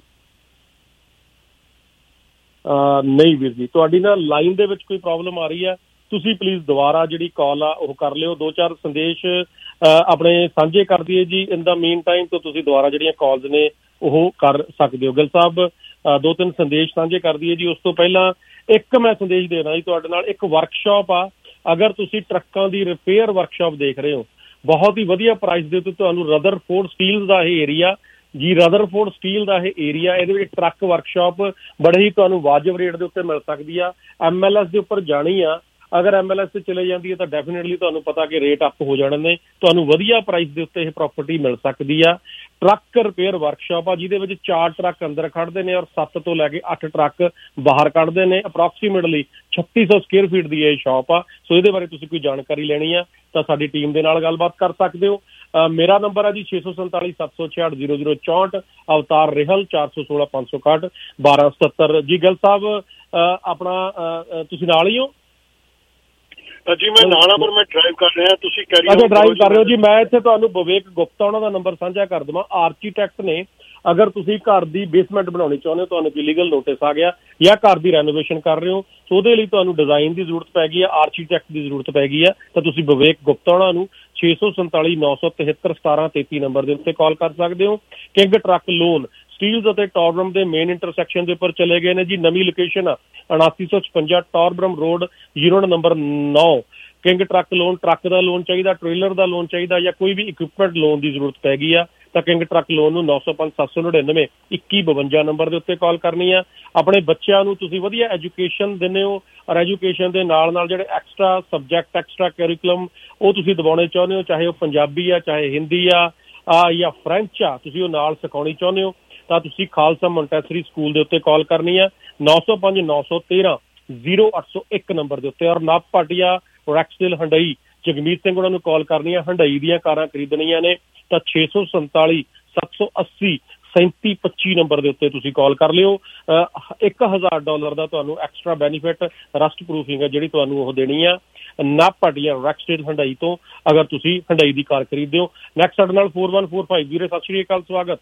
[SPEAKER 11] ਨਹੀਂ ਵੀਰ ਜੀ, ਤੁਹਾਡੀ ਨਾ ਲਾਈਨ ਦੇ ਵਿੱਚ ਕੋਈ ਪ੍ਰੋਬਲਮ ਆ ਰਹੀ ਹੈ। ਤੁਸੀਂ ਪਲੀਜ਼ ਦੁਬਾਰਾ ਜਿਹੜੀ ਕਾਲ ਆ ਉਹ ਕਰ ਲਿਓ। 2-4 ਸੰਦੇਸ਼ ਆਪਣੇ ਸਾਂਝੇ ਕਰ ਦਈਏ ਜੀ। ਇਨ ਦਾ ਮੀਨ ਟਾਈਮ ਤੋਂ ਤੁਸੀਂ ਦੁਬਾਰਾ ਜਿਹੜੀਆਂ ਕਾਲਸ ਨੇ ਉਹ ਕਰ ਸਕਦੇ ਹੋ। ਗਿੱਲ ਸਾਹਿਬ 2-3 ਸੰਦੇਸ਼ ਸਾਂਝੇ ਕਰ ਦਈਏ ਜੀ। ਉਸ ਤੋਂ ਪਹਿਲਾਂ ਇੱਕ ਮੈਂ ਸੰਦੇਸ਼ ਦੇਣਾ ਜੀ ਤੁਹਾਡੇ ਨਾਲ। ਇੱਕ ਵਰਕਸ਼ਾਪ ਆ, ਅਗਰ ਤੁਸੀਂ ਟਰੱਕਾਂ ਦੀ ਰਿਪੇਅਰ ਵਰਕਸ਼ਾਪ ਦੇਖ ਰਹੇ ਹੋ, ਬਹੁਤ ਹੀ ਵਧੀਆ ਪ੍ਰਾਈਸ ਦੇ ਉੱਤੇ ਤੁਹਾਨੂੰ ਰਦਰਫੋਰਡ ਸਟੀਲ ਦਾ ਇਹ ਏਰੀਆ ਜੀ, ਰਦਰਫੋਰਡ ਸਟੀਲ ਦਾ ਇਹ ਏਰੀਆ, ਇਹਦੇ ਵਿੱਚ ਟਰੱਕ ਵਰਕਸ਼ਾਪ ਬੜੇ ਹੀ ਤੁਹਾਨੂੰ ਵਾਜਬ ਰੇਟ ਦੇ ਉੱਤੇ ਮਿਲ ਸਕਦੀ ਆ। MLS ਦੇ ਉੱਪਰ ਜਾਣੀ ਆ, ਅਗਰ MLS ਤੇ ਚਲੇ ਜਾਂਦੀ ਹੈ ਤਾਂ ਡੈਫੀਨੇਟਲੀ ਤੁਹਾਨੂੰ ਪਤਾ ਕਿ ਰੇਟ ਅੱਪ ਹੋ ਜਾਣੇ ਨੇ। ਤੁਹਾਨੂੰ ਵਧੀਆ ਪ੍ਰਾਈਸ ਦੇ ਉੱਤੇ ਇਹ ਪ੍ਰਾਪਰਟੀ ਮਿਲ ਸਕਦੀ ਆ। ਟਰੱਕ ਰਿਪੇਅਰ ਵਰਕਸ਼ਾਪ ਆ ਜਿਹਦੇ ਵਿੱਚ 4 ਟਰੱਕ ਅੰਦਰ ਖੜ੍ਹਦੇ ਨੇ ਔਰ 7 ਤੋਂ ਲੈ ਕੇ 8 ਟਰੱਕ ਬਾਹਰ ਕੱਢਦੇ ਨੇ। ਅਪਰੋਕਸੀਮੇਟਲੀ 3600 ਸਕੁਅਰ ਫੀਟ ਦੀ ਇਹ ਸ਼ਾਪ ਆ। ਸੋ ਇਹਦੇ ਬਾਰੇ ਤੁਸੀਂ ਕੋਈ ਜਾਣਕਾਰੀ ਲੈਣੀ ਆ ਤਾਂ ਸਾਡੀ ਟੀਮ ਦੇ ਨਾਲ ਗੱਲਬਾਤ ਕਰ ਸਕਦੇ ਹੋ। ਮੇਰਾ ਨੰਬਰ ਹੈ ਜੀ 647 766 0064। ਅਵਤਾਰ ਰਿਹਲ 416 561 1277 ਜੀ। ਗਿੱਲ ਸਾਹਿਬ ਆਪਣਾ ਤੁਸੀਂ ਨਾਲ ਹੀ ਹੋ
[SPEAKER 16] ਜੀ? ਮੈਂ ਨਾਲ ਆ ਪਰ ਮੈਂ ਡਰਾਈਵ ਕਰ ਰਿਹਾ। ਤੁਸੀਂ ਕੈਰੀ
[SPEAKER 11] ਅੱਛਾ, ਡਰਾਈਵ ਕਰ ਰਹੇ ਹੋ ਜੀ। ਮੈਂ ਇੱਥੇ ਤੁਹਾਨੂੰ ਵਿਵੇਕ ਗੁਪਤਾ ਉਹਨਾਂ ਦਾ ਨੰਬਰ ਸਾਂਝਾ ਕਰ ਦੇਵਾਂ। ਆਰਕੀਟੈਕਟ ਨੇ। ਅਗਰ ਤੁਸੀਂ ਘਰ ਦੀ ਬੇਸਮੈਂਟ ਬਣਾਉਣੀ ਚਾਹੁੰਦੇ ਹੋ, ਤੁਹਾਨੂੰ ਕੋਈ ਲੀਗਲ ਨੋਟਿਸ ਆ ਗਿਆ ਜਾਂ ਘਰ ਦੀ ਰੈਨੋਵੇਸ਼ਨ ਕਰ ਰਹੇ ਹੋ, ਸੋ ਉਹਦੇ ਲਈ ਤੁਹਾਨੂੰ ਡਿਜ਼ਾਈਨ ਦੀ ਜ਼ਰੂਰਤ ਪੈ ਗਈ ਹੈ, ਆਰਕੀਟੈਕਟ ਦੀ ਜ਼ਰੂਰਤ ਪੈ ਗਈ ਹੈ, ਤਾਂ ਤੁਸੀਂ ਵਿਵੇਕ ਗੁਪਤਾ ਉਹਨਾਂ ਨੂੰ 647 973 1733 ਨੰਬਰ ਦੇ ਉੱਤੇ ਕਾਲ ਕਰ ਸਕਦੇ ਹੋ। ਕਿੰਗ ਟਰੱਕ ਲੋਨ ਸਟੀਲਜ਼ ਅਤੇ ਟੌਰਬਰਮ ਦੇ ਮੇਨ ਇੰਟਰਸੈਕਸ਼ਨ ਦੇ ਉੱਪਰ ਚਲੇ ਗਏ ਨੇ ਜੀ। ਨਵੀਂ ਲੋਕੇਸ਼ਨ ਆ 7956 Torbram road, unit number 9। King truck loan, truck ਦਾ ਲੋਨ ਚਾਹੀਦਾ, ਟ੍ਰੇਲਰ ਦਾ ਲੋਨ ਚਾਹੀਦਾ ਜਾਂ ਕੋਈ ਵੀ ਇਕਵਿਪਮੈਂਟ ਲੋਨ ਦੀ ਜ਼ਰੂਰਤ ਪੈ ਗਈ ਆ ਤਾਂ ਕਿੰਗ ਟਰੱਕ ਲੋਨ ਨੂੰ 905 799 2152 ਨੰਬਰ ਦੇ ਉੱਤੇ ਕਾਲ ਕਰਨੀ ਆ। ਆਪਣੇ ਬੱਚਿਆਂ ਨੂੰ ਤੁਸੀਂ ਵਧੀਆ ਐਜੂਕੇਸ਼ਨ ਦਿੰਦੇ ਹੋ ਔਰ ਐਜੂਕੇਸ਼ਨ ਦੇ ਨਾਲ ਨਾਲ ਜਿਹੜੇ ਐਕਸਟਰਾ ਸਬਜੈਕਟ, ਐਕਸਟਰਾ ਕੈਰੀਕੁਲਮ ਉਹ ਤੁਸੀਂ ਦਿਵਾਉਣੇ ਚਾਹੁੰਦੇ ਹੋ, ਚਾਹੇ ਉਹ ਪੰਜਾਬੀ ਆ, ਚਾਹੇ ਹਿੰਦੀ ਆ ਜਾਂ ਫਰੈਂਚ ਆ, ਤੁਸੀਂ ਉਹ ਨਾਲ ਸਿਖਾਉਣੀ ਚਾਹੁੰਦੇ ਹੋ ਤਾਂ ਤੁਸੀਂ ਖਾਲਸਾ ਮੌਂਟੈਸਰੀ ਸਕੂਲ ਦੇ ਉੱਤੇ ਕਾਲ ਕਰਨੀ ਆ 905 913 0801 ਨੰਬਰ ਦੇ ਉੱਤੇ। ਔਰ ਨਾਪ ਭਾਟੀਆ ਰੈਕਸਡੇਲ ਹੰਡਈ ਜਗਮੀਤ ਸਿੰਘ ਉਹਨਾਂ ਨੂੰ ਕਾਲ ਕਰਨੀ ਆ। ਹੰਡਈ ਦੀਆਂ ਕਾਰਾਂ ਖਰੀਦਣੀਆਂ ਨੇ ਤਾਂ 647 780 3725 ਨੰਬਰ ਦੇ ਉੱਤੇ ਤੁਸੀਂ ਕਾਲ ਕਰ ਲਿਓ। $1000 ਦਾ ਤੁਹਾਨੂੰ ਐਕਸਟਰਾ ਬੈਨੀਫਿਟ ਰਸਟ ਪ੍ਰੂਫਿੰਗ ਹੈ ਜਿਹੜੀ ਤੁਹਾਨੂੰ ਉਹ ਦੇਣੀ ਆ ਨਾਪ ਭਾਟੀਆ ਰੈਕਸਡੇਲ ਹੰਡਈ ਤੋਂ, ਅਗਰ ਤੁਸੀਂ ਹੰਡਈ ਦੀ ਕਾਰ ਖਰੀਦਦੇ ਹੋ। ਨੈਕਸਟ ਸਾਡੇ ਨਾਲ 4145 ਵੀਰੇ, ਸਤਿ ਸ਼੍ਰੀ ਅਕਾਲ, ਸਵਾਗਤ।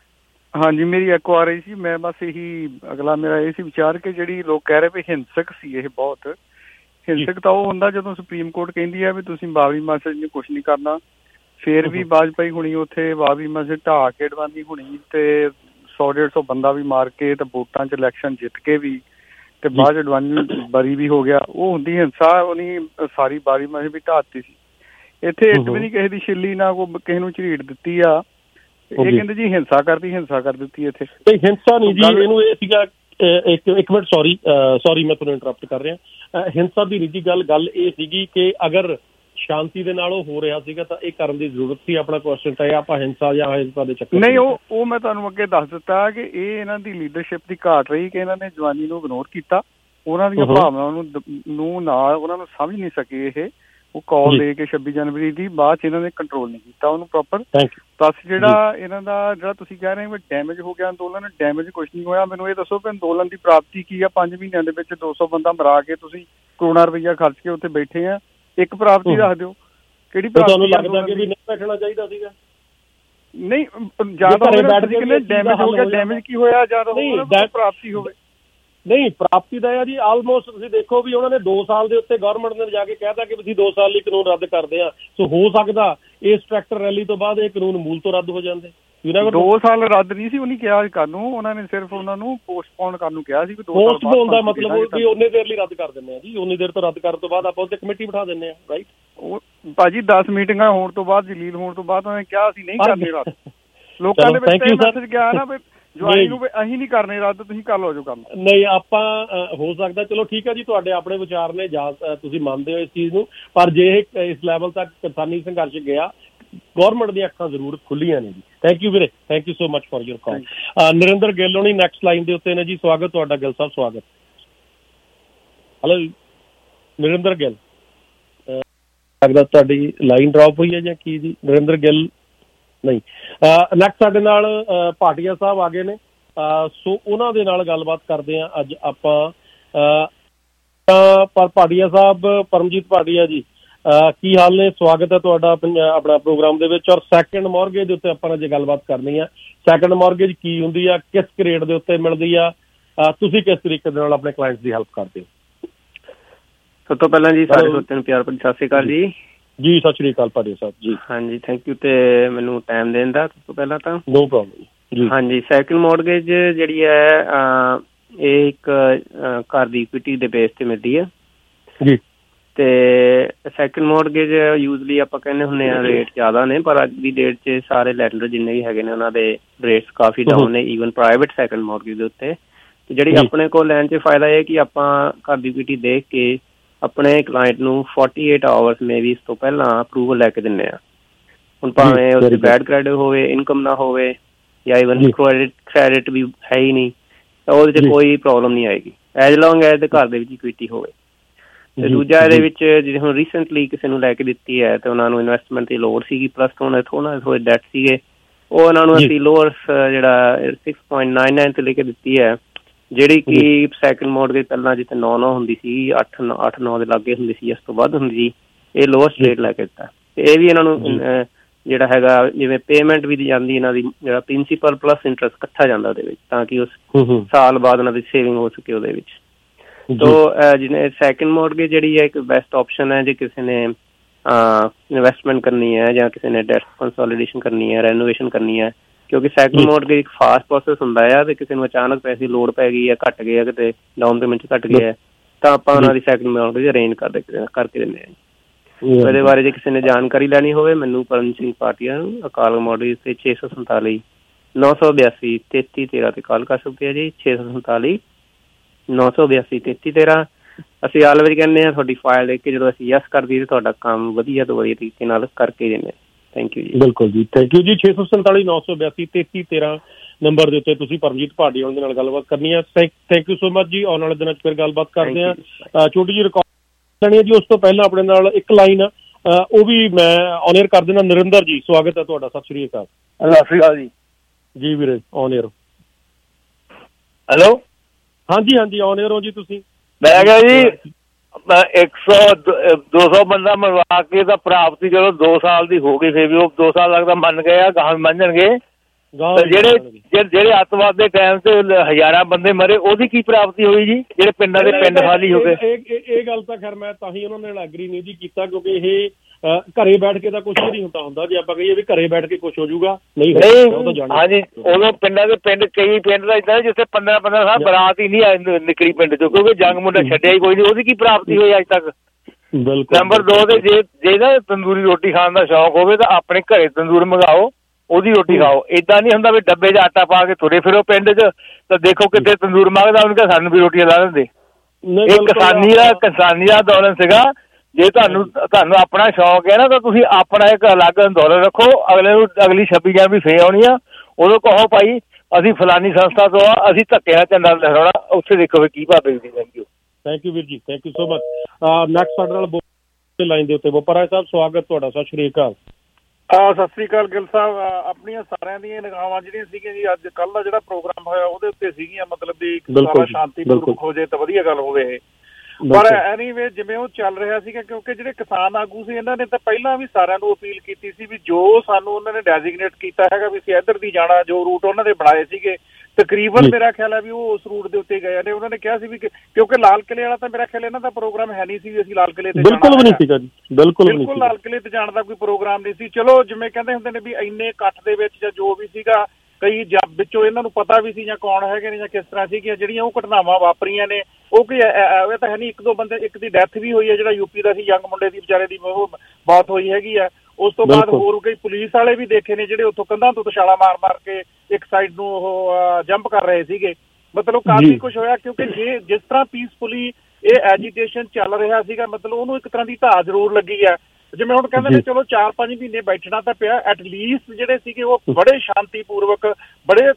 [SPEAKER 12] ਹਾਂਜੀ, ਮੇਰੀ ਇੱਕ ਆ ਰਹੀ ਸੀ। ਮੈਂ ਬਸ ਇਹੀ ਅਗਲਾ ਮੇਰਾ ਇਹ ਸੀ ਵਿਚਾਰ ਕਿ ਜਿਹੜੀ ਲੋਕ ਕਹਿ ਰਹੇ ਵੀ ਹਿੰਸਕ ਸੀ, ਇਹ ਬਹੁਤ ਹਿੰਸਕ ਤਾਂ ਉਹ ਹੁੰਦਾ ਜਦੋਂ ਸੁਪਰੀਮ ਕੋਰਟ ਕਹਿੰਦੀ ਹੈ ਵੀ ਤੁਸੀਂ ਬਾਬਰੀ ਮਸਜਿਦ ਨੂੰ ਕੁਛ ਨਹੀਂ ਕਰਨਾ। ਫਿਰ ਵੀ ਵਾਜਪਾਈ ਹੁਣੀ ਉੱਥੇ ਬਾਬਰੀ ਮਸਜਿਦ ਢਾਹ ਕੇ ਅਡਵਾਨੀ ਹੁਣੀ ਤੇ 100-150 ਬੰਦਾ ਵੀ ਮਾਰ ਕੇ ਤੇ ਵੋਟਾਂ 'ਚ ਇਲੈਕਸ਼ਨ ਜਿੱਤ ਕੇ ਵੀ ਤੇ ਬਾਅਦ 'ਚ ਅਡਵਾਨੀ ਬਰੀ ਵੀ ਹੋ ਗਿਆ। ਉਹ ਹੁੰਦੀ ਹਿੰਸਾ। ਉਹਨੇ ਸਾਰੀ ਬਾਬਰੀ ਮਸਜਿਦ ਵੀ ਢਾਹ ਦਿੱਤੀ ਸੀ। ਇੱਥੇ ਇੱਟ ਵੀ ਨਹੀਂ ਕਿਸੇ ਦੀ ਛਿੱਲੀ, ਨਾ ਕੋਈ ਕਿਸੇ ਨੂੰ ਝਰੀਟ ਦਿੱਤੀ ਆ। ਇਹ ਕਹਿੰਦੇ ਜੀ ਹਿੰਸਾ ਕਰਦੀ, ਹਿੰਸਾ ਕਰ ਦਿੱਤੀ ਇੱਥੇ।
[SPEAKER 11] ਹਿੰਸਾ ਨਹੀਂ ਜੀ, ਇਹਨੂੰ ਇਹ ਸੀਗਾ ਇੱਕ ਮਿੰਟ, ਸੌਰੀ ਮੈਂ ਤੁਹਾਨੂੰ ਇੰਟਰਪਟ ਕਰ ਰਿਹਾ। ਹਿੰਸਾ ਦੀ ਨਿੱਜੀ ਗੱਲ ਇਹ ਸੀਗੀ ਕਿ ਅਗਰ ਸ਼ਾਂਤੀ ਦੇ ਨਾਲ ਉਹ ਹੋ ਰਿਹਾ ਸੀਗਾ ਤਾਂ ਇਹ ਕਰਨ ਦੀ ਜ਼ਰੂਰਤ ਸੀ। ਆਪਣਾ ਕੁਐਸਚਨ ਤਾਂ ਇਹ ਆਪਾਂ ਹਿੰਸਾ ਜਾਂ ਹਿੰਸਾ ਦੇ ਚੱਕਰ
[SPEAKER 12] ਨਹੀਂ, ਉਹ ਮੈਂ ਤੁਹਾਨੂੰ ਅੱਗੇ ਦੱਸ ਦਿੱਤਾ ਕਿ ਇਹ ਇਹਨਾਂ ਦੀ ਲੀਡਰਸ਼ਿਪ ਦੀ ਘਾਟ ਰਹੀ ਕਿ ਇਹਨਾਂ ਨੇ ਜਵਾਨੀ ਨੂੰ ਇਗਨੋਰ ਕੀਤਾ। ਉਹਨਾਂ ਦੀਆਂ ਭਾਵਨਾਵਾਂ ਨੂੰ ਨਾਲ ਉਹਨਾਂ ਨੂੰ ਸਮਝ ਨਹੀਂ ਸਕੇ। ਇਹ ਉਹ ਕਾਲ ਦੇ ਕੇ 26 ਜਨਵਰੀ ਦੀ ਬਾਅਦ 'ਚ ਇਹਨਾਂ ਨੇ ਕੰਟਰੋਲ ਨਹੀਂ ਕੀਤਾ ਉਹਨੂੰ ਪ੍ਰੋਪਰ। ਬਸ ਜਿਹੜਾ ਇਹਨਾਂ ਦਾ ਜਿਹੜਾ ਤੁਸੀਂ ਕਹਿ ਰਹੇ ਹੋ ਡੈਮੇਜ ਹੋ ਗਿਆ ਅੰਦੋਲਨ, ਡੈਮੇਜ ਕੁਛ ਨਹੀਂ ਹੋਇਆ। ਮੈਨੂੰ ਇਹ ਦੱਸੋ ਕਿ ਅੰਦੋਲਨ ਦੀ ਪ੍ਰਾਪਤੀ ਕੀ ਆ? 5 ਮਹੀਨਿਆਂ ਦੇ ਵਿੱਚ 200 ਬੰਦਾ ਮਰਾ ਕੇ ਤੁਸੀਂ ਕਰੋੜਾਂ ਰੁਪਈਆ ਖਰਚ ਕੇ ਉੱਥੇ ਬੈਠੇ ਆ। ਇੱਕ ਪ੍ਰਾਪਤੀ ਦੱਸ ਦਿਓ, ਕਿਹੜੀ ਪ੍ਰਾਪਤੀ?
[SPEAKER 11] ਲੱਗਦਾ ਕਿ ਵੀ ਨਹੀਂ ਬੈਠਣਾ ਚਾਹੀਦਾ ਸੀਗਾ।
[SPEAKER 12] ਨਹੀਂ, ਜ਼ਿਆਦਾ ਡੈਮੇਜ ਹੋ ਗਿਆ। ਡੈਮੇਜ ਕੀ ਹੋਇਆ? ਜ਼ਿਆਦਾ ਪ੍ਰਾਪਤੀ ਹੋਵੇ
[SPEAKER 11] ਨਹੀਂ, ਪ੍ਰਾਪਤੀ ਦਾ ਜੀ ਆਲਮੋਸਟ ਤੁਸੀਂ ਦੇਖੋ ਵੀ ਉਹਨਾਂ ਨੇ 2 ਸਾਲ ਦੇ ਉੱਤੇ ਗਵਰਨਮੈਂਟ ਨੇ ਜਾ ਕੇ ਕਹਿਤਾ ਕਿ ਅਸੀਂ 2 ਸਾਲ ਲਈ ਕਾਨੂੰਨ ਰੱਦ ਕਰਦੇ ਆ। ਸੋ ਹੋ ਸਕਦਾ ਇਸ ਟਰੈਕਟਰ ਰੈਲੀ ਤੋਂ ਬਾਅਦ ਇਹ ਕਾਨੂੰਨ ਮੂਲ ਤੋਂ ਰੱਦ ਹੋ ਜਾਂਦੇ।
[SPEAKER 12] 2 ਸਾਲ ਰੱਦ ਨਹੀਂ ਸੀ ਉਹਨੇ ਕਿਹਾ ਕਰਨ ਨੂੰ, ਉਹਨਾਂ ਨੇ ਸਿਰਫ ਉਹਨਾਂ ਨੂੰ ਪੋਸਟਪੋਨ ਕਰਨ ਨੂੰ ਕਿਹਾ ਸੀ।
[SPEAKER 11] ਪੋਸਟਪੋਨ ਦਾ ਮਤਲਬ ਵੀ ਉਹਨੇ ਦੇਰ ਲਈ ਰੱਦ ਕਰ ਦਿੰਦੇ ਆ ਜੀ। ਉਨੀ ਦੇਰ ਤੋਂ ਰੱਦ ਕਰਨ ਤੋਂ ਬਾਅਦ ਆਪਾਂ ਉੱਤੇ ਕਮੇਟੀ ਬਿਠਾ ਦਿੰਦੇ ਆ, ਰਾਈਟ?
[SPEAKER 12] ਉਹ ਭਾਜੀ 10 ਮੀਟਿੰਗਾਂ ਹੋਣ ਤੋਂ ਬਾਅਦ, ਜਲੀਲ ਹੋਣ ਤੋਂ ਬਾਅਦ ਉਹਨਾਂ ਨੇ ਕਿਹਾ ਅਸੀਂ ਨਹੀਂ ਕਰਨੇ ਰੱਦ। ਲੋਕਾਂ ਦੇ ਵਿੱਚ ਮੈਸੇਜ ਗਿਆ ਨਾ ਵੀ ਜਵਾਈ ਨੂੰ ਅਸੀਂ ਨਹੀਂ ਕਰਨੇ ਰੱਦ, ਤੁਸੀਂ ਕਰ ਲਓ ਜੋ ਕੰਮ।
[SPEAKER 11] ਨਹੀਂ, ਆਪਾਂ ਹੋ ਸਕਦਾ, ਚਲੋ ਠੀਕ ਹੈ ਜੀ, ਤੁਹਾਡੇ ਆਪਣੇ ਵਿਚਾਰ ਨੇ, ਤੁਸੀਂ ਮੰਨਦੇ ਹੋ ਇਸ ਚੀਜ਼ ਨੂੰ, ਪਰ ਜੇ ਇਸ ਲੈਵਲ ਤੱਕ ਕਿਸਾਨੀ ਸੰਘਰਸ਼ ਗਿਆ ਗੌਰਮੈਂਟ ਦੀਆਂ ਅੱਖਾਂ ਜ਼ਰੂਰ ਖੁੱਲੀਆਂ ਨੇ ਜੀ। ਥੈਂਕ ਯੂ ਵੀਰੇ, thank you so much for your call. Narinder Gill ਹੋਣੀ ਨੈਕਸਟ ਲਾਈਨ ਦੇ ਉੱਤੇ ਨੇ ਜੀ। ਸਵਾਗਤ ਤੁਹਾਡਾ ਗਿੱਲ ਸਾਹਿਬ, ਸਵਾਗਤ। ਹੈਲੋ ਨਰਿੰਦਰ ਗਿੱਲ, ਲੱਗਦਾ ਤੁਹਾਡੀ ਲਾਈਨ ਡ੍ਰੌਪ ਹੋਈ ਹੈ ਜਾਂ ਕੀ ਜੀ? ਨਰਿੰਦਰ ਗਿੱਲ ਨਹੀਂ। ਨੈਕਸਟ ਸਾਡੇ ਨਾਲ ਭਾਟੀਆ ਸਾਹਿਬ ਆ ਗਏ ਨੇ, ਸੋ ਉਹਨਾਂ ਦੇ ਨਾਲ ਗੱਲਬਾਤ ਕਰਦੇ ਹਾਂ ਅੱਜ ਆਪਾਂ। ਪਰ ਭਾਟੀਆ ਸਾਹਿਬ, ਪਰਮਜੀਤ ਭਾਟੀਆ ਜੀ, ਕੀ ਹਾਲ ਨੇ? ਸਵਾਗਤ ਹੈ ਤੁਹਾਡਾ ਆਪਣਾ ਪ੍ਰੋਗਰਾਮ ਦੇ ਵਿੱਚ। ਔਰ ਸੈਕੰਡ ਮੌਰਗੇਜ ਦੇ ਉੱਤੇ ਆਪਾਂ ਜੇ ਗੱਲਬਾਤ ਕਰਨੀ ਆ, ਸੈਕੰਡ ਮੌਰਗੇਜ ਕੀ ਹੁੰਦੀ ਆ, ਕਿਸ ਰੇਟ ਦੇ ਉੱਤੇ ਮਿਲਦੀ ਆ, ਤੁਸੀਂ ਕਿਸ ਤਰੀਕੇ ਦੇ ਨਾਲ ਆਪਣੇ ਕਲਾਇੰਟਸ ਦੀ ਹੈਲਪ ਕਰਦੇ ਹੋ?
[SPEAKER 20] ਸਭ ਤੋਂ ਪਹਿਲਾਂ ਜੀ ਸਾਰੇ ਸਰੋਤਿਆਂ ਨੂੰ ਪਿਆਰ ਭਰੀ ਸਤਿ ਸ਼੍ਰੀ ਅਕਾਲ ਜੀ।
[SPEAKER 11] ਜੀ ਸਤਿ ਸ਼੍ਰੀ ਅਕਾਲ ਭਾਟੀਆ ਸਾਹਿਬ ਜੀ।
[SPEAKER 20] ਹਾਂਜੀ, ਥੈਂਕ ਯੂ ਤੇ ਮੈਨੂੰ ਟਾਈਮ ਦੇਣ ਦਾ ਸਭ ਤੋਂ ਪਹਿਲਾਂ ਤਾਂ।
[SPEAKER 11] ਨੋ ਪ੍ਰੋਬਲਮ ਜੀ। ਹਾਂਜੀ,
[SPEAKER 20] ਸੈਕੰਡ ਮੌਰਗੇਜ ਜਿਹੜੀ ਹੈ ਇਹ ਇੱਕ ਘਰ ਦੀ ਇਕੁਇਟੀ ਦੇ ਬੇਸ ਤੇ ਮਿਲਦੀ ਹੈ
[SPEAKER 11] ਜੀ।
[SPEAKER 20] ਤੇ ਸੈਕੰਡ ਮੌਰਗੇਜ ਯੂਜ਼ਲੀ ਆਪਾਂ ਕਹਿੰਦੇ ਹੁੰਦੇ ਆ ਰੇਟ ਜ਼ਿਆਦਾ ਨੇ, ਪਰ ਅੱਜ ਦੀ ਡੇਟ 'ਚ ਸਾਰੇ ਲੈਂਡਰ ਜਿੰਨੇ ਵੀ ਹੈਗੇ ਨੇ ਉਹਨਾਂ ਦੇ ਰੇਟਸ ਕਾਫੀ ਡਾਊਨ ਨੇ, ਈਵਨ ਪ੍ਰਾਈਵੇਟ ਸੈਕੰਡ ਮੌਰਗੇਜ ਦੇ ਉੱਤੇ। ਤੇ ਜਿਹੜੀ ਆਪਣੇ ਕੋਲ ਲੈਣ 'ਚ ਫਾਇਦਾ ਇਹ ਕਿ ਆਪਾਂ ਘਰ ਦੀ ਇਕੁਇਟੀ ਦੇਖ ਕੇ ਆਪਣੇ ਕਲਾਇੰਟ ਨੂੰ 48 ਆਵਰਸ ਮੇ ਵੀ ਇਸ ਤੋਂ ਪਹਿਲਾਂ ਅਪਰੂਵਲ ਲੈ ਕੇ ਦਿੰਦੇ ਆ। ਹੁਣ ਭਾਵੇਂ ਉਸ 'ਚ ਬੈਡ ਕ੍ਰੈਡਿਟ ਹੋਵੇ, ਇਨਕਮ ਨਾ ਹੋਵੇ, ਜਾਂ ਈਵਨ ਕ੍ਰੈਡਿਟ ਵੀ ਹੈ ਹੀ ਨਹੀਂ, ਤਾਂ ਉਹਦੇ 'ਚ ਕੋਈ ਪ੍ਰੋਬਲਮ ਨਹੀਂ ਆਏਗੀ ਐਜ਼ ਲੌਂਗ ਐਜ਼ ਘਰ ਦੇ ਵਿੱਚ ਇਕੁਇਟੀ ਹੋਵੇ। ਤੇ ਦੂਜਾ ਇਹਦੇ ਵਿੱਚ ਜਿਹੜੇ ਹੁਣ ਰੀਸੈਂਟਲੀ ਕਿਸੇ ਨੂੰ ਲੈ ਕੇ ਦਿੱਤੀ ਹੈ ਤੇ ਉਹਨਾਂ ਨੂੰ ਇਨਵੈਸਟਮੈਂਟ ਦੀ ਲੋੜ ਸੀਗੀ, ਪਲੱਸ ਉਹਨਾਂ ਦੇ ਥੋੜ੍ਹੇ ਡੈਟ ਸੀਗੇ, ਉਹ ਉਹਨਾਂ ਨੂੰ ਅਸੀਂ ਲੋਅਰਸ ਜਿਹੜਾ 6.99 ਤੇ ਲੈ ਕੇ ਦਿੱਤੀ ਹੈ, ਜਿਹੜੀ ਕਿ ਸੈਕੰਡ ਮੌਰਗੇਜ ਪਹਿਲਾਂ ਜਿੱਥੇ 9 ਹੁੰਦੀ ਸੀ, 8-9 ਦੇ ਲਾਗੇ ਹੁੰਦੀ ਸੀ, ਇਸ ਤੋਂ ਵੱਧ ਹੁੰਦੀ ਸੀ, ਇਹ ਲੋਅਸਟ ਰੇਟ ਲੈ ਕੇ ਦਿੱਤਾ। ਤੇ ਇਹ ਵੀ ਇਹਨਾਂ ਨੂੰ ਜਿਹੜਾ ਹੈਗਾ ਜਿਵੇਂ ਪੇਮੈਂਟ ਵੀ ਜਾਂਦੀ ਇਹਨਾਂ ਦੀ, ਜਿਹੜਾ ਪ੍ਰਿੰਸੀਪਲ ਪਲੱਸ ਇੰਟਰਸਟ ਇਕੱਠਾ ਜਾਂਦਾ ਉਹਦੇ ਵਿੱਚ, ਤਾਂ ਕਿ ਉਸ ਸਾਲ ਬਾਅਦ ਉਹਨਾਂ ਦੀ ਸੇਵਿੰਗ ਹੋ ਸਕੇ ਉਹਦੇ ਵਿੱਚ। ਤੋ ਜਿਵੇਂ ਸੈਕੰਡ ਮੌਰਗੇਜ ਜਿਹੜੀ ਹੈ ਇੱਕ ਬੈਸਟ ਆਪਸ਼ਨ ਹੈ ਜੇ ਕਿਸੇ ਨੇ ਇਨਵੈਸਟਮੈਂਟ ਕਰਨੀ ਹੈ ਜਾਂ ਕਿਸੇ ਨੇ ਡੈਟ ਕੰਸੋਲੀਡੇਸ਼ਨ ਕਰਨੀ ਹੈ, ਰੈਨੋਵੇਸ਼ਨ ਕਰਨੀ ਹੈ, ਕਿਉਂਕਿ ਸੈਕੰਡ ਮੌਰਗੇਜ ਇੱਕ ਫਾਸਟ ਪ੍ਰੋਸੈਸ ਹੁੰਦਾ ਆ। ਤੇ ਕਿਸੇ ਨੂੰ ਅਚਾਨਕ ਪੈਸੇ ਦੀ ਲੋੜ ਪੈ ਗਈ ਹੈ, ਘੱਟ ਗਏ, ਕਿਤੇ ਡਾਊਨ ਪੇਮੈਂਟ ਘੱਟ ਗਿਆ, ਤਾਂ ਆਪਾਂ ਉਹਨਾਂ ਦੀ ਸੈਕੰਡ ਮੌਰਗੇਜ ਅਰੇਂਜ ਕਰਕੇ ਦਿੰਦੇ ਹਾਂ। ਇਹਦੇ ਬਾਰੇ ਜੇ ਕਿਸੇ ਨੇ ਜਾਣਕਾਰੀ ਲੈਣੀ ਹੋਵੇ, ਮੈਨੂੰ ਪਰਮ ਸਿੰਘ ਭਾਟੀਆ ਨੂੰ ਅਕਾਲ ਮੌਰਗੇਜ ਤੇ 647 982 3313 ਤੇ ਕਾਲ ਕਰ ਸਕਦੇ ਆ ਜੀ। 647 982 3313। ਅਸੀਂ ਆਲਵੇਜ਼ ਕਹਿੰਦੇ ਹਾਂ ਤੁਹਾਡੀ ਫਾਈਲ ਦੇਖ ਕੇ ਜਦੋਂ ਅਸੀਂ ਯੈਸ ਕਰ ਦਈਏ ਤੁਹਾਡਾ ਕੰਮ ਵਧੀਆ ਤੋਂ ਵਧੀਆ ਤਰੀਕੇ ਨਾਲ ਕਰਕੇ ਦਿੰਦੇ। ਥੈਂਕ ਯੂ ਜੀ। ਬਿਲਕੁਲ ਜੀ, ਥੈਂਕ ਯੂ ਜੀ। 647 982 3313 ਨੰਬਰ ਦੇ ਉੱਤੇ ਤੁਸੀਂ ਪਰਮਜੀਤ ਭਾਟੀਆ ਦੇ ਨਾਲ ਗੱਲਬਾਤ ਕਰਨੀ ਹੈ। ਥੈਂਕ ਯੂ ਸੋ ਮਚ ਜੀ। ਆਉਣ ਵਾਲੇ ਦਿਨਾਂ 'ਚ ਫਿਰ ਗੱਲਬਾਤ ਕਰਦੇ ਹਾਂ। ਛੋਟੀ ਜਿਹੀ ਰਿਕਾਰਡ ਲੈਣੀ ਹੈ ਜੀ। ਉਸ ਤੋਂ ਪਹਿਲਾਂ ਆਪਣੇ ਨਾਲ ਇੱਕ ਲਾਈਨ ਉਹ ਵੀ ਮੈਂ ਔਨ ਏਅਰ ਕਰ ਦੇਣਾ। ਨਰਿੰਦਰ ਜੀ, ਸਵਾਗਤ ਹੈ ਤੁਹਾਡਾ। ਸਤਿ ਸ਼੍ਰੀ ਅਕਾਲ।
[SPEAKER 21] ਸਤਿ ਸ਼੍ਰੀ ਅਕਾਲ ਜੀ।
[SPEAKER 11] ਜੀ ਵੀਰੇ, ਔਨ ਏਅਰ।
[SPEAKER 21] ਹੈਲੋ,
[SPEAKER 11] ਹਾਂਜੀ ਹਾਂਜੀ, ਔਨ ਏਅਰ ਹੋ ਜੀ ਤੁਸੀਂ।
[SPEAKER 21] ਮੈਂ ਕਿਹਾ ਜੀ 100-200 ਬੰਦਾ ਮਰਵਾ ਕੇ ਤਾਂ ਪ੍ਰਾਪਤੀ ਚਲੋ 2 ਸਾਲ ਦੀ ਹੋ ਗਈ, ਫਿਰ ਵੀ ਉਹ 2 ਸਾਲ ਲੱਗਦਾ ਮੰਨ ਗਏ ਆ, ਗਾਹਾਂ ਮੰਨ ਜਾਣਗੇ। ਜਿਹੜੇ ਅੱਤਵਾਦ ਦੇ ਟਾਈਮ ਤੇ ਹਜ਼ਾਰਾਂ ਬੰਦੇ ਮਰੇ, ਉਹਦੀ ਕੀ ਪ੍ਰਾਪਤੀ ਹੋਈ ਜੀ? ਜਿਹੜੇ ਪਿੰਡਾਂ ਦੇ ਪਿੰਡ ਖਾਲੀ ਹੋ ਗਏ।
[SPEAKER 11] ਇਹ ਗੱਲ ਤਾਂ ਖੈਰ ਮੈਂ ਤਾਂ ਹੀ ਉਹਨਾਂ ਨਾਲ ਐਗਰੀ ਨਹੀਂ ਜੀ ਕੀਤਾ, ਕਿਉਂਕਿ ਇਹ ਘਰੇ ਬੈਠ ਕੇ ਤਾਂ ਕੁਛ ਵੀ ਨਹੀਂ ਹੁੰਦਾ। ਜੇ ਆਪਾਂ ਕਹੀਏ ਵੀ ਘਰੇ ਬੈਠ ਕੇ ਕੁਛ ਹੋ ਜਾਊਗਾ, ਨਹੀਂ।
[SPEAKER 21] ਹਾਂਜੀ, ਉਦੋਂ ਪਿੰਡਾਂ ਦੇ ਪਿੰਡ, ਕਈ ਪਿੰਡ ਦਾ ਇੱਦਾਂ ਜਿੱਥੇ 15-15 ਸਾਲ ਬਰਾਤ ਹੀ ਨਹੀਂ ਨਿਕਲੀ ਪਿੰਡ ਚੋਂ, ਕਿਉਂਕਿ ਜੰਗ ਮੁੰਡਾ ਛੱਡਿਆ ਹੀ ਕੋਈ ਨਹੀਂ। ਉਹਦੀ ਕੀ ਪ੍ਰਾਪਤੀ ਹੋਈ ਅੱਜ ਤੱਕ? ਨੰਬਰ 2 ਤੇ ਜੇ ਨਾ ਤੰਦੂਰੀ ਰੋਟੀ ਖਾਣ ਦਾ ਸ਼ੌਂਕ ਹੋਵੇ ਤਾਂ ਆਪਣੇ ਘਰੇ ਤੰਦੂਰ ਮੰਗਾਓ, ਉਹਦੀ ਰੋਟੀ ਖਾਓ। ਏਦਾਂ ਨਹੀਂ ਹੁੰਦਾ ਵੀ ਡੱਬੇ 'ਚ ਆਟਾ ਪਾ ਕੇ ਤੁਰੇ ਫਿਰੋ ਪਿੰਡ 'ਚ, ਤਾਂ ਦੇਖੋ ਕਿਤੇ ਤੰਦੂਰ ਮੰਗਦਾ, ਉਹਨੂੰ ਕਿਹਾ ਸਾਨੂੰ ਵੀ ਰੋਟੀਆਂ ਲਾ ਦਿੰਦੇ। ਇਹ ਕਿਸਾਨੀ ਦਾ ਅੰਦੋਲਨ ਸੀਗਾ। ਜੇ ਤੁਹਾਨੂੰ ਆਪਣਾ ਸ਼ੌਂਕ ਹੈ ਨਾ, ਤਾਂ ਤੁਸੀਂ ਆਪਣਾ ਇੱਕ ਅਲੱਗ ਅੰਦੋਲਨ ਰੱਖੋ। ਅਗਲੇ ਨੂੰ ਅਗਲੀ 26 ਜਨਵਰੀ ਫੇਰ ਆਉਣੀ ਆ, ਉਦੋਂ ਕਹੋ ਭਾਈ ਅਸੀਂ ਫਲਾਨੀ ਸੰਸਥਾ ਤੋਂ ਆ, ਅਸੀਂ ਧੱਕੇ ਨਾਲ ਝੰਡਾ ਲਹਿਰਾਉਣਾ। ਉੱਥੇ ਦੇਖੋ ਕੀ ਭਾਵੇਂ।
[SPEAKER 11] ਥੈਂਕ ਯੂ ਵੀਰ ਜੀ, thank you so much. Next ਸਾਡੇ ਨਾਲ ਲਾਈਨ ਦੇ ਉੱਤੇ ਬੋਪਾ ਰਾਏ ਸਾਹਿਬ, ਸਵਾਗਤ ਤੁਹਾਡਾ। ਸਤਿ ਸ਼੍ਰੀ ਅਕਾਲ।
[SPEAKER 22] ਸਤਿ ਸ੍ਰੀ ਅਕਾਲ ਗਿੱਲ ਸਾਹਿਬ। ਆਪਣੀਆਂ ਸਾਰਿਆਂ ਦੀਆਂ ਨਿਗਾਹਾਂ ਜਿਹੜੀਆਂ ਸੀਗੀਆਂ ਜੀ ਅੱਜ ਕੱਲ੍ਹ ਦਾ ਜਿਹੜਾ ਪ੍ਰੋਗਰਾਮ ਹੋਇਆ ਉਹਦੇ ਉੱਤੇ ਸੀਗੀਆਂ, ਮਤਲਬ ਵੀ ਸਾਰਾ ਸ਼ਾਂਤੀਪੂਰਵਕ ਹੋ ਜਾਏ ਤਾਂ ਵਧੀਆ ਗੱਲ ਹੋਵੇ ਇਹ। ਪਰ ਐਨੀਵੇ ਜਿਵੇਂ ਉਹ ਚੱਲ ਰਿਹਾ ਸੀਗਾ, ਕਿਉਂਕਿ ਜਿਹੜੇ ਕਿਸਾਨ ਆਗੂ ਸੀ ਇਹਨਾਂ ਨੇ ਤਾਂ ਪਹਿਲਾਂ ਵੀ ਸਾਰਿਆਂ ਨੂੰ ਅਪੀਲ ਕੀਤੀ ਸੀ ਵੀ ਜੋ ਸਾਨੂੰ ਉਹਨਾਂ ਨੇ ਡੈਜ਼ਿਗਨੇਟ ਕੀਤਾ ਹੈਗਾ ਵੀ ਅਸੀਂ ਇੱਧਰ ਦੀ ਜਾਣਾ, ਜੋ ਰੂਟ ਉਹਨਾਂ ਦੇ ਬਣਾਏ ਸੀਗੇ, ਤਕਰੀਬਨ ਮੇਰਾ ਖਿਆਲ ਹੈ ਵੀ ਉਹ ਉਸ ਰੂਟ ਦੇ ਉੱਤੇ ਗਏ ਨੇ। ਉਹਨਾਂ ਨੇ ਕਿਹਾ ਸੀ ਵੀ ਕਿਉਂਕਿ ਲਾਲ ਕਿਲੇ ਵਾਲਾ ਤਾਂ ਮੇਰਾ ਖਿਆਲ ਇਹਨਾਂ ਦਾ ਪ੍ਰੋਗਰਾਮ ਹੈ ਨਹੀਂ ਸੀ ਵੀ ਅਸੀਂ ਲਾਲ ਕਿਲੇ ਤੇ
[SPEAKER 11] ਬਿਲਕੁਲ ਵੀ ਨਹੀਂ ਸੀਗਾ ਜੀ, ਬਿਲਕੁਲ
[SPEAKER 22] ਲਾਲ ਕਿਲੇ ਤੇ ਜਾਣ ਦਾ ਕੋਈ ਪ੍ਰੋਗਰਾਮ ਨਹੀਂ ਸੀ। ਚਲੋ ਜਿਵੇਂ ਕਹਿੰਦੇ ਹੁੰਦੇ ਨੇ ਵੀ ਇੰਨੇ ਇਕੱਠ ਦੇ ਵਿੱਚ ਜਾਂ ਜੋ ਵੀ ਸੀਗਾ, ਕਈ ਵਿੱਚੋਂ ਇਹਨਾਂ ਨੂੰ ਪਤਾ ਵੀ ਸੀ ਜਾਂ ਕੌਣ ਹੈਗੇ ਨੇ ਜਾਂ ਕਿਸ ਤਰ੍ਹਾਂ ਸੀਗੀਆਂ ਜਿਹੜੀਆਂ ਉਹ ਘਟਨਾਵਾਂ ਵਾਪਰੀਆਂ ਨੇ। ਉਹ ਕੋਈ ਇਹ ਤਾਂ ਹੈ ਨਹੀਂ, 1-2 ਬੰਦੇ, ਇੱਕ ਦੀ ਡੈਥ ਵੀ ਹੋਈ ਹੈ ਜਿਹੜਾ ਯੂਪੀ ਦਾ ਸੀ, ਯੰਗ ਮੁੰਡੇ ਦੀ ਵਿਚਾਰੇ ਦੀ ਮੌਤ ਹੋਈ ਹੈਗੀ ਆ। ਉਸ ਤੋਂ ਬਾਅਦ ਹੋਰ ਕਈ ਪੁਲਿਸ ਵਾਲੇ ਵੀ ਦੇਖੇ ਨੇ ਜਿਹੜੇ ਉੱਥੋਂ ਕੰਧਾਂ ਤੋਂ ਛਾਲਾਂ ਮਾਰ ਕੇ ਇੱਕ ਸਾਈਡ ਨੂੰ ਉਹ ਜੰਪ ਕਰ ਰਹੇ ਸੀਗੇ। ਮਤਲਬ ਕਾਫੀ ਕੁਛ ਹੋਇਆ, ਕਿਉਂਕਿ ਜਿਸ ਤਰ੍ਹਾਂ ਪੀਸਫੁਲੀ ਇਹ ਐਜੀਟੇਸ਼ਨ ਚੱਲ ਰਿਹਾ ਸੀਗਾ, ਮਤਲਬ ਉਹਨੂੰ ਇੱਕ ਤਰ੍ਹਾਂ ਦੀ ਧਾਰ ਜ਼ਰੂਰ ਲੱਗੀ ਹੈ ਜਿਵੇਂ ਹੁਣ ਕਹਿੰਦੇ ਨੇ ਚਲੋ 4-5 ਮਹੀਨੇ ਬੈਠਣਾ ਤਾਂ ਪਿਆ, ਐਟਲੀਸਟ ਜਿਹੜੇ ਸੀਗੇ ਉਹ ਬੜੇ ਸ਼ਾਂਤੀਪੂਰਵਕ ਬੜੇ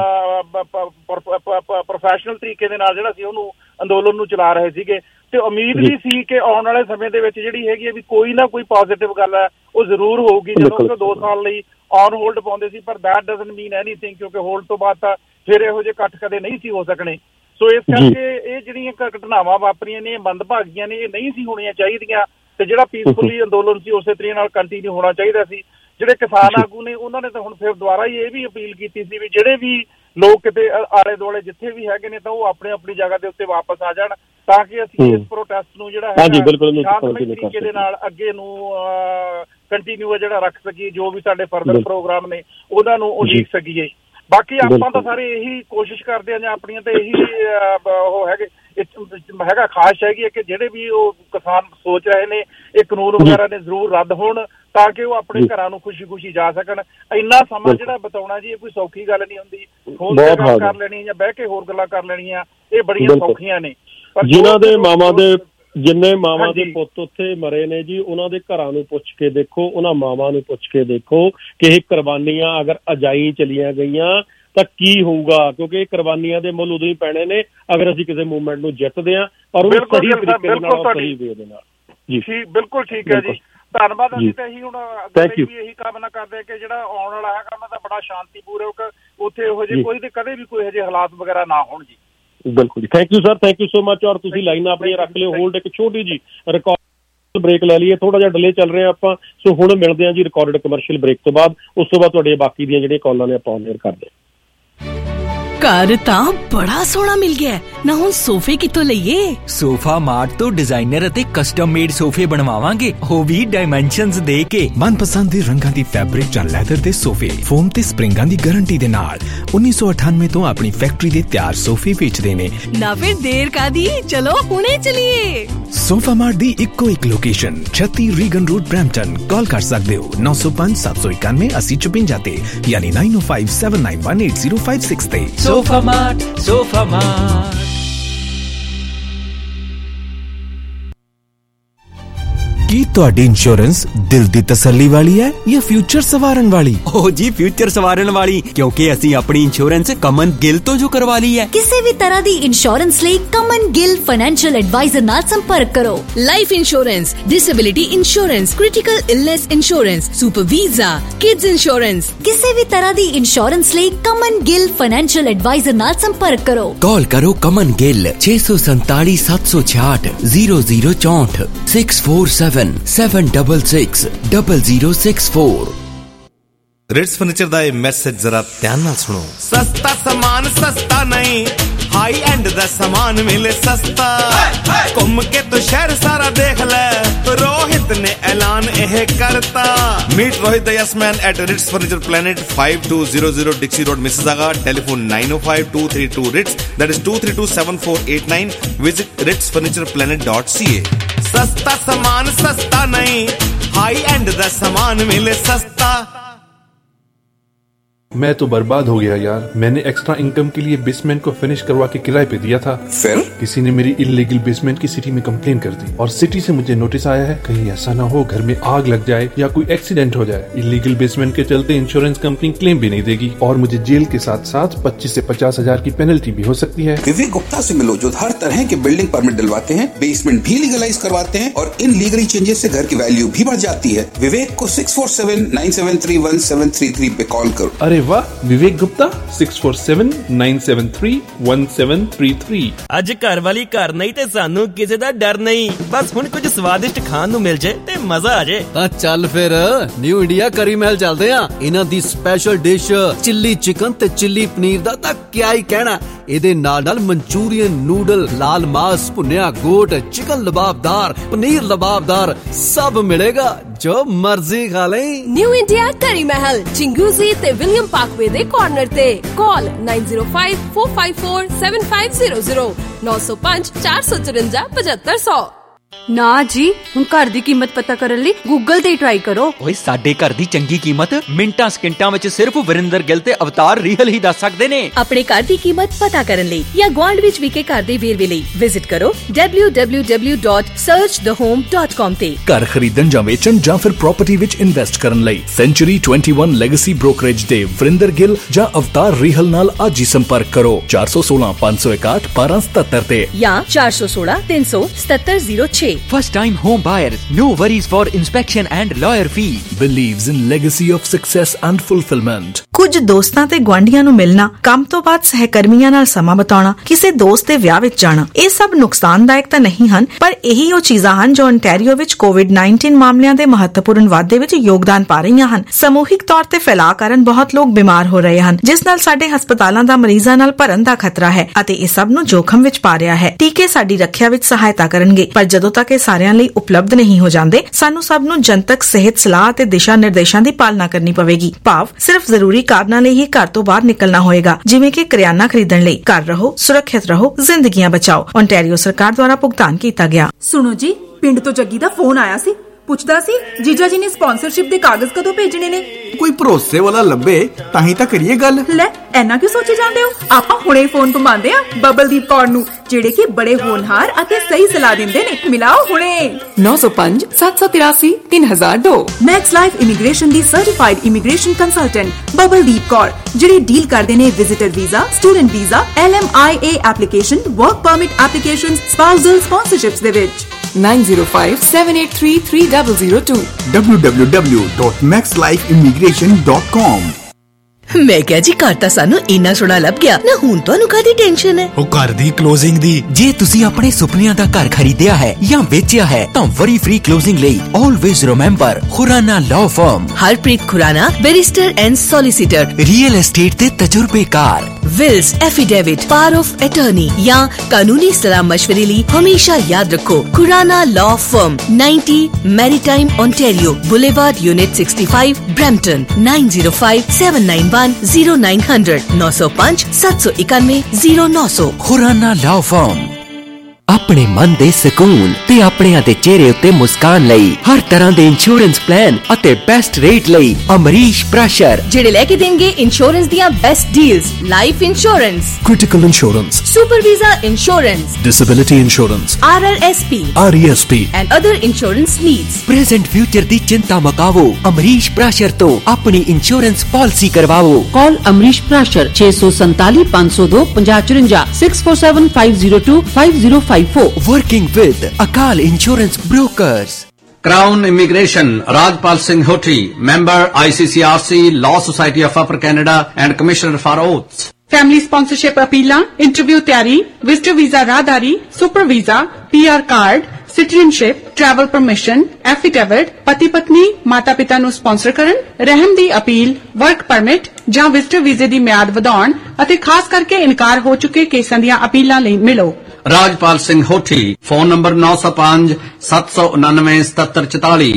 [SPEAKER 22] ਪ੍ਰੋਫੈਸ਼ਨਲ ਤਰੀਕੇ ਦੇ ਨਾਲ ਜਿਹੜਾ ਸੀ ਉਹਨੂੰ ਅੰਦੋਲਨ ਨੂੰ ਚਲਾ ਰਹੇ ਸੀਗੇ, ਤੇ ਉਮੀਦ ਵੀ ਸੀ ਕਿ ਆਉਣ ਵਾਲੇ ਸਮੇਂ ਦੇ ਵਿੱਚ ਜਿਹੜੀ ਹੈਗੀ ਵੀ ਕੋਈ ਨਾ ਕੋਈ ਪੋਜ਼ਿਟਿਵ ਗੱਲ ਹੈ ਉਹ ਜ਼ਰੂਰ ਹੋਊਗੀ। ਜਦੋਂ ਕਿ 2 ਸਾਲ ਲਈ ਔਨ ਹੋਲਡ ਪਾਉਂਦੇ ਸੀ, ਪਰ ਦੈਟ ਡਜ਼ਨਟ ਮੀਨ ਐਨੀਥਿੰਗ, ਕਿਉਂਕਿ ਹੋਲਡ ਤੋਂ ਬਾਅਦ ਤਾਂ ਫਿਰ ਇਹੋ ਜਿਹੇ ਇਕੱਠ ਕਦੇ ਨਹੀਂ ਸੀ ਹੋ ਸਕਣੇ। ਸੋ ਇਸ ਕਰਕੇ ਇਹ ਜਿਹੜੀਆਂ ਘਟਨਾਵਾਂ ਵਾਪਰੀਆਂ ਨੇ ਇਹ ਮੰਦਭਾਗੀਆਂ ਨੇ, ਇਹ ਨਹੀਂ ਸੀ ਹੋਣੀਆਂ ਚਾਹੀਦੀਆਂ, ਤੇ ਜਿਹੜਾ ਪੀਸਫੁਲੀ ਅੰਦੋਲਨ ਸੀ ਉਸੇ ਤਰੀਕੇ ਨਾਲ ਕੰਟੀਨਿਊ ਹੋਣਾ ਚਾਹੀਦਾ ਸੀ। ਜਿਹੜੇ ਕਿਸਾਨ ਆਗੂ ਨੇ ਉਹਨਾਂ ਨੇ ਤਾਂ ਹੁਣ ਫਿਰ ਦੁਬਾਰਾ ਹੀ ਇਹ ਵੀ ਅਪੀਲ ਕੀਤੀ ਸੀ ਵੀ ਜਿਹੜੇ ਵੀ ਲੋਕ ਕਿਤੇ ਆਲੇ ਦੁਆਲੇ ਜਿੱਥੇ ਵੀ ਹੈਗੇ ਨੇ ਤਾਂ ਉਹ ਆਪਣੀ ਆਪਣੀ ਜਗ੍ਹਾ ਦੇ ਉੱਤੇ ਵਾਪਸ ਆ ਜਾਣ, ਤਾਂ ਕਿ ਅਸੀਂ ਇਸ ਪ੍ਰੋਟੈਸਟ ਨੂੰ ਜਿਹੜਾ ਹੈ ਸ਼ਾਂਤਮਈ ਤਰੀਕੇ ਦੇ ਨਾਲ ਅੱਗੇ ਨੂੰ ਕੰਟੀਨਿਊ ਜਿਹੜਾ ਰੱਖ ਸਕੀਏ, ਜੋ ਵੀ ਸਾਡੇ ਫਰਦਰ ਪ੍ਰੋਗਰਾਮ ਨੇ ਉਹਨਾਂ ਨੂੰ ਉਲੀਕ ਸਕੀਏ। ਬਾਕੀ ਆਪਾਂ ਤਾਂ ਸਾਰੇ ਇਹੀ ਕੋਸ਼ਿਸ਼ ਕਰਦੇ ਹਾਂ ਜਾਂ ਆਪਣੀਆਂ ਤਾਂ ਇਹੀ ਉਹ ਹੈਗਾ ਖਾਸ ਹੈਗੀ ਹੈ ਕਿ ਜਿਹੜੇ ਵੀ ਉਹ ਕਿਸਾਨ ਸੋਚ ਰਹੇ ਨੇ ਇਹ ਕਾਨੂੰਨ ਵਗੈਰਾ ਨੇ ਜ਼ਰੂਰ ਰੱਦ ਹੋਣ, ਤਾਂ ਕਿ ਉਹ ਆਪਣੇ ਘਰਾਂ ਨੂੰ ਖੁਸ਼ੀ ਜਾ ਸਕਣ। ਇੰਨਾ ਸਮਾਂ ਜਿਹੜਾ ਬਿਤਾਉਣਾ ਜੀ ਇਹ ਕੋਈ ਸੌਖੀ ਗੱਲ ਨਹੀਂ ਹੁੰਦੀ, ਫੋਨ ਤੇ ਗੱਲ ਕਰ ਲੈਣੀ ਜਾਂ ਬਹਿ ਕੇ ਹੋਰ ਗੱਲਾਂ ਕਰ ਲੈਣੀਆਂ ਇਹ ਬੜੀਆਂ ਸੌਖੀਆਂ ਨੇ।
[SPEAKER 11] ਜਿਨ੍ਹਾਂ ਦੇ ਜਿੰਨੇ ਮਾਵਾਂ ਦੇ ਪੁੱਤ ਉੱਥੇ ਮਰੇ ਨੇ ਜੀ, ਉਹਨਾਂ ਦੇ ਘਰਾਂ ਨੂੰ ਪੁੱਛ ਕੇ ਦੇਖੋ, ਉਹਨਾਂ ਮਾਵਾਂ ਨੂੰ ਪੁੱਛ ਕੇ ਦੇਖੋ ਕਿ ਇਹ ਕੁਰਬਾਨੀਆਂ ਅਗਰ ਅਜਾਈ ਚਲੀਆਂ ਗਈਆਂ ਤਾਂ ਕੀ ਹੋਊਗਾ, ਕਿਉਂਕਿ ਇਹ ਕੁਰਬਾਨੀਆਂ ਦੇ ਮੁੱਲ ਉਦੋਂ ਹੀ ਪੈਣੇ ਨੇ ਅਗਰ ਅਸੀਂ ਕਿਸੇ ਮੂਵਮੈਂਟ ਨੂੰ ਜਿੱਤਦੇ ਹਾਂ ਔਰ ਉਹਨੂੰ ਸਹੀ ਤਰੀਕੇ ਦੇ ਨਾਲ ਸਹੀ ਵੇ ਦੇ ਨਾਲ। ਜੀ
[SPEAKER 22] ਬਿਲਕੁਲ ਠੀਕ ਹੈ ਜੀ, ਧੰਨਵਾਦ। ਅਸੀਂ ਤਾਂ ਇਹੀ ਹੁਣ ਅੱਗੇ ਵੀ ਇਹੀ ਕਾਮਨਾ ਕਰਦੇ ਕਿ ਜਿਹੜਾ ਆਉਣ ਵਾਲਾ ਹੈਗਾ ਉਹਨਾਂ ਦਾ ਬੜਾ ਸ਼ਾਂਤੀਪੂਰਵਕ ਉੱਥੇ ਇਹੋ ਜਿਹੇ ਕੋਈ ਕਦੇ ਵੀ ਕੋਈ ਇਹੋ ਜਿਹੇ ਹਾਲਾਤ ਵਗੈਰਾ ਨਾ ਹੋਣ ਜੀ।
[SPEAKER 11] ਬਿਲਕੁਲ ਜੀ, thank you sir, thank you so much. ਔਰ ਤੁਸੀਂ ਲਾਈਨਾਂ ਆਪਣੀਆਂ ਰੱਖ ਲਿਓ ਹੋਲਡ, ਇੱਕ ਛੋਟੀ ਜੀ ਰਿਕਾਰਡ ਬ੍ਰੇਕ ਲੈ ਲਈਏ, ਥੋੜਾ ਜਿਹਾ ਡਿਲੇ ਚੱਲ ਰਿਹਾ ਆਪਾਂ। ਸੋ ਹੁਣ ਮਿਲਦੇ ਹਾਂ ਜੀ ਰਿਕਾਰਡਡ ਕਮਰਸ਼ੀਅਲ ਬ੍ਰੇਕ ਤੋਂ ਬਾਅਦ, ਉਸ ਤੋਂ ਬਾਅਦ ਤੁਹਾਡੇ ਬਾਕੀ ਦੀਆਂ ਜਿਹੜੀਆਂ ਕਾਲਾਂ ਨੇ ਆਪਾਂ ਆਨ ਕਰਦੇ ਹਾਂ।
[SPEAKER 2] ਘਰ ਤਾਂ ਬੜਾ ਸੋਹਣਾ ਮਿਲ ਗਿਆ, ਨਾ ਹੁਣ ਸੋਫੇ ਕਿੱਥੋਂ ਲਈਏ?
[SPEAKER 7] ਸੋਫਾ ਮਾਰਟ ਤੋਂ ਡਿਜ਼ਾਈਨਰ ਅਤੇ ਕਸਟਮ ਮੇਡ ਸੋਫੇ ਬਣਵਾਵਾਂਗੇ, ਉਹ ਵੀ ਡਾਈਮੈਂਸ਼ਨਸ ਦੇ ਕੇ।
[SPEAKER 8] ਮਨਪਸੰਦ ਦੇ ਰੰਗਾਂ ਦੀ ਫੈਬਰਿਕ ਜਾਂ ਲੈਦਰ ਦੇ ਸੋਫੇ ਫੋਮ ਤੇ ਸਪ੍ਰਿੰਗਾਂ ਦੀ ਗਾਰੰਟੀ ਦੇ ਨਾਲ 1998 ਤੋਂ ਆਪਣੀ ਫੈਕਟਰੀ ਦੇ ਤਿਆਰ ਸੋਫੇ ਵੇਚਦੇ ਨੇ।
[SPEAKER 2] ਨਾ ਫਿਰ ਦੇਰ ਕਾਦੀ, ਚਲੋ ਹੁਣੇ ਚਲੀਏ।
[SPEAKER 8] ਸੋਫਾ ਮਾਰਟ ਦੀ ਇੱਕੋ ਇੱਕ location 36 Regan road Brampton. Call ਕਰ ਸਕਦੇ ਹੋ 905 791 8054 ਤੇ, ਯਾਨੀ 905 791 8056 ਤੇ।
[SPEAKER 7] Sofa mart, sofa mart.
[SPEAKER 8] ਕੀ ਤੁਹਾਡੀ ਇੰਸ਼ੋਰੈਂਸ ਦਿਲ ਦੀ ਤਸੱਲੀ ਵਾਲੀ ਹੈ ਜਾਂ ਫਿਊਚਰ ਸਵਾਰਨ ਵਾਲੀ?
[SPEAKER 7] ਓ ਜੀ ਫਿਊਚਰ ਸਵਾਰਨ ਵਾਲੀ, ਕਿਉਂਕਿ ਅਸੀਂ ਆਪਣੀ ਇੰਸ਼ੋਰੈਂਸ ਕਮਨ ਗਿੱਲ ਤੋਂ ਜੋ ਕਰਵਾ ਲਈ ਹੈ।
[SPEAKER 6] ਕਿਸੇ ਵੀ ਤਰ੍ਹਾਂ ਦੀ ਇੰਸ਼ੋਰੈਂਸ ਲਈ ਕਮਨ ਗਿੱਲ ਫਾਈਨੈਂਸ਼ੀਅਲ ਐਡਵਾਈਜ਼ਰ ਨਾਲ ਸੰਪਰਕ ਕਰੋ।
[SPEAKER 2] Life insurance, disability insurance, critical illness insurance, super visa, kids insurance.
[SPEAKER 6] ਕਿਸੇ ਵੀ ਤਰ੍ਹਾਂ ਦੀ ਇੰਸ਼ੋਰੈਂਸ ਲਈ ਕਮਨ ਗਿੱਲ ਫਾਈਨੈਂਸ਼ੀਅਲ ਐਡਵਾਈਜ਼ਰ ਨਾਲ ਸੰਪਰਕ ਕਰੋ।
[SPEAKER 7] ਕਾਲ ਕਰੋ ਕਮਨ ਗਿੱਲ 647 766 0064 647 766 0064।
[SPEAKER 1] ਰਿਟਸ ਫਰਨੀਚਰ ਦਾ ਇਹ ਮੈਸੇਜ ਜ਼ਰਾ ਧਿਆਨ ਨਾਲ ਸੁਣੋ। ਸਸਤਾ ਸਮਾਨ ਸਸਤਾ ਨਹੀਂ, ਹਾਈ ਐਂਡ ਦਾ ਸਮਾਨ ਮਿਲੇ ਸਸਤਾ। ਘੁੰਮ ਕੇ ਤੂੰ ਸ਼ਹਿਰ ਸਾਰਾ ਦੇਖ ਲੈ, ਰੋਹਿਤ ਨੇ ਐਲਾਨ ਇਹ ਕਰਤਾ। Meet Rohit the yes man at Rits furniture planet 5200 Dixie road Mississauga. Telephone 905-232 Rits, that is 232-7489। Visit ritsfurnitureplanet.ca। सस्ता सामान सस्ता नहीं, हाई एंड दा सामान मिले सस्ता।
[SPEAKER 3] मैं तो बर्बाद हो गया यार। मैंने एक्स्ट्रा इनकम के लिए बेसमेंट को फिनिश करवा के किराए पे दिया था, फिर किसी ने मेरी इलीगल बेसमेंट की सिटी में कंप्लेन कर दी और सिटी से मुझे नोटिस आया है कहीं ऐसा ना हो घर में आग लग जाए या कोई एक्सीडेंट हो जाए। इलीगल बेसमेंट के चलते इंश्योरेंस कंपनी क्लेम भी नहीं देगी और मुझे जेल के साथ साथ 25 से 50 हजार की पेनल्टी भी हो सकती है।
[SPEAKER 23] विवेक गुप्ता से मिलो जो हर तरह के बिल्डिंग परमिट दिलवाते हैं, बेसमेंट भी लीगलाइज करवाते हैं और इन लीगली चेंजेस से घर की वैल्यू भी बढ़ जाती है। विवेक को 647-973-1733 पे कॉल करो।
[SPEAKER 3] अरे वाह, विवेक गुप्ता 647-973-1733।
[SPEAKER 24] ਅੱਜ ਘਰ ਵਾਲੀ ਘਰ ਨਹੀਂ ਤੇ ਸਾਨੂੰ ਕਿਸੇ ਦਾ ਡਰ ਨਹੀਂ, ਬਸ ਹੁਣ ਕੁਝ ਸਵਾਦਿਸ਼ਟ ਖਾਣ ਨੂੰ ਮਿਲ ਜੇ ਤੇ ਮਜ਼ਾ ਆ ਜੇ।
[SPEAKER 25] ਤਾਂ ਚੱਲ ਫਿਰ ਨਿਊ ਇੰਡੀਆ ਕਰੀ ਮਹਿਲ ਚੱਲਦੇ ਆ। ਇਹਨਾਂ ਦੀ ਸਪੈਸ਼ਲ ਡਿਸ਼ ਚਿੱਲੀ ਚਿਕਨ ਤੇ ਚਿੱਲੀ ਪਨੀਰ ਦਾ ਤਾਂ ਕਿਆ ਹੀ ਕਹਿਣਾ। ਇਹਦੇ ਨਾਲ ਮਨਚੂਰੀਅਨ ਨੂਡਲ, ਲਾਲ ਮਾਸ, ਭੁੰਨਿਆ ਗੋਟ, ਚਿਕਨ ਲਬਾਬਦਾਰ, ਪਨੀਰ ਲਬਾਬਦਾਰ ਸਭ ਮਿਲੇਗਾ, ਜੋ ਮਰਜ਼ੀ ਖਾ ਲੈ।
[SPEAKER 26] ਨਿਊ ਇੰਡੀਆ ਕਰੀ ਮਹਿਲ, ਚਿੰਗੂਜ਼ੀ ਤੇ ਵਿਲੀਅਮ ਪਾਰਕਵੇ ਦੇ ਕਾਰਨਰ ਤੇ। ਕਾਲ 9054547500 905 454 7500। ਨਾ ਜੀ, ਹੁਣ ਘਰ ਦੀ ਕੀਮਤ ਪਤਾ ਕਰਨ ਲਈ ਗੂਗਲ ਤੇ ਟਰਾਈ ਕਰੋ।
[SPEAKER 7] ਓਏ ਸਾਡੇ ਘਰ ਦੀ ਚੰਗੀ ਕੀਮਤ ਮਿੰਟਾਂ ਸਕਿੰਟਾਂ ਵਿੱਚ ਸਿਰਫ ਵਰਿੰਦਰ ਗਿੱਲ ਤੇ ਅਵਤਾਰ ਰੀਹਲ ਹੀ ਦੱਸ ਸਕਦੇ ਨੇ।
[SPEAKER 2] ਆਪਣੇ ਘਰ ਦੀ ਕੀਮਤ ਪਤਾ ਕਰਨ ਲਈ ਜਾਂ ਗੁਆਂਢ ਵਿੱਚ ਵਿਕੇ ਘਰ ਦੇ ਵੇਰਵੇ ਲਈ ਵਿਜ਼ਿਟ ਕਰੋ www.searchthehome.com ਤੇ।
[SPEAKER 4] ਘਰ ਖਰੀਦਣ ਜਾਂ ਵੇਚਣ ਜਾਂ ਫਿਰ ਪ੍ਰਾਪਰਟੀ ਵਿੱਚ ਇਨਵੈਸਟ ਕਰਨ ਲਈ ਸੈਂਚੁਰੀ 21 ਲੈਗੇਸੀ ਬ੍ਰੋਕਰੇਜ ਦੇ ਵਰਿੰਦਰ ਗਿੱਲ ਜਾਂ ਅਵਤਾਰ ਰੀਹਲ ਨਾਲ ਅੱਜ ਹੀ ਸੰਪਰਕ ਕਰੋ 416 561 1277 ਤੇ
[SPEAKER 2] ਜਾਂ 416 377 06।
[SPEAKER 7] First time home buyers, no worries for inspection and lawyer fee.
[SPEAKER 4] Believes in legacy of success and fulfillment.
[SPEAKER 5] ਕੁਝ ਦੋਸਤਾਂ ਤੇ ਗੁਆਂਢੀਆਂ ਨੂੰ ਮਿਲਣਾ, ਕੰਮ ਤੋਂ ਬਾਅਦ ਸਹਿਕਰਮੀਆਂ ਨਾਲ ਸਮਾਂ ਬਿਤਾਉਣਾ, ਕਿਸੇ ਦੋਸਤ ਦੇ ਵਿਆਹ ਵਿੱਚ ਜਾਣਾ, ਇਹ ਸਭ ਨੁਕਸਾਨਦਾਇਕ ਤਾਂ ਨਹੀਂ ਹਨ, ਪਰ ਇਹੀ ਉਹ ਚੀਜ਼ਾਂ ਹਨ ਜੋ ontario ਵਿੱਚ COVID-19 ਮਾਮਲਿਆਂ ਦੇ ਮਹੱਤਵਪੂਰਨ ਵਾਧੇ ਵਿੱਚ ਯੋਗਦਾਨ ਪਾ ਰਹੀਆਂ ਹਨ। ਸਮੂਹਿਕ ਤੌਰ ਤੇ ਫੈਲਾਅ ਕਾਰਨ ਬਹੁਤ ਲੋਕ ਬਿਮਾਰ ਹੋ ਰਹੇ ਹਨ, ਜਿਸ ਨਾਲ ਸਾਡੇ ਹਸਪਤਾਲਾਂ ਦਾ ਮਰੀਜ਼ਾਂ ਨਾਲ ਭਰਨ ਦਾ ਖਤਰਾ ਹੈ ਅਤੇ ਇਹ ਸਭ ਨੂੰ ਜੋਖਮ ਵਿੱਚ ਪਾ ਰਿਹਾ ਹੈ। ਟੀਕੇ ਸਾਡੀ ਰੱਖਿਆ ਵਿੱਚ ਸਹਾਇਤਾ ਕਰਨਗੇ, ਪਰ ਜਦੋਂ ਤੱਕ ਇਹ ਸਾਰਿਆਂ ਲਈ ਉਪਲਬਧ ਨਹੀਂ ਹੋ ਜਾਂਦੇ, ਸਾਨੂੰ ਸਭ ਨੂੰ ਜਨਤਕ ਸਿਹਤ ਸਲਾਹ ਅਤੇ ਦਿਸ਼ਾ ਨਿਰਦੇਸ਼ਾਂ ਦੀ ਪਾਲਣਾ ਕਰਨੀ ਪਵੇਗੀ। ਭਾਵ ਸਿਰਫ ਜ਼ਰੂਰੀ ਕਾਰਨਾਂ ਲਈ ਹੀ ਘਰ ਤੋਂ ਬਾਹਰ ਨਿਕਲਣਾ ਹੋਏਗਾ, ਜਿਵੇਂ ਕਿ ਕਰਿਆਨਾ ਖਰੀਦਣ ਲਈ। ਘਰ ਰਹੋ, ਸੁਰੱਖਿਅਤ ਰਹੋ, ਜ਼ਿੰਦਗੀਆਂ ਬਚਾਓ। ontario ਸਰਕਾਰ ਦੁਆਰਾ ਭੁਗਤਾਨ ਕੀਤਾ ਗਿਆ।
[SPEAKER 9] ਸੁਣੋ ਜੀ, ਪਿੰਡ ਤੋਂ ਜੱਗੀ ਦਾ ਫੋਨ ਆਇਆ ਸੀ, ਪੁੱਛਦਾ ਸੀ ਜੀਜਾ ਜੀ ਨੇ ਸਪਾਂਸਰਸ਼ਿਪ ਦੇ ਕਾਗਜ਼ ਕਦੋਂ ਭੇਜਣੇ ਨੇ।
[SPEAKER 10] ਕੋਈ ਭਰੋਸੇ ਵਾਲਾ ਲੱਭੇ ਤਾਂ ਹੀ ਤਾਂ ਕਰੀਏ ਗੱਲ।
[SPEAKER 9] ਲੈ ਐਨਾ ਕਿਉਂ ਸੋਚੀ ਜਾਂਦੇ ਹੋ? ਆਪਾਂ ਹੁਣੇ ਫੋਨ ਘੁਮਾਉਂਦੇ ਆ ਬਬਲਦੀਪ ਕੌਰ ਨੂੰ, ਜਿਹੜੇ ਕਿ ਬੜੇ ਹੋਣਹਾਰ ਅਤੇ ਸਹੀ ਸਲਾਹ ਦਿੰਦੇ ਨੇ। ਮਿਲਾਓ ਹੁਣੇ 905 783 3002। ਮੈਕਸ ਲਾਈਫ ਇਮੀਗ੍ਰੇਸ਼ਨ ਦੀ certified immigration consultant Babaldeep Kaur, ਜਿਹੜੇ ਡੀਲ ਕਰਦੇ ਨੇ visitor visa, student visa, LMIA application, work permit application, spousal sponsorships ਦੇ ਵਿੱਚ। 9057833002
[SPEAKER 10] www.maxlifeimmigration.com।
[SPEAKER 2] ਮੈਂ ਕਿਹਾ ਜੀ ਘਰ ਤਾਂ ਸਾਨੂੰ ਇੰਨਾ ਸੋਹਣਾ ਲੱਭ ਗਿਆ ਨਾ, ਹੁਣ ਤੁਹਾਨੂੰ ਕਾਹਦੀ ਟੈਨਸ਼ਨ ਹੈ?
[SPEAKER 4] ਉਹ ਘਰ ਦੀ ਕਲੋਜ਼ਿੰਗ ਦੀ।
[SPEAKER 7] ਜੇ ਤੁਸੀਂ ਆਪਣੇ ਸੁਪਨਿਆਂ ਦਾ ਘਰ ਖਰੀਦਿਆ ਹੈ ਜਾਂ ਵੇਚਿਆ ਹੈ ਤਾਂ ਵਰੀ ਫ੍ਰੀ ਕਲੋਜ਼ਿੰਗ ਲਈ always remember Khurana law firm.
[SPEAKER 2] Harpreet Khurana, barrister and solicitor,
[SPEAKER 7] real estate ਤੇ ਤਜਰਬੇਕਾਰ।
[SPEAKER 2] Wills affidavit, power of attorney या कानूनी सलाह मशवरे लिए हमेशा याद रखो Khurana law firm, 90 Maritime Ontario Boulevard, unit 65, Brampton. 9057910900 905 791 0900।
[SPEAKER 7] Khurana law firm. ਆਪਣੇ ਮਨ ਦੇ ਸਕੂਨ ਤੇ ਆਪਣਿਆਂ ਦੇ ਚਿਹਰੇ ਉੱਤੇ ਮੁਸਕਾਨ ਲਈ ਹਰ ਤਰ੍ਹਾਂ ਦੇ ਇੰਸ਼ੋਰੈਂਸ ਪਲਾਨ ਅਤੇ ਬੈਸਟ ਰੇਟ ਲਈ ਅਮਰੀਸ਼ ਪ੍ਰੈਸ਼ਰ,
[SPEAKER 2] ਜਿਹੜੇ ਲੈ ਕੇ ਦੇਣਗੇ ਇੰਸ਼ੋਰੈਂਸ ਦੀਆਂ best deals. Life insurance,
[SPEAKER 4] critical insurance,
[SPEAKER 2] super visa insurance,
[SPEAKER 4] disability insurance,
[SPEAKER 2] RRSP,
[SPEAKER 4] RESP
[SPEAKER 2] and other insurance needs।
[SPEAKER 7] Present future ਦੀ ਚਿੰਤਾ ਮੁਕਾਵੋ, ਅਮਰੀਸ਼ ਪ੍ਰੈਸ਼ਰ ਤੋਂ ਆਪਣੀ ਇੰਸ਼ੋਰੈਂਸ ਪਾਲਿਸੀ ਕਰਵਾਓ।
[SPEAKER 13] Call Amrish Prashar 647 502 5054 647 502 5054।
[SPEAKER 7] Working with Akal Insurance Brokers।
[SPEAKER 14] Crown Immigration, Rajpal Singh Hotri, member ICCRC, Law Society of Upper Canada and Commissioner for Oaths।
[SPEAKER 27] Family sponsorship अपीलां, interview तैयारी, visitor visa राहदारी, super visa, PR card, citizenship, travel permission, affidavit, पति पत्नी माता पिता ਨੂੰ sponsor ਕਰਨ, ਰਹਿਮ ਦੀ ਅਪੀਲ, ਵਰਕ ਪਰਮਿਟ ਜਾਂ ਵਿਜ਼ਟਰ ਵੀਜ਼ੇ ਦੀ ਮਿਆਦ ਵਧਾਉਣ ਅਤੇ ਖਾਸ ਕਰਕੇ ਇਨਕਾਰ ਹੋ ਚੁੱਕੇ ਕੇਸਾਂ ਦੀਆਂ ਅਪੀਲਾਂ ਲਈ ਮਿਲੋ।
[SPEAKER 14] Rajpal Singh Hothi, phone number 905 799 7744।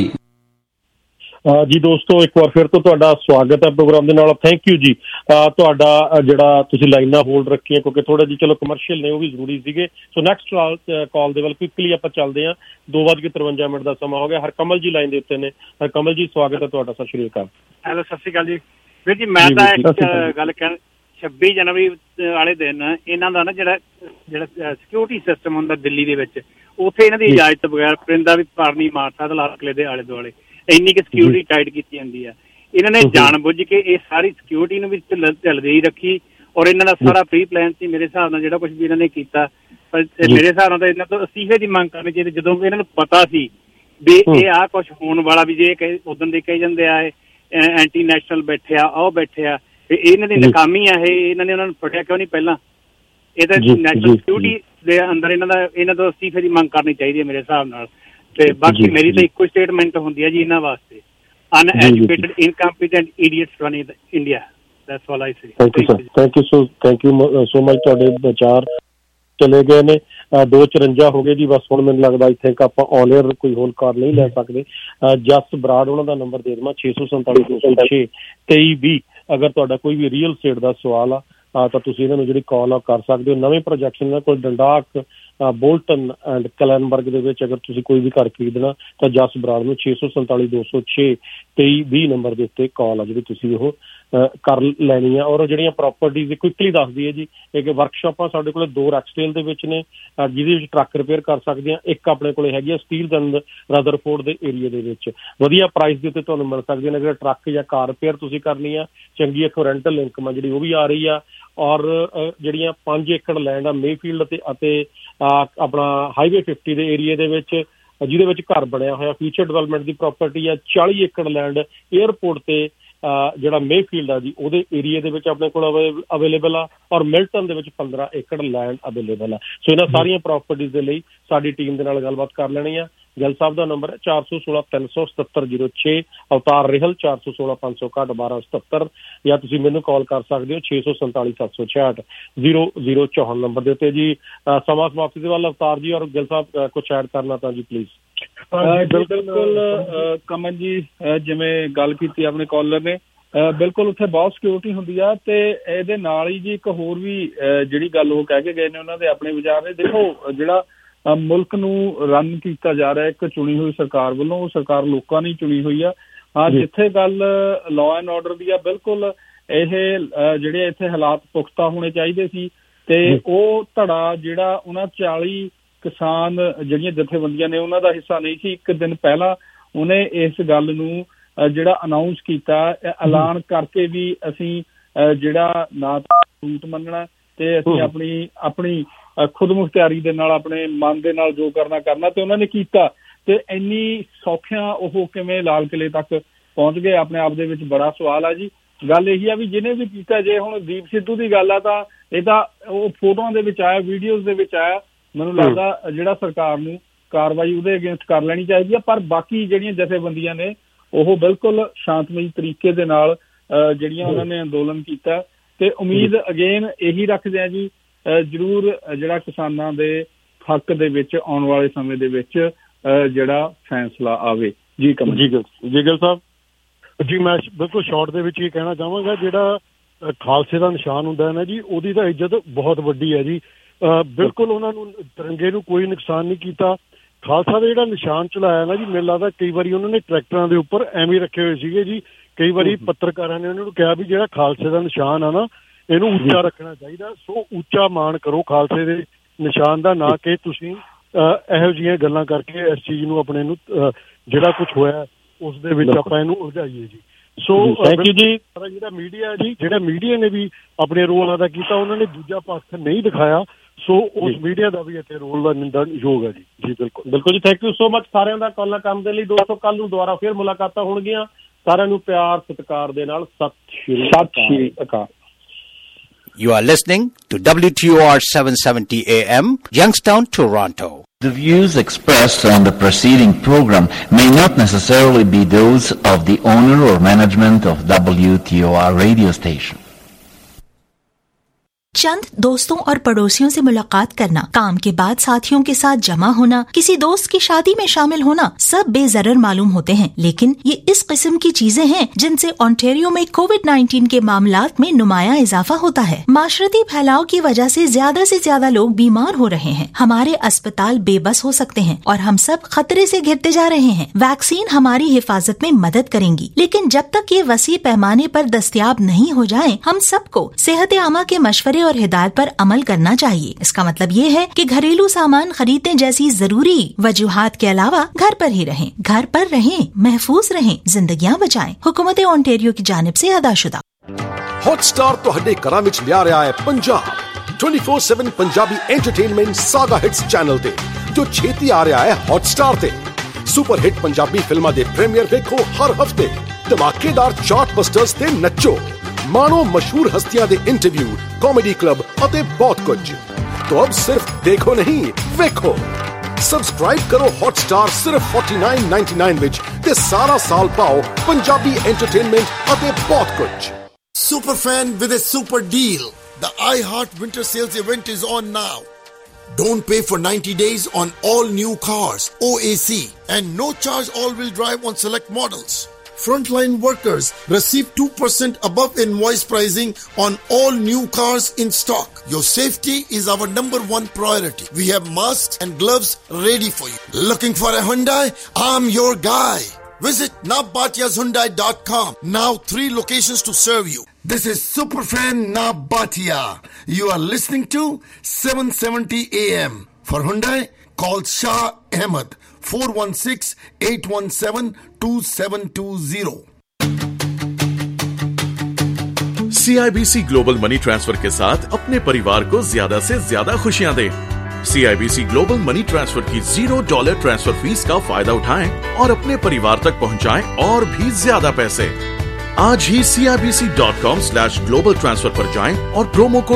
[SPEAKER 11] ਜੀ ਦੋਸਤੋ, ਇੱਕ ਵਾਰ ਫਿਰ ਤੋਂ ਤੁਹਾਡਾ ਸਵਾਗਤ ਹੈ ਪ੍ਰੋਗਰਾਮ ਦੇ ਨਾਲ। ਥੈਂਕ ਯੂ ਜੀ ਤੁਹਾਡਾ ਜਿਹੜਾ ਤੁਸੀਂ ਲਾਈਨਾਂ ਹੋਲਡ ਰੱਖੀਆਂ, ਕਿਉਂਕਿ ਥੋੜਾ ਜੀ ਚਲੋ ਕਮਰਸ਼ੀਅਲ ਨੇ, ਉਹ ਵੀ ਜ਼ਰੂਰੀ ਸੀਗੇ। ਸੋ ਨੈਕਸਟ ਕਾਲ ਦੇ ਵੱਲ ਕੁਇਕਲੀ ਆਪਾਂ ਚੱਲਦੇ ਹਾਂ। 2:53 ਦਾ ਸਮਾਂ ਹੋ ਗਿਆ। ਹਰਕਮਲ ਜੀ ਲਾਈਨ ਦੇ ਉੱਤੇ ਨੇ। ਹਰਕਮਲ ਜੀ, ਸਵਾਗਤ ਹੈ ਤੁਹਾਡਾ। ਸਤਿ ਸ਼੍ਰੀ ਅਕਾਲ।
[SPEAKER 28] ਹੈਲੋ, ਸਤਿ ਸ਼੍ਰੀ ਅਕਾਲ ਜੀ। ਵੀਰ ਜੀ, ਮੈਂ ਤਾਂ ਇੱਕ ਗੱਲ ਕਹਿਣ, 26 ਜਨਵਰੀ ਵਾਲੇ ਦਿਨ ਇਹਨਾਂ ਦਾ ਨਾ ਜਿਹੜਾ ਸਿਕਿਉਰਿਟੀ ਸਿਸਟਮ ਹੁੰਦਾ ਦਿੱਲੀ ਦੇ ਵਿੱਚ, ਉੱਥੇ ਇਹਨਾਂ ਦੀ ਇਜਾਜ਼ਤ ਬਗੈਰ ਪਰਿੰਦਾ ਵੀ ਪਾਰ ਨਹੀਂ ਮਾਰ ਸਕਦਾ ਲਾਲ ਕਿਲੇ ਦੇ ਆਲੇ ਦੁਆਲੇ। ਇੰਨੀ ਕਿ ਸਿਕਿਉਰਿਟੀ ਟਾਈਟ ਕੀਤੀ ਜਾਂਦੀ ਆ। ਇਹਨਾਂ ਨੇ ਜਾਣ ਬੁੱਝ ਕੇ ਇਹ ਸਾਰੀ ਸਿਕਿਉਰਿਟੀ ਨੂੰ ਵੀ ਢਿੱਲਦੀ ਰੱਖੀ, ਔਰ ਇਹਨਾਂ ਦਾ ਸਾਰਾ ਪ੍ਰੀ ਪਲਾਨ ਸੀ ਮੇਰੇ ਹਿਸਾਬ ਨਾਲ ਜਿਹੜਾ ਕੁਝ ਵੀ ਇਹਨਾਂ ਨੇ ਕੀਤਾ। ਪਰ ਮੇਰੇ ਹਿਸਾਬ ਨਾਲ ਤਾਂ ਇਹਨਾਂ ਤੋਂ ਅਸਤੀਫੇ ਦੀ ਮੰਗ ਕਰਨੀ ਚਾਹੀਦੀ, ਜਦੋਂ ਇਹਨਾਂ ਨੂੰ ਪਤਾ ਸੀ ਵੀ ਇਹ ਆਹ ਕੁਛ ਹੋਣ ਵਾਲਾ, ਵੀ ਜੇ ਉਦੋਂ ਦੇ ਕਹੀ ਜਾਂਦੇ ਆ ਐਂਟੀ ਨੈਸ਼ਨਲ ਬੈਠੇ ਆ, ਉਹ ਬੈਠੇ ਆ, ਇਹਨਾਂ ਦੀ ਨਾਕਾਮੀ ਆ ਇਹ। ਇਹਨਾਂ ਨੇ ਉਹਨਾਂ ਨੂੰ ਫੜਿਆ ਕਿਉਂ ਨਹੀਂ ਪਹਿਲਾਂ? ਇਹ ਤਾਂ ਨੈਸ਼ਨਲ ਸਿਕਿਉਰਿਟੀ ਦੇ ਅੰਦਰ ਇਹਨਾਂ ਤੋਂ ਅਸਤੀਫੇ ਦੀ ਮੰਗ ਕਰਨੀ ਚਾਹੀਦੀ ਹੈ ਮੇਰੇ ਹਿਸਾਬ ਨਾਲ। ਤੇ ਬਾਕੀ ਮੇਰੀ ਤਾਂ ਇੱਕੋ ਸਟੇਟਮੈਂਟ ਹੁੰਦੀ ਹੈ ਜੀ ਇਹਨਾਂ ਵਾਸਤੇ, uneducated incompetent idiots running India. That's all I say.
[SPEAKER 11] Thank you so much. ਤੁਹਾਡੇ ਵਿਚਾਰ ਚਲੇ ਗਏ ਨੇ। 2:54 ਹੋ ਗਏ ਜੀ ਬਸ। ਹੁਣ ਮੈਨੂੰ ਲੱਗਦਾ ਇੱਥੇ ਆਪਾਂ ਔਨ ਏਅਰ ਕੋਈ ਹੋਰ ਕਾਲ ਨਹੀਂ ਲੈ ਸਕਦੇ। ਜਸ ਬਰਾੜ ਉਹਨਾਂ ਦਾ ਨੰਬਰ ਦੇ ਦੇਵਾਂ 647 206 2320। ਅਗਰ ਤੁਹਾਡਾ ਕੋਈ ਵੀ ਰੀਅਲ ਸਟੇਟ ਦਾ ਸਵਾਲ ਆ ਤਾਂ ਤੁਸੀਂ ਇਹਨਾਂ ਨੂੰ ਜਿਹੜੀ ਕਾਲ ਆ ਕਰ ਸਕਦੇ ਹੋ। ਨਵੇਂ ਪ੍ਰੋਜੈਕਸ਼ਨ ਦਾ ਕੋਈ ਡੰਡਾਕ ਬੋਲਟਨ ਐਂਡ ਕਲੈਨਬਰਗ ਦੇ ਵਿੱਚ ਅਗਰ ਤੁਸੀਂ ਕੋਈ ਵੀ ਘਰ ਖਰੀਦਣਾ ਤਾਂ ਜਸ ਬਰਾੜ ਨੂੰ 647 206 2320 ਨੰਬਰ ਦੇ ਉੱਤੇ ਕਾਲ ਆ ਜਿਹੜੀ ਤੁਸੀਂ ਉਹ ਕਰ ਲੈਣੀ ਆ। ਔਰ ਜਿਹੜੀਆਂ ਪ੍ਰੋਪਰਟੀਜ਼ ਕੁਇਕਲੀ ਦੱਸਦੀ ਹੈ ਜੀ, ਇੱਕ ਵਰਕਸ਼ਾਪਾਂ ਸਾਡੇ ਕੋਲ 2 ਰੈਕਸਟੇਲ ਦੇ ਵਿੱਚ ਨੇ ਜਿਹਦੇ ਵਿੱਚ ਟਰੱਕ ਰਿਪੇਅਰ ਕਰ ਸਕਦੇ ਆ। ਇੱਕ ਆਪਣੇ ਕੋਲ ਹੈਗੀ ਆ ਸਟੀਲ ਦੰਦ ਰਦਰਫੋਰਡ ਦੇ ਏਰੀਆ ਦੇ ਵਿੱਚ, ਵਧੀਆ ਪ੍ਰਾਈਸ ਦੇ ਉੱਤੇ ਤੁਹਾਨੂੰ ਮਿਲ ਸਕਦੀਆਂ ਨੇ। ਅਗਰ ਟਰੱਕ ਜਾਂ ਕਾਰ ਰਿਪੇਅਰ ਤੁਸੀਂ ਕਰਨੀ ਆ, ਚੰਗੀ ਇੱਕ ਰੈਂਟਲ ਇਨਕਮ ਆ ਜਿਹੜੀ ਉਹ ਵੀ ਆ ਰਹੀ ਆ। ਔਰ ਜਿਹੜੀਆਂ 5 ਏਕੜ ਲੈਂਡ ਆ ਮੇਫੀਲਡ ਅਤੇ ਆਪਣਾ ਹਾਈਵੇ 50 ਦੇ ਏਰੀਏ ਦੇ ਵਿੱਚ, ਜਿਹਦੇ ਵਿੱਚ ਘਰ ਬਣਿਆ ਹੋਇਆ ਫਿਊਚਰ ਡਿਵੈਲਪਮੈਂਟ ਦੀ ਪ੍ਰਾਪਰਟੀ ਆ। 40 ਏਕੜ ਲੈਂਡ ਏਅਰਪੋਰਟ ਤੇ ਜਿਹੜਾ ਮੇਫੀਲਡ ਆ ਜੀ ਉਹਦੇ ਏਰੀਏ ਦੇ ਵਿੱਚ ਆਪਣੇ ਕੋਲ ਅਵੇਲੇਬਲ ਆ। ਔਰ ਮਿਲਟਨ ਦੇ ਵਿੱਚ 15 ਏਕੜ ਲੈਂਡ ਅਵੇਲੇਬਲ ਆ। ਸੋ ਇਹਨਾਂ ਸਾਰੀਆਂ ਪ੍ਰਾਪਰਟੀਜ਼ ਦੇ ਲਈ ਸਾਡੀ ਟੀਮ ਦੇ ਨਾਲ ਗੱਲਬਾਤ ਕਰ ਲੈਣੀ ਆ। ਗਿੱਲ ਸਾਹਿਬ ਦਾ ਨੰਬਰ ਹੈ 416 377 06, ਅਵਤਾਰ ਰਿਹਲ 416 561 1277, ਜਾਂ ਤੁਸੀਂ ਮੈਨੂੰ ਕਾਲ ਕਰ ਸਕਦੇ ਹੋ 647 766 0054 ਨੰਬਰ ਦੇ ਉੱਤੇ ਜੀ। ਸਮਾਂ ਸਮਾਪਤੀ ਦੇ ਵੱਲ ਅਵਤਾਰ ਜੀ ਔਰ ਗਿੱਲ ਸਾਹਿਬ ਕੁਛ ਐਡ ਕਰਨਾ ਤਾਂ ਜੀ ਪਲੀਜ਼।
[SPEAKER 12] ਬਿਲਕੁਲ ਕਮਨ ਜੀ, ਜਿਵੇਂ ਗੱਲ ਕੀਤੀ ਆਪਣੇ ਕਾਲਰ ਨੇ, ਬਿਲਕੁਲ ਉੱਥੇ ਬਹੁਤ ਸਿਕਿਉਰਿਟੀ ਹੁੰਦੀ ਆ। ਤੇ ਇਹਦੇ ਨਾਲ ਹੀ ਜੀ ਇੱਕ ਹੋਰ ਵੀ ਜਿਹੜੀ ਗੱਲ ਉਹ ਕਹਿ ਕੇ ਗਏ ਨੇ, ਉਹਨਾਂ ਦੇ ਆਪਣੇ ਵਿਚਾਰ ਨੇ। ਦੇਖੋ, ਜਿਹੜਾ ਮੁਲਕ ਨੂੰ ਰਨ ਕੀਤਾ ਜਾ ਰਿਹਾ ਇੱਕ ਚੁਣੀ ਹੋਈ ਸਰਕਾਰ ਵੱਲੋਂ, ਉਹ ਸਰਕਾਰ ਲੋਕਾਂ ਨੇ ਚੁਣੀ ਹੋਈ ਆ। ਹਾਂ, ਜਿੱਥੇ ਗੱਲ ਲਾਅ ਐਂਡ ਆਰਡਰ ਦੀ ਆ, ਬਿਲਕੁਲ ਇਹ ਜਿਹੜੇ ਇੱਥੇ ਹਾਲਾਤ ਪੁਖਤਾ ਹੋਣੇ ਚਾਹੀਦੇ ਸੀ। ਤੇ ਉਹ ਧੜਾ ਜਿਹੜਾ ਉਹਨਾਂ 40 ਕਿਸਾਨ ਜਿਹੜੀਆਂ ਜਥੇਬੰਦੀਆਂ ਨੇ ਉਹਨਾਂ ਦਾ ਹਿੱਸਾ ਨਹੀਂ ਸੀ। ਇੱਕ ਦਿਨ ਪਹਿਲਾਂ ਉਹਨੇ ਇਸ ਗੱਲ ਨੂੰ ਜਿਹੜਾ ਅਨਾਊਂਸ ਕੀਤਾ, ਐਲਾਨ ਕਰਕੇ ਵੀ ਅਸੀਂ ਜਿਹੜਾ ਨਾ ਤਾਂ ਝੂਠ ਮੰਨਣਾ ਤੇ ਅਸੀਂ ਆਪਣੀ ਖੁਦ ਮੁਖਤਿਆਰੀ ਦੇ ਨਾਲ ਆਪਣੇ ਮਨ ਦੇ ਨਾਲ ਜੋ ਕਰਨਾ ਤੇ ਉਹਨਾਂ ਨੇ ਕੀਤਾ। ਤੇ ਇੰਨੀ ਸੌਖਿਆਂ ਉਹ ਕਿਵੇਂ ਲਾਲ ਕਿਲੇ ਤੱਕ ਪਹੁੰਚ ਗਏ, ਆਪਣੇ ਆਪ ਦੇ ਵਿੱਚ ਬੜਾ ਸਵਾਲ ਆ ਜੀ। ਗੱਲ ਇਹੀ ਆ ਵੀ ਜਿਹਨੇ ਵੀ ਕੀਤਾ, ਜੇ ਹੁਣ ਦੀਪ ਸਿੱਧੂ ਦੀ ਗੱਲ ਆ ਤਾਂ ਇਹ ਤਾਂ ਉਹ ਫੋਟੋਆਂ ਦੇ ਵਿੱਚ ਆਇਆ, ਵੀਡੀਓਜ਼ ਦੇ ਵਿੱਚ ਆਇਆ। ਮੈਨੂੰ ਲੱਗਦਾ ਜਿਹੜਾ ਸਰਕਾਰ ਨੂੰ ਕਾਰਵਾਈ ਉਹਦੇ ਅਗੇਂਸਟ ਕਰ ਲੈਣੀ ਚਾਹੀਦੀ ਆ। ਪਰ ਬਾਕੀ ਜਿਹੜੀਆਂ ਜਥੇਬੰਦੀਆਂ ਨੇ ਉਹ ਬਿਲਕੁਲ ਸ਼ਾਂਤਮਈ ਤਰੀਕੇ ਦੇ ਨਾਲ ਜਿਹੜੀਆਂ ਉਹਨਾਂ ਨੇ ਅੰਦੋਲਨ ਕੀਤਾ। ਤੇ ਉਮੀਦ ਅਗੇਨ ਇਹੀ ਰੱਖਦੇ ਆ ਜੀ, ਜ਼ਰੂਰ ਜਿਹੜਾ ਕਿਸਾਨਾਂ ਦੇ ਹੱਕ ਦੇ ਵਿੱਚ ਆਉਣ ਵਾਲੇ ਸਮੇਂ ਦੇ ਵਿੱਚ ਜਿਹੜਾ ਫੈਸਲਾ ਆਵੇ। ਜੀ
[SPEAKER 11] ਜਿਗਲ ਸਾਹਿਬ
[SPEAKER 15] ਜੀ, ਮੈਂ ਬਿਲਕੁਲ ਸ਼ਾਰਟ ਦੇ ਵਿੱਚ ਇਹ ਕਹਿਣਾ ਚਾਹਾਂਗਾ, ਜਿਹੜਾ ਖਾਲਸੇ ਦਾ ਨਿਸ਼ਾਨ ਹੁੰਦਾ ਹੈ ਨਾ ਜੀ, ਉਹਦੀ ਤਾਂ ਇੱਜ਼ਤ ਬਹੁਤ ਵੱਡੀ ਹੈ ਜੀ। ਬਿਲਕੁਲ ਉਹਨਾਂ ਨੂੰ ਤਿਰੰਗੇ ਨੂੰ ਕੋਈ ਨੁਕਸਾਨ ਨਹੀਂ ਕੀਤਾ। ਖਾਲਸਾ ਦਾ ਜਿਹੜਾ ਨਿਸ਼ਾਨ ਚਲਾਇਆ ਨਾ ਜੀ, ਮੈਨੂੰ ਲੱਗਦਾ ਕਈ ਵਾਰੀ ਉਹਨਾਂ ਨੇ ਟਰੈਕਟਰਾਂ ਦੇ ਉੱਪਰ ਐਵੇਂ ਰੱਖੇ ਹੋਏ ਸੀਗੇ ਜੀ। ਕਈ ਵਾਰੀ ਪੱਤਰਕਾਰਾਂ ਨੇ ਉਹਨਾਂ ਨੂੰ ਕਿਹਾ ਵੀ ਜਿਹੜਾ ਖਾਲਸੇ ਦਾ ਨਿਸ਼ਾਨ ਆ ਨਾ, ਇਹਨੂੰ ਉੱਚਾ ਰੱਖਣਾ ਚਾਹੀਦਾ। ਸੋ ਉੱਚਾ ਮਾਣ ਕਰੋ ਖਾਲਸੇ ਦੇ ਨਿਸ਼ਾਨ ਦਾ, ਨਾ ਕਿ ਤੁਸੀਂ ਇਹੋ ਜਿਹੀਆਂ ਗੱਲਾਂ ਕਰਕੇ ਇਸ ਚੀਜ਼ ਨੂੰ ਆਪਣੇ ਨੂੰ ਜਿਹੜਾ ਕੁਛ ਹੋਇਆ ਉਸ ਦੇ ਵਿੱਚ ਆਪਾਂ ਇਹਨੂੰ ਉਲਝਾਈਏ ਜੀ। ਸੋ ਥੈਂਕ ਯੂ ਜੀ। ਜਿਹੜਾ ਮੀਡੀਆ ਜੀ, ਜਿਹੜਾ ਮੀਡੀਆ ਨੇ ਵੀ ਆਪਣੇ ਰੋਲ ਅਦਾ ਕੀਤਾ, ਉਹਨਾਂ ਨੇ ਦੂਜਾ ਪੱਖ ਨਹੀਂ ਦਿਖਾਇਆ। ਸੋ ਉਸ ਮੀਡੀਆ ਦਾ ਵੀ ਇੱਥੇ ਰੋਲ ਦਾ ਨਿੰਦਣਯੋਗ ਹੈ ਜੀ। ਜੀ ਬਿਲਕੁਲ
[SPEAKER 11] ਜੀ, ਥੈਂਕ ਯੂ ਸੋ ਮਚ ਸਾਰਿਆਂ ਦਾ ਕਾਲਾਂ ਕੰਮ ਦੇ ਲਈ। ਦੋਸਤੋ, ਕੱਲ ਨੂੰ ਦੁਬਾਰਾ ਫਿਰ ਮੁਲਾਕਾਤਾਂ ਹੋਣਗੀਆਂ। ਸਾਰਿਆਂ ਨੂੰ ਪਿਆਰ ਸਤਿਕਾਰ ਦੇ ਨਾਲ ਸਤਿ ਸ਼੍ਰੀ ਅਕਾਲ।
[SPEAKER 16] You are listening to WTOR 770 AM, Youngstown, Toronto.
[SPEAKER 17] The views expressed on the preceding program may not necessarily be those of the owner or management of WTOR radio station.
[SPEAKER 18] चंद दोस्तों और पड़ोसियों से मुलाकात करना, काम के बाद साथियों के साथ जमा होना, किसी दोस्त की शादी में शामिल होना, सब बेज़रर मालूम होते हैं। लेकिन ये इस किस्म की चीजें हैं जिनसे ओंटारियो में कोविड-19 के मामलात में नुमाया इजाफा होता है। माशरती फैलाव की वजह से ज्यादा लोग बीमार हो रहे हैं। हमारे अस्पताल बेबस हो सकते हैं और हम सब खतरे से घिरते जा रहे हैं। वैक्सीन हमारी हिफाजत में मदद करेंगी, लेकिन जब तक ये वसी पैमाने पर दस्तयाब नहीं हो जाए, हम सबको सेहत आमा के मशवरे और हिदायत पर अमल करना चाहिए। इसका मतलब ये है कि घरेलू सामान खरीदने जैसी जरूरी वजूहात के अलावा घर पर ही रहें, घर पर रहें, महफूज रहें, जिंदगियां बचाएं। हुकूमत ओंटारियो की जानिब से अदाशुदा।
[SPEAKER 19] हॉटस्टार तुहाडे घरां विच लिया रहा है Punjab 24/7 Punjabi entertainment Saga Hits channel ते, जो छेती आ रहा है हॉटस्टार ते। सुपर हिट पंजाबी फिल्मां दे प्रीमियर देखो हर हफ्ते, धमाकेदार चार्टबस्टर्स ते नचो, मानो मशहूर हस्तियां दे इंटरव्यू, कॉमेडी क्लब अते बहुत कुछ। तो अब सिर्फ देखो नहीं, वेखो। सब्सक्राइब करो हॉटस्टार सिर्फ 49.99 विच ते सारा साल पाओ पंजाबी एंटरटेनमेंट अते बहुत कुछ।
[SPEAKER 20] Superfan with a super deal. The iHeart Winter Sales event is on now. Don't pay for 90 days on all new cars, OAC, and no charge all-wheel drive on select models. Frontline workers receive 2% above invoice pricing on all new cars in stock. Your safety is our number one priority. We have masks and gloves ready for you. Looking for a Hyundai? I'm your guy. Visit nabatiahyundai.com. Now 3 locations to serve you. This is Superfan Nabatia. You are listening to 770 AM. For Hyundai, call Shah Ahmed 416-817-2720.
[SPEAKER 1] CIBC global money transfer के साथ अपने परिवार को ज्यादा से ज्यादा खुशियां दें। CIBC ग्लोबल मनी ट्रांसफर की $0 ट्रांसफर फीस का फायदा उठाएं और अपने परिवार तक पहुंचाएं और भी ज्यादा पैसे। आज ही CIBC.com/global transfer पर जाएं और प्रोमो कोड